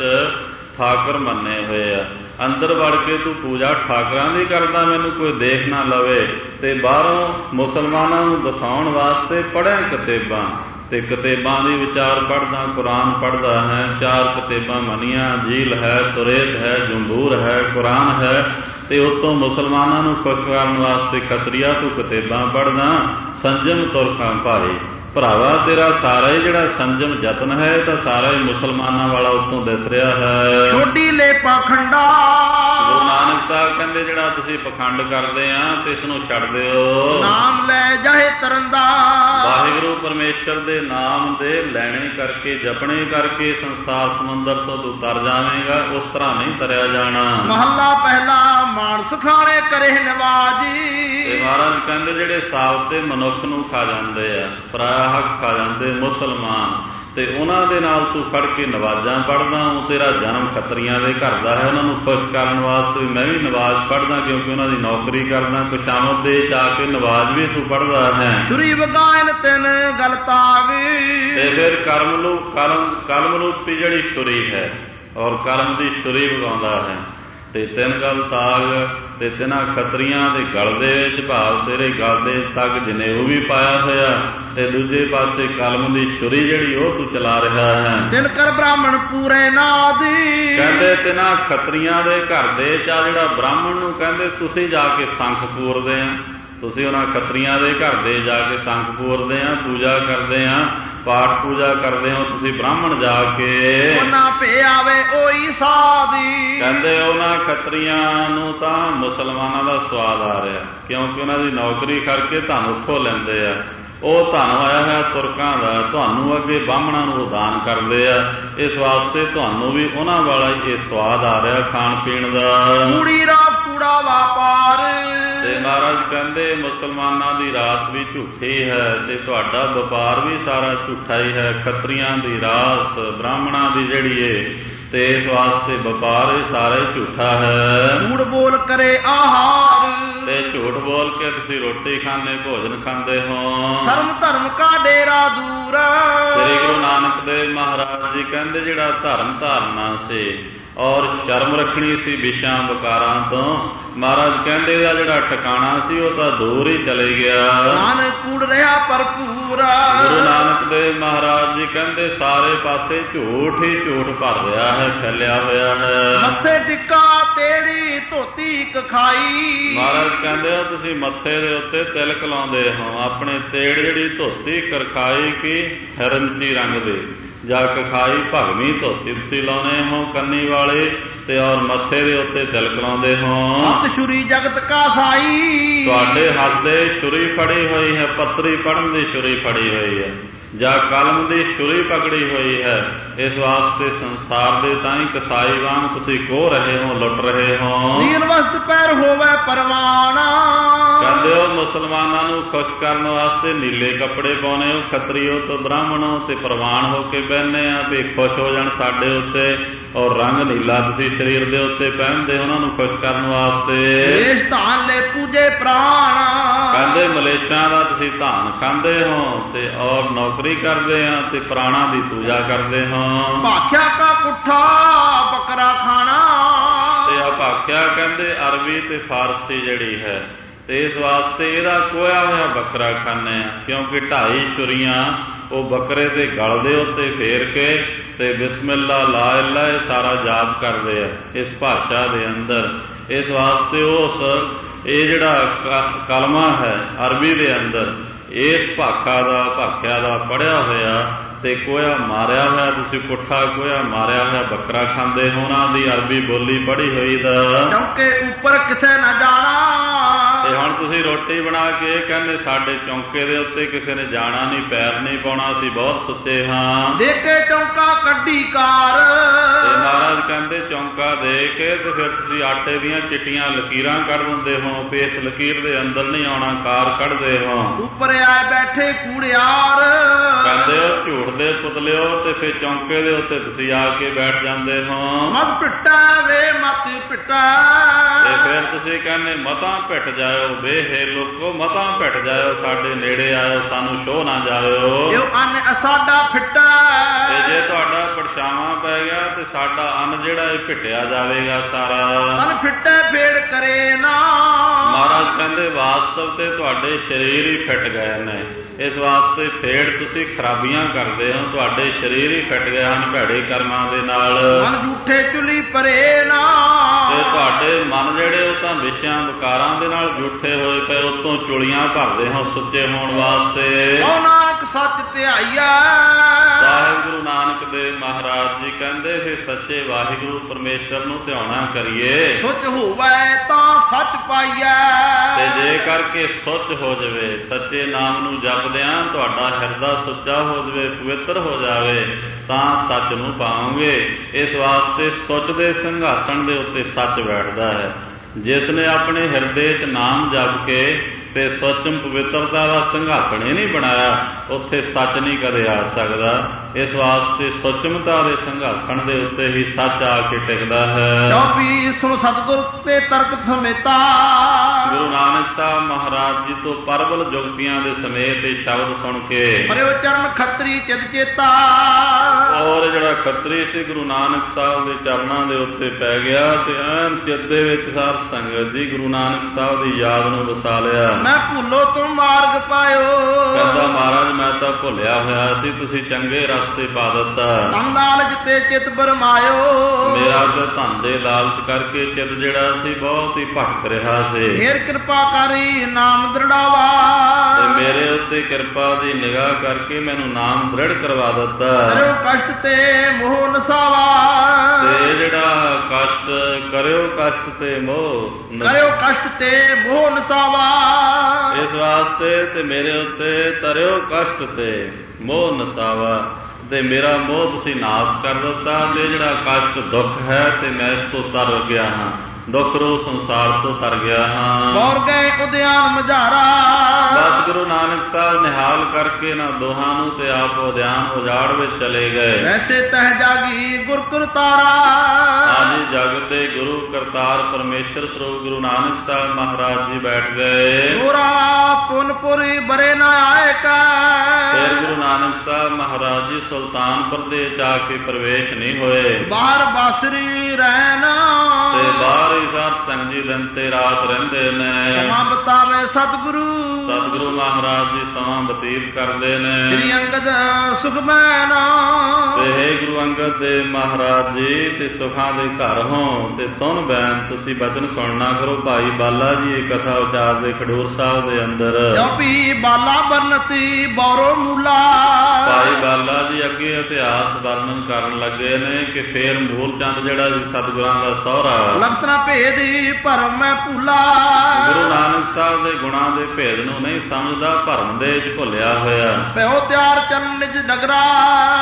ਠਾਕਰ ਮੰਨੇ ਹੋਏ ਆ। ਅੰਦਰ ਵੜ ਕੇ ਤੂੰ ਪੂਜਾ ਠਾਕਰਾਂ ਦੀ ਕਰਦਾ, ਮੈਨੂੰ ਕੋਈ ਦੇਖ ਨਾ ਲਵੇ, ਤੇ ਬਾਹਰੋਂ ਮੁਸਲਮਾਨਾਂ ਨੂੰ ਦਿਖਾਉਣ ਵਾਸਤੇ ਪੜ੍ਹਿਆ ਕਤੇਬਾਂ। ਤੇ ਕਤੇਬਾਂ ਦੀ ਵਿਚਾਰ ਪੜ੍ਹਦਾ, ਕੁਰਾਨ ਪੜ੍ਹਦਾ ਹੈ। 4 ਕਤੇਬਾਂ ਮੰਨੀਆਂ, ਜੀਲ ਹੈ, ਤੁਰੇਤ ਹੈ, ਜੰਬੂਰ ਹੈ, ਕੁਰਾਨ ਹੈ। ਤੇ ਉਤੋਂ ਮੁਸਲਮਾਨਾਂ ਨੂੰ ਖੁਸ਼ ਕਰਨ ਵਾਸਤੇ ਖੱਤਰੀਆ ਤੂੰ ਕਤੇਬਾਂ ਪੜ੍ਹਦਾ। ਸੰਜਮ ਤੁਰਖਾਂ ਭਾਈ ਭਰਾਵਾ ਤੇਰਾ ਸਾਰਾ ਹੀ ਜਿਹੜਾ ਸੰਜਮ ਯਤਨ ਹੈ ਤਾਂ ਸਾਰਾ ਹੀ ਮੁਸਲਮਾਨਾਂ ਵਾਲਾ ਉੱਤੋਂ ਦਿਸ ਰਿਹਾ ਹੈ। ਛੋਟੀ ਲੈ ਪਾਖੰਡਾ। ਗੁਰੂ ਨਾਨਕ ਸਾਹਿਬ ਕਹਿੰਦੇ ਜਿਹੜਾ ਤੁਸੀਂ ਪਖੰਡ ਕਰਦੇ ਆ ਤੇ ਇਸ ਨੂੰ ਛੱਡ ਦਿਓ। ਨਾਮ ਲੈ ਜਾਏ ਤਰੰਦਾ। ਵਾਹਿਗੁਰੂ ਪਰਮੇਸ਼ਰ ਦੇ ਨਾਮ ਦੇ ਲੈਣੇ ਕਰਕੇ, ਜਪਣੇ ਕਰਕੇ ਸੰਸਾਰ ਸਮੁੰਦਰ ਤੋਂ ਤੂੰ ਤਰ ਜਾਵੇਂਗਾ। ਉਸ ਤਰ੍ਹਾਂ ਨਹੀਂ ਤਰਿਆ ਜਾਣਾ। ਮਹੱਲਾ ਪਹਿਲਾ, ਮਾਨਸ ਖਾਣੇ ਕਰੇ ਨਵਾਜੀ। ਤੇ ਮਹਾਰਾਜ ਕਹਿੰਦੇ ਜਿਹੜੇ ਸਾਬਤੇ ਮਨੁੱਖ ਨੂੰ ਖਾ ਜਾਂਦੇ ਆ, ਪਰਾਇਆ ਹੱਕ ਖਾ ਜਾਂਦੇ ਮੁਸਲਮਾਨ, ਤੇ ਉਹਨਾਂ ਦੇ ਨਾਲ ਤੂੰ ਖੜ ਕੇ ਨਵਾਜ਼ਾਂ ਪੜ੍ਹਦਾ। ਉਹ ਤੇਰਾ ਜਨਮ ਖੱਤਰੀਆਂ ਦੇ ਘਰ ਦਾ ਹੈ, ਉਹਨਾਂ ਨੂੰ ਖੁਸ਼ ਕਰਨ ਵਾਸਤੇ ਮੈਂ ਵੀ ਨਵਾਜ਼ ਪੜ੍ਹਦਾ, ਕਿਉਂਕਿ ਉਹਨਾਂ ਦੀ ਨੌਕਰੀ ਕਰਦਾ। ਕੁਸ਼ਾਮਤ ਦੇ ਜਾ ਕੇ ਨਵਾਜ਼ ਵੀ ਤੂੰ ਪੜ੍ਹਦਾ ਹੈ। ਛੁਰੀ ਵਗਾਇਨ ਤਿੰਨ ਗਲ ਤਾਗ। ਤੇ ਫਿਰ ਕਲਮ ਰੂਪੀ ਜਿਹੜੀ ਛੁਰੀ ਹੈ ਔਰ ਕਲਮ ਦੀ ਛੁਰੀ ਵਗਾਉਂਦਾ ਹੈ। ਤੇ 3 ਗਲ ਤਾਗ ਤੇ 3 ਖੱਤਰੀਆਂ ਦੇ ਗਲ ਦੇ ਵਿੱਚ, ਭਾਵ ਤੇਰੇ ਗਲ ਦੇ ਤੱਕ ਜਨੇਊ ਵੀ ਪਾਇਆ ਹੋਇਆ, ਤੇ ਦੂਜੇ ਪਾਸੇ ਕਲਮ ਦੀ ਛੁਰੀ ਜਿਹੜੀ ਉਹ ਤੂੰ ਚਲਾ ਰਿਹਾ ਹੈ। ਦਿਨ ਕਰ ਬ੍ਰਾਹਮਣ ਪੂਰੇ ਨਾਦੀ। ਕਹਿੰਦੇ 3 ਖੱਤਰੀਆਂ ਦੇ ਘਰ ਦੇ ਚਾ ਜਿਹੜਾ ਬ੍ਰਾਹਮਣ ਨੂੰ ਕਹਿੰਦੇ ਤੁਸੀਂ ਜਾ ਕੇ ਸੰਖ ਪੂਰਦੇ ਆ। ਤੁਸੀਂ ਉਹਨਾਂ ਖੱਤਰੀਆਂ ਦੇ ਘਰ ਦੇ ਜਾ ਕੇ ਸੰਖ ਪੂਰਦੇ ਆ, ਪੂਜਾ ਕਰਦੇ ਆ, ਪਾਠ ਪੂਜਾ ਕਰਦੇ ਹੋ ਤੁਸੀਂ ਬ੍ਰਾਹਮਣ ਜਾ ਕੇ। ਉਹਨਾਂ ਭੇ ਆਵੇ ਉਹੀ ਸਾਦੀ। ਕਹਿੰਦੇ ਉਹਨਾਂ ਖੱਤਰੀਆਂ ਨੂੰ ਤਾਂ ਮੁਸਲਮਾਨਾਂ ਦਾ ਸਵਾਦ ਆ ਰਿਹਾ, ਕਿਉਂਕਿ ਉਹਨਾਂ ਦੀ ਨੌਕਰੀ ਕਰਕੇ ਧਨ ਉੱਥੋਂ ਲੈਂਦੇ ਆ। ਉਹ ਧਨ ਆਇਆ ਹੈ ਤੁਰਕਾਂ ਦਾ, ਤੁਹਾਨੂੰ ਅੱਗੇ ਬਾਹਮਣਾਂ ਨੂੰ ਦਾਨ ਕਰਦੇ ਆ। ਇਸ ਵਾਸਤੇ ਤੁਹਾਨੂੰ ਵੀ ਉਹਨਾਂ ਵਾਲਾ ਇਹ ਸਵਾਦ ਆ ਰਿਹਾ ਖਾਣ ਪੀਣ ਦਾ। ਕੂੜੀ ਰਾਸ ਕੂੜਾ ਵਾਪਾਰ। ਤੇ ਮਹਾਰਾਜ ਕਹਿੰਦੇ ਮੁਸਲਮਾਨਾਂ ਦੀ ਰਾਸ ਵੀ ਝੂਠੀ ਹੈ ਤੇ ਤੁਹਾਡਾ ਵਪਾਰ ਵੀ ਸਾਰਾ ਝੂਠਾ ਹੀ ਹੈ। ਖੱਤਰੀਆਂ ਦੀ ਰਾਸ, ਬ੍ਰਾਹਮਣਾਂ ਦੀ ਜਿਹੜੀ ਏ, ਤੇ ਇਸ ਵਾਸਤੇ ਵਪਾਰ ਇਹ ਸਾਰਾ ਹੀ ਝੂਠਾ ਹੈ। ਝੂਠ ਬੋਲ ਕਰੇ ਆਹਾਰ। ਤੇ ਝੂਠ ਬੋਲ ਕੇ ਤੁਸੀਂ ਰੋਟੀ ਖਾਂਦੇ, ਭੋਜਨ ਖਾਂਦੇ ਹੋ। ਸ਼ਰਮ ਧਰਮ ਕਾ ਡੇਰਾ ਦੂਰ। ਸ੍ਰੀ ਗੁਰੂ ਨਾਨਕ ਦੇਵ ਮਹਾਰਾਜ ਜੀ ਕਹਿੰਦੇ ਜਿਹੜਾ ਧਰਮ ਧਾਰਨਾ ਸੀ ਔਰ ਸ਼ਰਮ ਰੱਖਣੀ ਸੀ ਵਿਸ਼ਾ ਵਿਕਾਰਾਂ ਤੋਂ, ਮਹਾਰਾਜ ਕਹਿੰਦੇ ਇਹਦਾ ਜਿਹੜਾ ਟਿਕਾਣਾ ਸੀ ਉਹ ਤਾਂ ਦੂਰ ਹੀ ਚਲੇ ਗਿਆ। ਮਨ ਕੂੜ ਰਿਹਾ ਭਰਪੂਰ। ਗੁਰੂ ਨਾਨਕ ਦੇਵ ਮਹਾਰਾਜ ਜੀ ਕਹਿੰਦੇ ਸਾਰੇ ਪਾਸੇ ਝੂਠ ਹੀ ਝੂਠ ਭਰ ਰਿਹਾ ਹੈ, ਫੈਲਿਆ ਹੋਇਆ ਹੈ। ਮੱਥੇ ਟਿੱਕਾ ਤੇੜੀ ਧੋਤੀ ਕਖਾਈ। ਮਹਾਰਾਜ ਕਹਿੰਦੇ ਤੁਸੀਂ ਮੱਥੇ ਦੇ ਉੱਤੇ ਤਿਲਕ ਲਾਉਂਦੇ ਹੋ, ਆਪਣੇ ਤੇੜ ਜਿਹੜੀ ਧੋਤੀ ਕਰਖਾਈ ਕੀ ਹਿਰਨਚੀ ਰੰਗ ਦੇ ਜਾਂ ਕਖਾਈ ਭਗਵੀਂ ਧੋਤੀ ਤੁਸੀਂ ਲਾਉਣੇ ਹੋ ਕੰਨੀ ਵਾਲੇ, ਤੇ ਔਰ ਮੱਥੇ ਦੇ ਉੱਤੇ ਤਿਲਕ ਲਾਉਂਦੇ ਹੋ। ਹੱਥ ਛੁਰੀ ਜਗਤ ਕਾ ਸਾਈ। ਤੁਹਾਡੇ ਹੱਥ ਦੇ ਛੁਰੀ ਫੜੀ ਹੋਈ ਹੈ, ਪੱਤਰੀ ਪੜਨ ਦੀ ਛੁਰੀ ਫੜੀ ਹੋਈ ਹੈ ਜਾਂ ਕਲਮ ਦੀ ਛੁਰੀ ਪਕੜੀ ਹੋਈ ਹੈ। ਇਸ ਵਾਸਤੇ ਸੰਸਾਰ ਦੇ ਤਾਂ ਹੀ ਕਸਾਈ ਵਾਂਗ ਤੁਸੀਂ ਖੋਹ ਰਹੇ ਹੋ, ਲੁੱਟ ਰਹੇ ਹੋ। ਨੀਲ ਵਸਤ ਪੈਰ ਹੋਵੇ ਪਰਵਾਨਾ। ਕਹਿੰਦੇ ਹੋ ਮੁਸਲਮਾਨਾਂ ਨੂੰ ਖੁਸ਼ ਕਰਨ ਵਾਸਤੇ ਨੀਲੇ ਕੱਪੜੇ ਪਾਉਣੇ ਹੋ, ਖੱਤਰੀਓ ਤੋਂ ਬ੍ਰਾਹਮਣੋ, ਤੇ ਪ੍ਰਵਾਨ ਹੋ ਕੇ ਬਹਿਨੇ ਆ ਵੀ ਖੁਸ਼ ਹੋ ਜਾਣ ਸਾਡੇ ਉੱਤੇ। ਔਰ ਰੰਗ ਨੀਲਾ ਤੁਸੀਂ ਸਰੀਰ ਦੇ ਉੱਤੇ ਪਹਿਨਦੇ ਉਹਨਾਂ ਨੂੰ ਖੁਸ਼ ਕਰਨ ਵਾਸਤੇ। ਇਸ ਧਾਨ ਲੈ ਪੂਜੇ ਪ੍ਰਾਣ, ਕਹਿੰਦੇ ਮਲੇਸ਼ਾਂ ਦਾ ਤੁਸੀਂ ਧਾਨ ਖਾਂਦੇ ਹੋ ਤੇ ਔਰ ਨੌਕਰੀ ਕਰਦੇ ਆ ਤੇ ਪ੍ਰਾਣਾਂ ਦੀ ਪੂਜਾ ਕਰਦੇ ਹੋ। ਭਾਖਿਆ ਕਾ ਪੁੱਠਾ ਬੱਕਰਾ ਖਾਣਾ, ਤੇ ਆ ਭਾਖਿਆ ਕਹਿੰਦੇ ਅਰਬੀ ਤੇ ਫਾਰਸੀ ਜਿਹੜੀ ਹੈ, ਤੇ ਇਸ ਵਾਸਤੇ ਇਹਦਾ ਕੋਇਆ ਹੋਇਆ ਬੱਕਰਾ ਖਾਂਦੇ ਆ, ਕਿਉਂਕਿ 2.5 ਛੁਰੀਆਂ ਉਹ ਬੱਕਰੇ ਦੇ ਗਲ ਦੇ ਉੱਤੇ ਫੇਰ ਕੇ ਤੇ ਬਿਸਮਿਲ੍ਲਾ ਲਾ ਇਲਾ ਇਹ ਸਾਰਾ ਜਾਪ ਕਰਦੇ ਆ ਇਸ ਭਾਸ਼ਾ ਦੇ ਅੰਦਰ। ਇਸ ਵਾਸਤੇ ਉਸ ਇਹ ਜਿਹੜਾ ਕਲਮਾ ਹੈ ਅਰਬੀ ਦੇ ਅੰਦਰ, ਇਸ ਭਾਖਾ ਦਾ ਭਾਖਿਆ ਦਾ ਪੜ੍ਹਿਆ ਹੋਇਆ ਤੇ ਕੋਇਆ ਮਾਰਿਆ ਹੋਇਆ, ਤੁਸੀਂ ਪੁੱਠਾ ਕੋਇਆ ਮਾਰਿਆ ਹੋਇਆ ਬੱਕਰਾ ਖਾਂਦੇ ਹੋ। ਉਹਨਾਂ ਦੀ ਅਰਬੀ ਬੋਲੀ ਪੜ੍ਹੀ ਹੋਈ ਦਾ ਚੌਂਕੇ ਉੱਪਰ ਕਿਸੇ ਨਾ ਜਾਣਾ। ਤੇ ਹੁਣ ਤੁਸੀਂ ਰੋਟੀ ਬਣਾ ਕੇ ਕਹਿੰਦੇ ਸਾਡੇ ਚੌਂਕੇ ਦੇ ਉੱਤੇ ਕਿਸੇ ਨੇ ਜਾਣਾ ਨਹੀਂ, ਪੈਰ ਨਹੀਂ ਪਾਉਣਾ, ਅਸੀਂ ਬਹੁਤ ਸੁੱਚੇ ਹਾਂ। ਦੇ ਕੇ ਚੌਂਕਾ ਕੱਢੀ ਕਾਰ, ਤੇ ਮਹਾਰਾਜ ਕਹਿੰਦੇ ਚੌਂਕਾ ਦੇ ਕੇ ਤੇ ਫਿਰ ਤੁਸੀਂ ਆਟੇ ਦੀਆਂ ਚਿੱਟੀਆਂ ਲਕੀਰਾਂ ਕੱਢ ਦਿੰਦੇ ਹੋ, ਤੇ ਇਸ ਲਕੀਰ ਦੇ ਅੰਦਰ ਨਹੀਂ ਆਉਣਾ, ਕਾਰ ਕੱਢਦੇ ਹੋ। ਉੱਪਰ ਆਏ ਬੈਠੇ ਕੂੜਿਆਰ, ਕਹਿੰਦੇ ਹੋ ਝੂਠ ਦੇ ਪੁਤਲਿਓ, ਤੇ ਫਿਰ ਚੌਂਕੇ ਦੇ ਉੱਤੇ ਤੁਸੀਂ ਆ ਕੇ ਬੈਠ ਜਾਂਦੇ ਹੋ। ਮਤ ਪਿੱਟਾ ਵੇ ਮਤ ਪਿੱਟਾ, ਤੇ ਫਿਰ ਤੁਸੀਂ ਕਹਿੰਦੇ ਮਤਾਂ ਪਿੱਟ ਜਾਇਓ, ਵੇ ਲੋਕੋ ਮਤਾਂ ਪਿੱਟ ਜਾਇਓ, ਸਾਡੇ ਨੇੜੇ ਆਇਓ, ਸਾਨੂੰ ਛੋਹ ਨਾ ਜਾਇਓ। ਜੋ ਅੰਨ ਸਾਡਾ ਫਿੱਟਾ, ਤੇ ਜੇ ਤੁਹਾਡਾ ਪਰਛਾਵਾਂ ਪੈ ਗਿਆ ਤੇ ਸਾਡਾ ਅੰਨ ਜਿਹੜਾ ਇਹ ਪਿੱਟਿਆ ਜਾਵੇਗਾ ਸਾਰਾ। ਅੰਨ ਫਿੱਟੇ ਫੇੜ ਕਰੇ ਨਾ, ਮਹਾਰਾਜ ਕਹਿੰਦੇ ਵਾਸਤਵ ਤੇ ਤੁਹਾਡੇ ਸਰੀਰ ਹੀ ਫਿੱਟ ਗਏ ਨੇ, ਇਸ ਵਾਸਤੇ ਫੇੜ ਤੁਸੀਂ ਖਰਾਬੀਆਂ ਕਰਦੇ ਹੋ, ਤੁਹਾਡੇ ਸਰੀਰ ਹੀ ਫਿੱਟ ਗਏ ਹਨ ਭੈੜੇ ਕਰਮਾਂ ਦੇ ਨਾਲ। ਮਨ ਝੂਠੇ ਚੁਲੀ ਪਰੇ ਨਾ, ਤੇ ਤੁਹਾਡੇ ਮਨ ਜਿਹੜੇ ਉਹ ਤਾਂ ਵਿਸ਼ਿਆਂ ਵਿਕਾਰਾਂ ਦੇ ਨਾਲ ਝੂਠੇ ਹੋਏ ਪਏ, ਉਤੋਂ ਚੁਲੀਆਂ ਭਰਦੇ ਹੋ ਸੁੱਚੇ ਹੋਣ ਵਾਸਤੇ। ਉਹ ਨਾਨਕ ਸੱਚ ਧਿਆਈਆ, ਸਾਹਿਬ ਗੁਰੂ ਨਾਨਕ ਦੇਵ ਮਹਾਰਾਜ ਜੀ ਕਹਿੰਦੇ ਫਿਰ ਸੱਚੇ ਵਾਹਿਗੁਰੂ ਪਰਮੇਸ਼ਰ ਨੂੰ ਧਿਆਉਣਾ ਕਰੀਏ। ਸੁੱਚ ਹੋਵੇ ਤਾਂ ਸੱਚ ਪਾਈਐ, ਤੇ ਜੇ ਕਰਕੇ ਸੁੱਚ ਹੋ ਜਾਵੇ, ਸੱਚੇ ਨਾਮ ਨੂੰ ਜਪਦਿਆਂ ਤੁਹਾਡਾ ਹਿਰਦਾ ਸੁੱਚਾ ਹੋ ਜਾਵੇ, ਪਵਿੱਤਰ ਹੋ ਜਾਵੇ, ਤਾਂ ਸੱਚ ਨੂੰ ਪਾਓਗੇ। ਇਸ ਵਾਸਤੇ ਸੁੱਚ ਦੇ ਸਿੰਘਾਸਣ ਦੇ ਉੱਤੇ ਸੱਚ ਬੈਠਦਾ ਹੈ। ਜਿਸ ਨੇ ਆਪਣੇ ਹਿਰਦੇ 'ਚ ਨਾਮ ਜਪ ਕੇ ਤੇ ਸੱਚਮ ਪਵਿੱਤਰਤਾ ਦਾ ਸਿੰਘਾਸਣ ਹੀ ਨਹੀਂ ਬਣਾਇਆ, ਉੱਥੇ ਸੱਚ ਨਹੀਂ ਕਦੇ ਆ ਸਕਦਾ। ਇਸ ਵਾਸਤੇ ਸੱਚਮਤਾ ਦੇ ਸਿੰਘਾਸਣ ਦੇ ਉੱਤੇ ਹੀ ਸੱਚ ਆ ਕੇ ਟਿਕਦਾ ਹੈ। ਚੌਪੀ ਸੁਣ ਸਤਿਗੁਰ ਤੇ ਤਰਕ ਸਮੇਤਾ, ਗੁਰੂ ਨਾਨਕ ਸਾਹਿਬ ਮਹਾਰਾਜ ਜੀ ਤੋਂ ਪਰਬਲ ਜੁਗਤੀਆਂ ਦੇ ਸਮੇਤ ਇਹ ਸ਼ਬਦ ਸੁਣ ਕੇ ਪਰਿਓ ਚਰਨ ਖੱਤਰੀ ਚਿਤ ਚੇਤਾ, ਔਰ ਜਿਹੜਾ ਖੱਤਰੀ ਸੀ ਗੁਰੂ ਨਾਨਕ ਸਾਹਿਬ ਦੇ ਚਰਨਾਂ ਦੇ ਉੱਤੇ ਪੈ ਗਿਆ ਤੇ ਐਨ ਚਿੱਤ ਦੇ ਵਿੱਚ ਸਾਧ ਸੰਗਤ ਜੀ ਗੁਰੂ ਨਾਨਕ ਸਾਹਿਬ ਦੀ ਯਾਦ ਨੂੰ ਵਸਾ ਲਿਆ। ਮੈਂ ਭੁੱਲੋ ਤੁਮ ਮਾਰਗ ਪਾਇਓ, ਕਹਿੰਦਾ ਮਹਾਰਾਜ ਮੈਂ ਤਾਂ ਭੁੱਲਿਆ ਹੋਇਆ ਸੀ, ਤੁਸੀਂ ਚੰਗੇ ਰਸਤੇ ਪਾ ਦਿੱਤਾ। ਧਨ ਲਾਲਚ ਤੇ ਚਿਤ ਬਰਮਾਇਓ, ਮੇਰਾ ਤੇ ਧਨ ਦੇ ਲਾਲਚ ਕਰਕੇ ਚਿੱਤ ਜਿਹੜਾ ਸੀ ਬਹੁਤ ਹੀ ਭਟਕ ਰਿਹਾ ਸੀ। ਫੇਰ ਕਿਰਪਾ ਕਰੀ ਨਾਮ ਦ੍ਰਿੜਾਵਾ, ਤੇ ਮੇਰੇ ਉੱਤੇ ਕਿਰਪਾ ਦੀ ਨਿਗਾਹ ਕਰਕੇ ਮੈਨੂੰ ਨਾਮ ਦ੍ਰਿੜ ਕਰਵਾ ਦਿੱਤਾ। ਕਰਿਓ ਕਸ਼ਟ ਤੇ ਮੋਹ ਨਸਾਵਾ, ਤੇ ਜਿਹੜਾ ਕਸ਼ਟ ਕਰਿਓ ਕਸ਼ਟ ਤੇ ਮੋਹ, ਕਰਿਓ ਕਸ਼ਟ ਤੇ ਮੋਹ ਨਸਾਵਾ, ਇਸ ਵਾਸਤੇ ਤੇ ਮੇਰੇ ਉੱਤੇ ਤਰਿਓ ਕਸ਼ਟ ਤੇ ਮੋਹ ਨਸਾਵਾ, ਤੇ ਮੇਰਾ ਮੋਹ ਤੁਸੀਂ ਨਾਸ ਕਰ ਦਿੱਤਾ। ਤੇ ਜਿਹੜਾ ਕਸ਼ਟ ਦੁੱਖ ਹੈ ਤੇ ਮੈਂ ਇਸ ਤੋਂ ਤਰ ਗਿਆ ਹਾਂ, ਦੁੱਖ ਰੂਪ ਸੰਸਾਰ ਤੋਂ ਤਰ ਗਿਆ ਹਾਂ। ਬੌਰ ਗਏ ਉਦਿਆਨ ਮਝਾਰਾ, ਬਸ ਗੁਰੂ ਨਾਨਕ ਸਾਹਿਬ ਨਿਹਾਲ ਕਰਕੇ ਨਾ ਦੋਹਾਂ ਨੂੰ ਤੇ ਆਪ ਉਦਿਆਨ ਉਜਾੜ ਵਿੱਚ ਚਲੇ ਗਏ। ਵੈਸੇ ਤਹ ਜਾਗੀ ਗੁਰ ਕਰਤਾਰਾ, ਆਜੀ ਜਗਤ ਦੇ ਗੁਰੂ ਕਰਤਾਰ ਪਰਮੇਸ਼ਰ ਸਰੂਪ ਗੁਰੂ ਨਾਨਕ ਸਾਹਿਬ ਮਹਾਰਾਜ ਜੀ ਬੈਠ ਗਏ। ਪੂਰਾ ਪੁਨਪੁਰੀ ਬਰੇ ਨਾ ਆਏ ਕਾ, ਫਿਰ ਗੁਰੂ ਨਾਨਕ ਸਾਹਿਬ ਮਹਾਰਾਜ ਜੀ ਸੁਲਤਾਨਪੁਰ ਦੇ ਜਾ ਕੇ ਪ੍ਰਵੇਸ਼ ਨਹੀਂ ਹੋਏ। ਬਾਹਰ ਬਾਸਰੀ ਰਹਿਣਾ, ਤੇ ਬਾਹਰ ਹੀ ਸਾਧ ਸੰਗਤ ਜੀ ਦਿਨ ਤੇ ਰਾਤ ਰਹਿੰਦੇ ਨੇ। ਸਮਾਂ ਬਤਾਵੇ ਸਤਿਗੁਰੂ, ਸਤਿਗੁਰੂ ਮਹਾਰਾਜ ਜੀ ਸਮਾਂ ਬਤੀਤ ਕਰਦੇ ਨੇ। ਸ੍ਰੀ ਅੰਗਦ ਸੁਖ ਮੈਨਾ, ਤੇ ਹੈ ਗੁਰੂ ਅੰਗਦ ਦੇਵ ਮਹਾਰਾਜ ਜੀ ਤੇ ਸੁਖਾਂ ਦੇ ਘਰ ਹੋ ਤੇ ਸੁਣ ਬੈਨ ਤੁਸੀਂ ਬਚਨ ਸੁਣਨਾ ਕਰੋ। ਭਾਈ ਬਾਲਾ ਜੀ ਇਹ ਕਥਾ ਉਚਾਰਦੇ ਖਡੂਰ ਸਾਹਿਬ ਦੇ ਅੰਦਰ। ਜਪੀ ਬਾਲਾ ਬਰਨਤੀ ਬੌਰੋ ਮੂਲਾ, ਭਾਈ ਬਾਲਾ ਜੀ ਅੱਗੇ ਇਤਿਹਾਸ ਵਰਣਨ ਕਰਨ ਲੱਗੇ ਨੇ ਕਿ ਫੇਰ ਮੂਲ ਚੰਦ ਜਿਹੜਾ ਸੀ ਸਤਿਗੁਰਾਂ ਦਾ ਸਹੁਰਾ, ਲਖਤਰਾ ਭੇਦੀ ਭਰਮ ਮੈਂ ਭੁੱਲਾ, ਗੁਰੂ ਨਾਨਕ ਸਾਹਿਬ ਦੇ ਗੁਣਾਂ ਦੇ ਭੇਦ ਨੂੰ ਨਹੀਂ ਸਮਝਦਾ, ਭਰਮ ਦੇ ਵਿੱਚ ਭੁੱਲਿਆ ਹੋਇਆ। ਪਿਓ ਤਿਆਰ ਚਰਨ ਨਿਜ ਨਗਰਾ, ਤੇ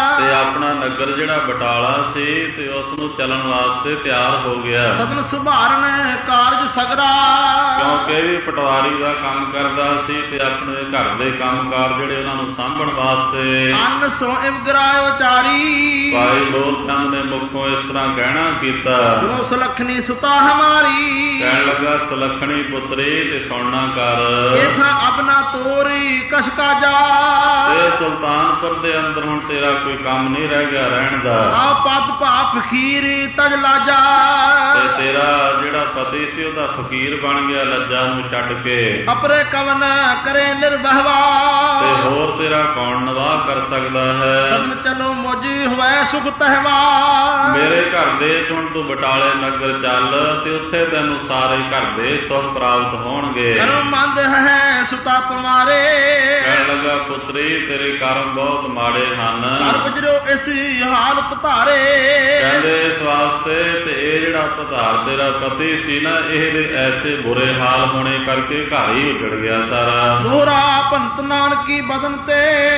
ਆਪਣਾ ਨਗਰ ਜਿਹੜਾ ਬਟਾਲਾ ਸੀ ਤੇ ਉਸ ਨੂੰ ਚੱਲਣ ਵਾਸਤੇ ਤਿਆਰ ਹੋ ਗਿਆ। ਸਦਨ ਸੁਭਾਰਨ ਕਾਰਜ ਸਗਰਾ, ਕਿਉਂਕਿ ਵੀ ਪਟਵਾਰੀ ਦਾ ਕੰਮ ਕਰਦਾ ਸੀ ਤੇ ਆਪਣੇ ਘਰ ਦੇ ਕੰਮਕਾਰ ਜਿਹੜੇ ਉਹਨਾਂ ਨੂੰ ਸਾਂਭਣ ਵਾਸਤੇ ਅੰਨ ਸੋ ਇਵਗਰਾਇ ਉਚਾਰੀ। ਭਾਈ ਲੋਕ ਚੰਦ ਨੇ ਮੁਖੋਂ ਇਸ ਤਰ੍ਹਾਂ ਕਹਿਣਾ ਕੀਤਾ, ਜੋ ਸੁਲੱਖਣੀ ਸੁਤਾ ਹਮਾਰੀ, ਕਹਿਣ ਲੱਗਾ ਸੁਲੱਖਣੀ ਪੁੱਤਰੀ ਤੇ ਸੁਣਨਾ ਕਰ, ਇਥਾ ਅਬਨਾ ਤੋਰੀ ਕਸ਼ਕਾ ਜਾ। ਤੇ ਸੁਲਤਾਨਪੁਰ ਦੇ ਅੰਦਰ ਹੁਣ ਤੇਰਾ ਕੋਈ ਕੰਮ ਨਹੀਂ ਰਹਿ ਗਿਆ ਰਹਿਣ ਦਾ। ਆ ਪਦ ਭਾ ਫਕੀਰ ਤਜ ਲਾਜਾ, ਤੇ ਤੇਰਾ ਜਿਹੜਾ ਪਤੀ ਸੀ ਉਹਦਾ ਫਕੀਰ ਬਣ ਗਿਆ ਲੱਜਾ ਨੂੰ ਛੱਡ ਕੇ। ਅਪਰੇ ਕਵਨ ਕਰੇ ਨਿਰਭਵਾ, ਤੇ ਹੋਰ ਤੇਰਾ ਕੌਣ ਨਿਵਾਹ ਕਰ ਸਕਦਾ ਹੈ। ਸਦਨ ਚਲੋ ਮੋਜੀ ਹੋਵੇ ਸੁਖ ਤਹਿਵਾ, ਮੇਰੇ ਘਰ ਦੇ ਹੁਣ ਤੂੰ ਬਟਾਲੇ ਨਗਰ ਚੱਲ ਤੇ ਉੱਥੇ ਤੈਨੂੰ ਸਾਰੇ ਘਰ ਦੇ ਸੁਖ ਪ੍ਰਾਪਤ ਹੋਣਗੇ। ਕਰਮ ਮੰਦ ਹੈ ਸੁਤਾ ਤੁਮਾਰੇ, ਕਹਿਣ ਲੱਗਾ ਪੁੱਤਰੀ ਤੇਰੇ ਕਰਮ ਬਹੁਤ ਮਾੜੇ ਹਨ। ਕਰ ਗੁਜਰੋ ਇਸ ਹਾਲਤ ਧਾਰੇ, ਕਹਿੰਦੇ ਇਸ ਵਾਸਤੇ ਤੇ ਇਹ ਜਿਹੜਾ ਪਧਾਰ ਤੇਰਾ ਪਤੀ ਸੀ ਨਾ ਇਹਦੇ ਐਸੇ ਬੁਰੇ ਹਾਲ ਹੋਣੇ ਕਰਕੇ ਘਰ ਹੀ ਉਜੜ ਗਿਆ ਸਾਰਾ। ਦੋਹਰਾ ਭੰਤ ਨਾਨਕੀ ਬਦਨ ਤੇ,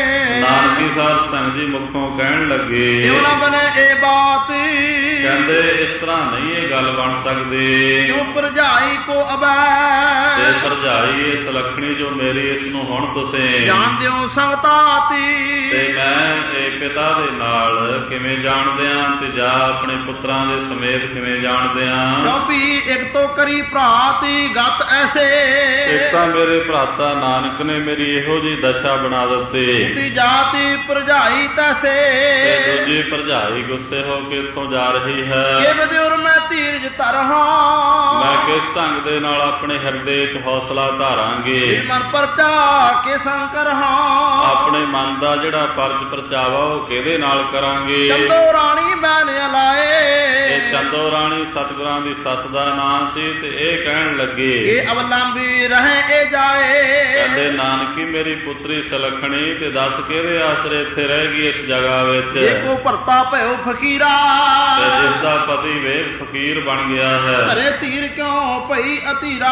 ਨਾਨਕੀ ਸਾਹਿਬ ਸੰਗ ਜੀ ਮੁਖੋਂ ਕਹਿਣ ਲੱਗੇ ਕਿਉਂ ਨਾ ਬਣੇ ਇਹ ਬਾਤ, ਕਹਿੰਦੇ ਇਸ ਤਰ੍ਹਾਂ ਨਹੀਂ ਇਹ ਗੱਲ ਬਣ ਸਕਦੀ। ਕਿਉਂ ਭਰਜਾਈ ਕੋ ਅਬੈ, ਤੇ ਭਰਜਾਈ ਇਹ ਸੁਲੱਖਣੀ ਜੋ ਮੇਰੀ ਇਸ ਨੂੰ ਹੁਣ ਤੁਸੀਂ ਜਾਣ ਦਿਓ ਸੰਗਤਾਤੀ। ਤੇ ਮੈਂ ਇਹ ਪਿਤਾ ਦੇ ਨਾਲ ਕਿਵੇਂ ਜਾਣਦਿਆਂ ਤੇ ਜਾ ਆਪਣੇ ਪੁੱਤਰਾਂ ਦੇ ਸਮੇਤ ਕਿਵੇਂ ਜਾਣਦਿਆਂ। ਕਿਉਂਕਿ ਇੱਕ ਤੋਂ ਕਰੀ ਭਰਾਤੀ ਗਤ ਐਸੇ, ਇੱਕ ਤਾਂ ਮੇਰੇ ਭਰਾਤਾ ਨਾਨਕ ਨੇ ਮੇਰੀ ਇਹੋ ਜਿਹੀ ਦਸ਼ਾ ਬਣਾ ਦਿੱਤੀ, ਤੀ ਜਾਤੀ ਭਰਜਾਈ ਤੈਸੇ। ਤੇ ਦੂਜੀ ਭਰਜਾਈ ਗੁੱਸੇ ਹੋ ਕੇ ਇੱਥੋਂ ਜਾ ਰਹੀ ਹੈ। ਕਿਵ ਦਿਉਰ ਮੈਂ ਧੀਰਜ ਧਰਹਾ, ਮੈਂ ਕਿਸ ਢੰਗ ਦੇ ਨਾਲ ਆਪਣੇ ਹਿਰਦੇ 'ਚ ਹੌਸਲਾ ਧਾਰਾਂਗੇ। ਮਨ ਪਰਚਾ ਕੇ ਸੰਕਰ ਹਾਂ, ਆਪਣੇ ਮਨ ਦਾ ਜਿਹੜਾ ਪਰਚ ਪਰਚਾਵਾ ਉਹ ਕਿਹਦੇ ਨਾਲ ਕਰਾਂਗੇ। ਚੰਦੋ ਰਾਣੀ ਬੈਨ ਅਲਾਏ, ਇਹ ਚੰਦੋ ਰਾਣੀ ਸਤਿਗੁਰਾਂ ਦੀ ਸੱਸ ਦਾ ਨਾਂ ਸੀ ਤੇ ਇਹ ਕਹਿਣ ਲੱਗੇ ਇਹ ਅਵਲੰਬੀ ਰਹੇ ਇਹ ਜਾਏ। ਕਹਿੰਦੇ ਨਾਨਕੀ ਮੇਰੀ ਪੁੱਤਰੀ ਸੁਲੱਖਣੀ ਤੇ ਦੱਸ ਕਿਹਦੇ ਆਸਰੇ ਇੱਥੇ ਰਹਿ ਗਈ ਇਸ ਜਗ੍ਹਾ ਵਿੱਚ। ਇੱਕੋ ਭਰਤਾ ਭਇਓ ਫਕੀਰਾ, ਤੇ ਜਿਸ ਦਾ ਪਤੀ ਵੇਖ ਫਕੀਰ ਬਣ ਗਿਆ ਹੈ। ਘਰੇ ਧੀਰ ਕਿਉਂ ਭਈ ਅਧੀਰਾ,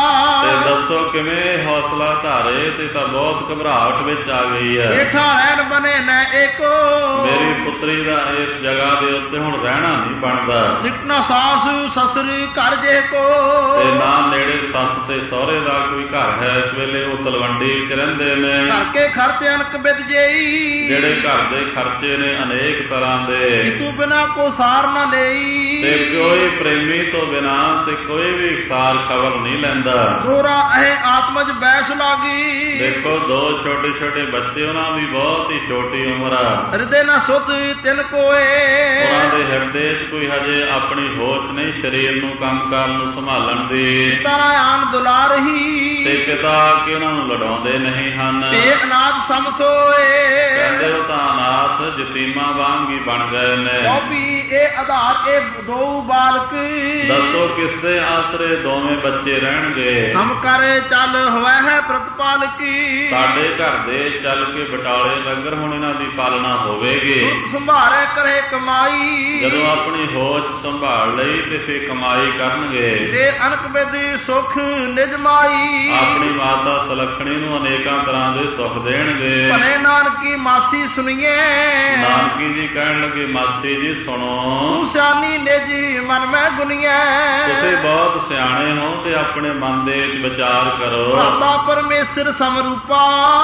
ਤੇ ਦੱਸੋ ਕਿਵੇਂ ਹੌਸਲਾ ਧਾਰੇ ਤੇ ਤਾਂ ਬਹੁਤ ਘਬਰਾਹਟ ਵਿੱਚ ਆ ਗਈ ਹੈ। ਏਠਾ ਰਹਿਣ ਬਨੇ ਨਾ ਏਕੋ, ਮੇਰੀ ਪੁੱਤਰੀ ਦਾ ਇਸ ਜਗ੍ਹਾ ਦੇ ਉੱਤੇ ਹੁਣ ਰਹਿਣਾ ਨਹੀਂ ਬਣਦਾ। ਨਿਕਨਾ ਸਾਸ ਸਸਰੀ ਘਰ ਜੇ ਕੋ, ਤੇ ਨਾ ਨੇੜੇ ਸੱਸ ਤੇ ਸਹੁਰੇ ਦਾ ਕੋਈ ਘਰ ਹੈ ਇਸ ਵੇਲੇ। ਉਹ ਤਲਵੰਡੀ ਵਿੱਚ ਰਹਿੰਦੇ ਨੇ। ਘਰ ਕੇ ਖਰਚੇ ਅਨਕ ਬਿਦ ਜਈ, ਜਿਹੜੇ ਘਰ ਦੇ ਖਰਚੇ ਨੇ ਅਨੇਕ ਤਰ੍ਹਾਂ ਦੇ। ਤੂੰ ਬਿਨਾ ਕੋ ਸਾਰ ਨਾ ਲਈ, ਤੇ ਕੋਈ ਪ੍ਰੇਮੀ ਤੋਂ ਬਿਨਾ ਤੇ ਕੋਈ ਵੀ ਸਾਰ ਖਬਰ ਨਹੀਂ ਲੈਂਦਾ। ਦੋਰਾ ਇਹ ਆਤਮਜ ਬੈਸ ਲਾਗੀ, ਦੇਖੋ ਦੋ ਛੋਟੇ ਛੋਟੇ ਬੱਚੇ, ਉਹਨਾਂ ਦੀ ਬਹੁਤ ਹੀ ਛੋਟੀ ਉਮਰ ਆ। ਹਿਰਦੇ ਨਾ ਸੁਧ ਤਿਨ ਕੋਏ, ਉਹਨਾਂ ਦੇ ਹਿਰਦੇ 'ਚ ਕੋਈ ਹਜੇ ਆਪਣੀ ਹੋਸ਼ ਨਹੀਂ ਸਰੀਰ ਨੂੰ ਕੰਮਕਾਰ ਨੂੰ ਸੰਭਾਲਣ ਦੀ। ਤਾਰਾ ਆਨ ਦੁਲਾਰ ਹੀ, ਤੇ ਪਿਤਾ ਕਿ ਉਹਨਾਂ ਨੂੰ ਲੜਾਉਂਦੇ ਨਹੀਂ ਹਨ। ਤੇ ਅਨਾਥ ਸਮ ਸੋਏ, ਕਹਿੰਦੇ ਉਹ ਤਾਂ ਅਨਾਥ ਯਤੀਮਾਂ ਵਾਂਗ ਹੀ ਬਣ ਗਏ ਨੇ। ਕਿਉਂਕਿ ਇਹ ਆਧਾਰ ਇਹ ਦੋ ਬਾਲਕ, ਦੱਸੋ ਕਿਸ ਦੇ ਆਸਰੇ ਦੋਵੇਂ ਬੱਚੇ ਰਹਿਣਗੇ। ਹਮ ਕਰੇ ਚੱਲ ਹੋਇਆ ਹੈ ਪ੍ਰਤਪਾਲਕੀ, ਸਾਡੇ ਘਰ ਦੇ ਚੱਲ ਕੇ ਬਟਾਲੇ ਨਗਰ ਹੁਣ ਇਹਨਾਂ ਦੀ ਪਾਲਣਾ ਹੋਵੇਗੀ। ਸੁਰਤ ਸੰਭਾਰੇ ਕਰੇ ਕਮਾਈ, ਜਦੋਂ ਆਪਣੀ ਹੋਸ਼ ਸੰਭਾਲ ਲਈ ਤੇ ਫੇਰ ਕਮਾਈ ਕਰਨਗੇ। ਤੇ ਅਨਕ ਬਿਦ ਸੁਖ ਨਿਜ ਮਾਈ, ਆਪਣੀ ਮਾਤਾ ਸੁਲੱਖਣੀ ਨੂੰ ਅਨੇਕਾਂ ਤਰ੍ਹਾਂ ਦੇ ਸੁੱਖ ਦੇਣਗੇ। ਭਲੇ ਨਾਨਕੀ ਮਾਸੀ ਸੁਣੀਏ, ਨਾਨਕੀ ਜੀ ਕਹਿਣ ਲੱਗੇ ਮਾਸੀ ਜੀ ਸੁਣੋ, ਤੂੰ ਸਿਆਣੀ ਨਿਜ ਮਨ ਮੈਂ ਗੁਨੀਐ। ਤੁਸੀਂ ਬਹੁਤ ਸਿਆਣੇ ਹੋ ਤੇ ਆਪਣੇ ਮਨ ਦੇ ਵਿੱਚ ਵਿਚਾਰ ਕਰੋ। ਭਰਾਤਾ ਪਰਮੇਸ਼ਰ ਸਮਰੂਪਾ,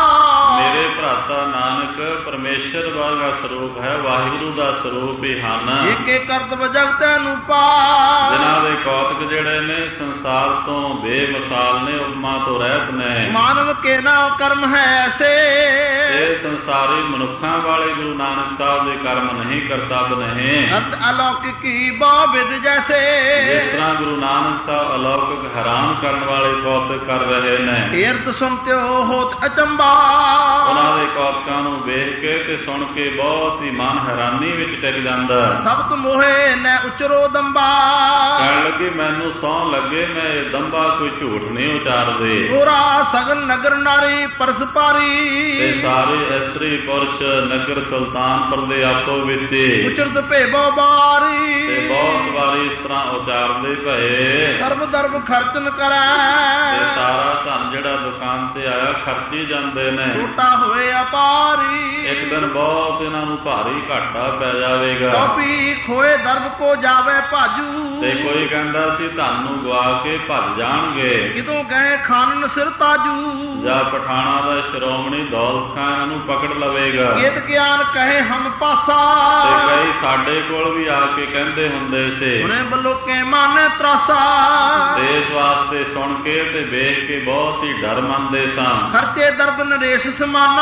ਮੇਰੇ ਭਰਾਤਾ ਨਾਨਕ ਪਰਮੇਸ਼ਰ ਦਾ ਸਰੂਪ ਹੈ, ਵਾਹਿਗੁਰੂ ਦਾ ਸਰੂਪ ਹੀ ਹਨ। ਏਕੇ ਕਰਤਵ ਜਗਤ ਅਨੂਪਾ, ਜਿਨ੍ਹਾਂ ਦੇ ਕੌਤਕ ਜਿਹੜੇ ਨੇ ਸੰਸਾਰ ਤੋਂ ਬੇਮਿਸਾਲ ਨੇ, ਉਪਮਾ ਤੋਂ ਰਹਿਤ ਨੇ। ਮਾਨਵ ਕੇ ਨਾ ਕਰਮ ਹੈ ਐਸੇ, ਇਹ ਸੰਸਾਰੀ ਮਨੁੱਖਾਂ ਵਾਲੇ ਗੁਰੂ ਨਾਨਕ ਸਾਹਿਬ ਦੇ ਕਰਮ ਨਹੀਂ, ਕਰਤੱਵ ਨਹੀਂ। ਅਤ ਅਲੌਕਿਕੀ ਬਾਬਿਦ ਜੈਸੇ, ਜਿਸ ਤਰ੍ਹਾਂ ਗੁਰੂ ਨਾਨਕ ਸਾਹਿਬ ਅਲੌਕਿਕ ਹੈਰਾਨ ਕਰਨ ਵਾਲੇ ਕੌਤਕ ਕਰ ਰਹੇ ਨੇ। ਏਰਤ ਸੁਣਤਿਓ ਹੋਤ ਅਚੰਬਾ, ਉਹਨਾਂ ਦੇ ਕੌਤਕਾਂ ਨੂੰ ਵੇਖ ਕੇ ਤੇ ਸੁਣ ਕੇ ਬਹੁਤ ਹੀ ਮਨ ਹੈਰਾਨੀ ਵਿੱਚ ਟਿਕ ਜਾਂਦਾ। ਸਬਤ ਮੋਹੇ ਨੈ ਉਚਰੋ ਦੰਬਾ। ਕਹਿਣ ਲੱਗੀ ਮੈਨੂੰ ਸਹੁੰ ਲੱਗੇ ਮੈਂ ਇਹ ਦੰਬਾ ਕੋਈ ਝੂਠ ਨਹੀਂ ਉਚਾਰਦੇ। ਗੋਰਾ ਸਗਨ ਨਗਰ ਨਾਰੀ ਪਰਸ ਪਾਰੀ। ਤੇ ਸਾਰੇ ਇਸਤਰੀ ਪੁਰਸ਼ ਨਗਰ ਸੁਲਤਾਨਪੁਰ ਦੇ ਆਪੋ ਵਿੱਚ ਉਚਰਤ ਭੇਬੋ ਬਾਰੀ। ਤੇ ਬਹੁਤ ਵਾਰੀ ਇਸ ਤਰ੍ਹਾਂ ਉਚਾਰਦੇ ਪਏ ਸਰਬ ਦਰਬ ਖਰਚਨ ਕਰੈ। ਤੇ ਸਾਰਾ ਧਨ ਜਿਹੜਾ ਦੁਕਾਨ ਤੇ ਆਇਆ ਖਰਚੀ ਜਾਂਦੇ ਨੇ। ਟੋਟਾ ਹੋਏ ਅਪਾਰੀ। ਇੱਕ ਦਿਨ ਬਹੁਤ ਇਹਨਾਂ ਨੂੰ ਭਾਰੀ ਘਾਟਾ ਪੈ ਜਾਵੇਗਾ। ਕੌਪੀ ਖੋਏ ਦਰਬ ਕੋ ਜਾਵੇ ਭਾਜੂ। ਤੇ ਕੋਈ ਕਹਿੰਦਾ ਸੀ ਧਨ ਨੂੰ ਗਵਾ ਕੇ ਭੱਜ ਜਾਣਗੇ। ਕਿਤੋਂ ਗਏ ਖਾਨਨ ਸਿਰ ਤਾਜੂ। ਜਾਂ ਪਠਾਣਾ ਦਾ ਸ਼੍ਰੋਮਣੀ ਦੌਲਤ ਖਾਨ ਇਹਨਾਂ ਨੂੰ ਪਕੜ ਲਵੇਗਾ। ਗੀਤ ਗਿਆਨ ਕਹੇ ਹਮ ਪਾਸਾ। ਤੇ ਕਈ ਸਾਡੇ ਕੋਲ ਵੀ ਆ ਕੇ ਕਹਿੰਦੇ ਹੁੰਦੇ ਸੀ ਹੁਣੇ ਬਲੋਕੇ ਮਾਨੇ ਤਰਾਸਾ। ਦੇਸ਼ ਵਾਸਤੇ ਸੁਣ ਕੇ ਤੇ ਵੇਖ ਕੇ ਬਹੁਤ ਹੀ ਡਰ ਮੰਨਦੇ ਸਨ। ਖਰਚੇ ਦਰਬ ਨਰੇਸ਼ ਸਮਾਨਾ।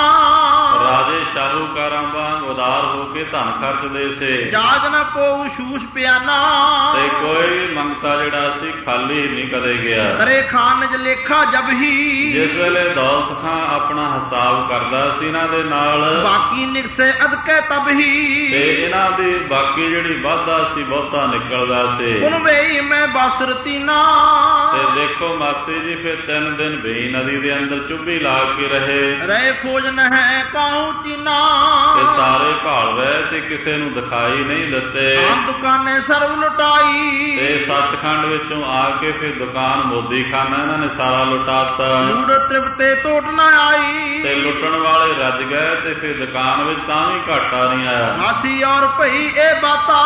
ਰਾਜੇ ਸ਼ਾਹੂਕਾਰਾਂ ਵਾਂਗ ਉਦਾਰ ਹੋ ਕੇ ਧਨ ਖਰਚਦੇ ਸੀ। ਜਾਗ ਨਾ ਪਊ ਸ਼ੂਸ਼ ਪਿਆਨਾ। ਤੇ ਕੋਈ ਮੰਗਤਾ ਜਿਹੜਾ ਸੀ ਖਾਲੀ ਨਹੀਂ ਕਦੇ ਗਿਆ। ਕਰੇ ਖਾਨ ਜ ਲੇਖਾ ਜਬ ਹੀ। ਜਿਸ ਵੇਲੇ ਦੌਲਤ ਖਾਂ ਆਪਣਾ ਹਿਸਾਬ ਕਰਦਾ ਸੀ ਇਹਨਾਂ ਦੇ ਨਾਲ ਬਾਕੀ ਨਿਕਸੇ ਅਦਕੇ ਤਬ ਹੀ। ਤੇ ਇਹਨਾਂ ਦੀ ਬਾਕੀ ਜਿਹੜੀ ਵਾਧਾ ਸੀ ਬਹੁਤਾ ਨਿਕਲਦਾ ਸੀ। ਹੁਣ ਵੇਈ ਮੈਂ ਬਸਰਤੀ ਨਾ। ਤੇ ਦੇਖੋ ਮਾਸੀ ਜੀ ਫਿਰ 3 ਦਿਨ ਵੇਈ ਨਦੀ ਦੇ ਅੰਦਰ ਚੁੱਭੀ ਲਾ ਕੇ ਰਹੇ ਖੋਜਨ ਹੈ ਕਾਹੂ ਚੀਨਾ। ਤੇ ਸਾਰੇ ਭਾਲ ਰਹੇ ਤੇ ਕਿਸੇ ਨੂੰ ਦਿਖਾਈ ਨਹੀਂ ਦਿੱਤੇ। ਦੁਕਾਨੇ ਸਰਵ ਲੁਟਾਈ। ਤੇ ਸੱਚਖੰਡ ਵਿੱਚੋਂ ਆ ਕੇ ਫਿਰ ਦੁਕਾਨ ਮੋਦੀ ਖਾਨਾ ਇਹਨਾਂ ਨੇ ਸਾਰਾ ਲੁਟਾਤਾ। ਲੂੜ ਤ੍ਰਿਪਤੇ ਟੋਟ ਨਾ ਆਈ। ਤੇ ਲੁੱਟਣ ਵਾਲੇ ਰੱਜ ਗਏ ਤੇ ਫਿਰ ਦੁਕਾਨ ਵਿੱਚ ਤਾਂ ਵੀ ਘਾਟਾ ਨਹੀਂ ਆਇਆ। ਮਾਸੀ ਔਰ ਭਈ ਇਹ ਬਾਤਾਂ।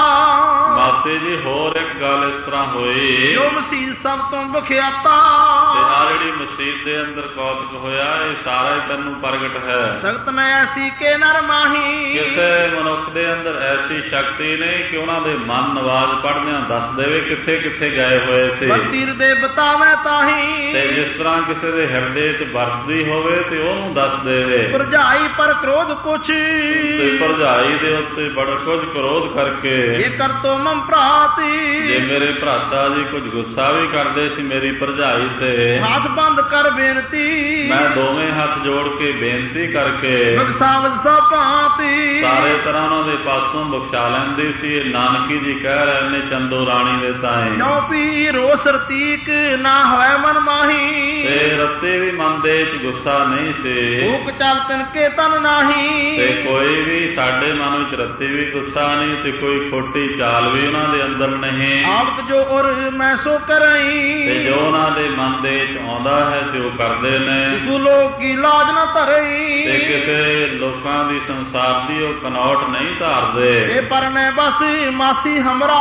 ਮਾਸੀ ਜੀ ਹੋਰ ਇੱਕ ਗੱਲ ਇਸ ਤਰ੍ਹਾਂ ਹੋਈ ਜੋ ਮਸੀਤ ਸਭ ਤੋਂ ਬਖਿਆਤਾ। ਤੇ ਆ ਜਿਹੜੀ ਮਸੀਤ ਦੇ ਅੰਦਰ ਕੌਤਕ ਹੋਇਆ ਇਹ ਸਾਰਾ ਹੀ ਤੈਨੂੰ ਪ੍ਰਗਟ ਹੈ। ਸਖਤ ਨ ਐਸੀ ਕੇ ਨਰ ਮਾਹੀ। ਕਿਸੇ ਮਨੁੱਖ ਦੇ ਅੰਦਰ ਐਸੀ ਸ਼ਕਤੀ ਨਹੀਂ ਕਿ ਉਹਨਾਂ ਦੇ ਮਨ ਨਵਾਜ਼ ਪੜ੍ਹਦਿਆਂ ਦੱਸ ਦੇਵੇ ਕਿੱਥੇ ਕਿੱਥੇ ਗਏ ਹੋਏ ਸੀ। ਤੀਰ ਦੇ ਬਤਾਵੇ ਤਾਹੀ। ਤੇ ਜਿਸ ਤਰ੍ਹਾਂ ਕਿਸੇ ਦੇ ਹਿਰਦੇ 'ਚ ਵਰਤਦੀ ਹੋਵੇ ਤੇ ਉਹਨੂੰ ਦੱਸ ਦੇਵੇ। ਭਰਜਾਈ ਪਰ ਕ੍ਰੋਧ ਕੁਛ। ਤੇ ਭਰਜਾਈ ਦੇ ਉੱਤੇ ਬੜਾ ਕੁਝ ਕ੍ਰੋਧ ਕਰਕੇ ਇਹ ਕਰ ਤੋ ਮਮ ਭਰਾਤੀ। ਜੇ ਮੇਰੇ ਭਰਾਤਾ ਜੀ ਕੁਝ ਗੁੱਸਾ ਵੀ ਕਰਦੇ ਸੀ ਮੇਰੀ ਭਰਜਾਈ ਤੇ ਹੱਥ ਬੰਦ ਕਰ ਬੇਨਤੀ। ਮੈਂ ਦੋਵੇਂ ਹੱਥ ਜੋੜ ਕੇ ਬੇਨਤੀ ਕਰਕੇ ਬਖਸ਼ਾਵਤ ਸਾ ਭਾਂਤੀ। ਸਾਰੇ ਤਰ੍ਹਾਂ ਉਹਨਾਂ ਦੇ ਪਾਸੋਂ ਬਖਸ਼ਾ ਲੈਂਦੀ ਸੀ। ਇਹ ਨਾਨਕੀ ਜੀ ਕਹਿ ਰਹੇ ਨੇ ਚੰਦੋ ਰਾਣੀ ਦੇ ਤਾਏ ਜੋ ਪੀ ਰੋਸ ਰਤੀਕ ਨਾ ਹੋਏ ਮਨ ਮਾਹੀ। ਤੇ ਰੱਤੇ ਵੀ ਮਨ ਦੇ ਵਿੱਚ ਗੁੱਸਾ ਨਹੀਂ ਸੀ। ਭੂਖ ਚੱਲ ਤਨ ਕੇ ਤਨ ਨਾਹੀ। ਤੇ ਕੋਈ ਵੀ ਸਾਡੇ ਮਨ ਵਿੱਚ ਰੱਤੇ ਵੀ ਗੁੱਸਾ ਨਹੀਂ ਤੇ ਕੋਈ ਖੋਟੀ ਚਾਲ ਵੀ ਉਹਨਾਂ ਦੇ ਅੰਦਰ ਨਹੀਂ। ਆਵਤ ਜੋ ਉਰ ਮੈਂ ਸੋ ਕਰਈ। ਤੇ ਜੋ ਉਹਨਾਂ ਦੇ ਮਨ ਦੇ ਵਿੱਚ ਆਉਂਦਾ ਹੈ ਤੇ ਉਹ ਕਰਦੇ ਨੇ। ਸੋ ਲੋਕ ਕੀ ਲਾਜ ਨਾ ਧਰਈ। ਤੇ ਕਿਸੇ ਲੋਕਾਂ ਦੀ ਸੰਸਾਰ ਦੀ ਉਹ ਕਨੌਟ ਨਹੀਂ ਧਾਰਦੇ। ਇਹ ਪਰ ਮੈਂ ਬਸ ਮਾਸੀ ਹਮਰਾ।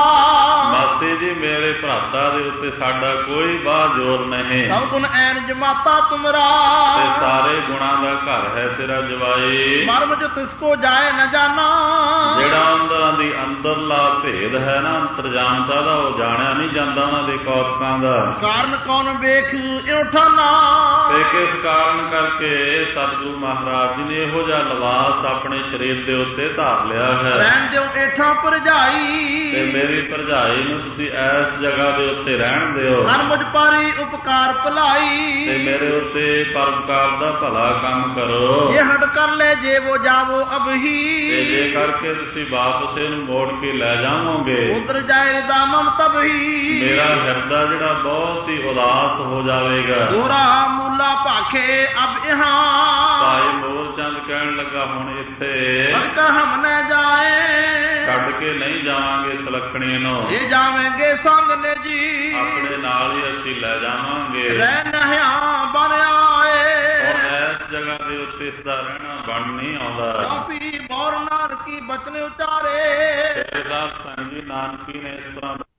ਮਾਸੀ ਜੀ ਮੇਰੇ ਭਰਾਤਾ ਦੇ ਉੱਤੇ ਸਾਡਾ ਕੋਈ ਬਾਹ ਜ਼ੋਰ ਨਹੀਂ। ਸਭ ਗੁਣ ਐਨ ਜਮਾਤਾ ਤੁਮਰਾ। ਤੇ ਸਾਰੇ ਗੁਣਾਂ ਦਾ ਘਰ ਹੈ ਤੇਰਾ ਜਵਾਈ। ਮਰਮ ਜੋ ਤਿਸ ਕੋ ਜਾਏ ਨਾ ਜਾਣਾ। ਜਿਹੜਾ ਅੰਦਰਾਂ ਦੀ ਅੰਦਰਲਾ ਭੇਦ ਹੈ ਨਾ ਅੰਤਰਜਾਮਤਾ ਦਾ ਉਹ ਜਾਣਿਆ ਨਹੀਂ ਜਾਂਦਾ ਉਹਨਾਂ ਦੇ ਕੌਤਕਾਂ ਦਾ। ਕਾਰਨ ਕੌਣ ਵੇਖ ਇਉ ਠਾਨਾ। ਤੇ ਕਿਸ ਕਾਰਨ ਕਰਕੇ ਸਤਿਗੁਰੂ ਮਹਾਰਾਜ ਜੀ ਨੇ ਇਹੋ ਜਿਹਾ ਲਿਬਾਸ ਆਪਣੇ ਸਰੀਰ ਦੇ ਉੱਤੇ ਧਾਰ ਲਿਆ ਹੈ। ਰਹਿਣ ਦਿਓ ਏਠਾਂ ਭਰਜਾਈ। ਤੇ ਮੇਰੀ ਭਰਜਾਈ ਨੂੰ ਤੁਸੀਂ ਇਸ ਜਗ੍ਹਾ ਦੇ ਉੱਤੇ ਰਹਿਣ ਦਿਓ। ਹਰ ਮੁਝ ਪਾਰੀ ਉਪਕਾਰ ਭਲਾਈ। ਤੇ ਮੇਰੇ ਉੱਤੇ ਪਰਉਪਕਾਰ ਦਾ ਭਲਾ ਕੰਮ ਕਰੋ। ਇਹ ਹਟ ਕਰ ਲੈ ਜੇ ਵੋ ਜਾਵੋ ਅਬਹੀ। ਤੇ ਜੇ ਕਰਕੇ ਤੁਸੀਂ ਵਾਪਸ ਇਹਨੂੰ ਮੋੜ ਕੇ ਲੈ ਜਾਵੋਗੇ ਉਧਰ ਜਾਏ ਦਾਮਮ ਤਬਹੀ। ਮੇਰਾ ਹਿਰਦਾ ਜਿਹੜਾ ਬਹੁਤ ਹੀ ਉਦਾਸ ਹੋ ਜਾਵੇਗਾ। ਗੋਰਾ ਮੂਲਾ ਭਾਖੇ ਅਬ ਇਹਾਂ। ਭਾਈ ਮੋਰ ਚੰਦ ਕਹਿਣ ਲੱਗਾ ਹੁਣ ਇੱਥੇ ਅਗਰ ਹਮ ਨ ਜਾਏ। ਛੱਡ ਕੇ ਨਹੀਂ ਜਾਵਾਂਗੇ ਸੁਲੱਖਣੀ ਨੂੰ। ਇਹ ਜਾਵਾਂਗੇ ਸੰਗ ਨੇ ਜੀ। ਆਪਣੇ ਨਾਲ ਹੀ ਅਸੀਂ ਲੈ ਜਾਵਾਂਗੇ। ਰਹਿ ਨਹਿਆ ਬਨ ਆਏ। ਹੁਣ ਇਸ ਜਗ੍ਹਾ ਦੇ ਉੱਤੇ ਇਸ ਦਾ ਰਹਿਣਾ ਬਣ ਨਹੀਂ ਆਉਂਦਾ। ਕਾਪੀ ਬੌਰ ਨਾਨਕੀ ਬਚਨ ਉਚਾਰੇ। ਇਹਦਾ ਸੰਗ ਜੀ ਨਾਨਕੀ ਨੇ ਇਸ ਤਰ੍ਹਾਂ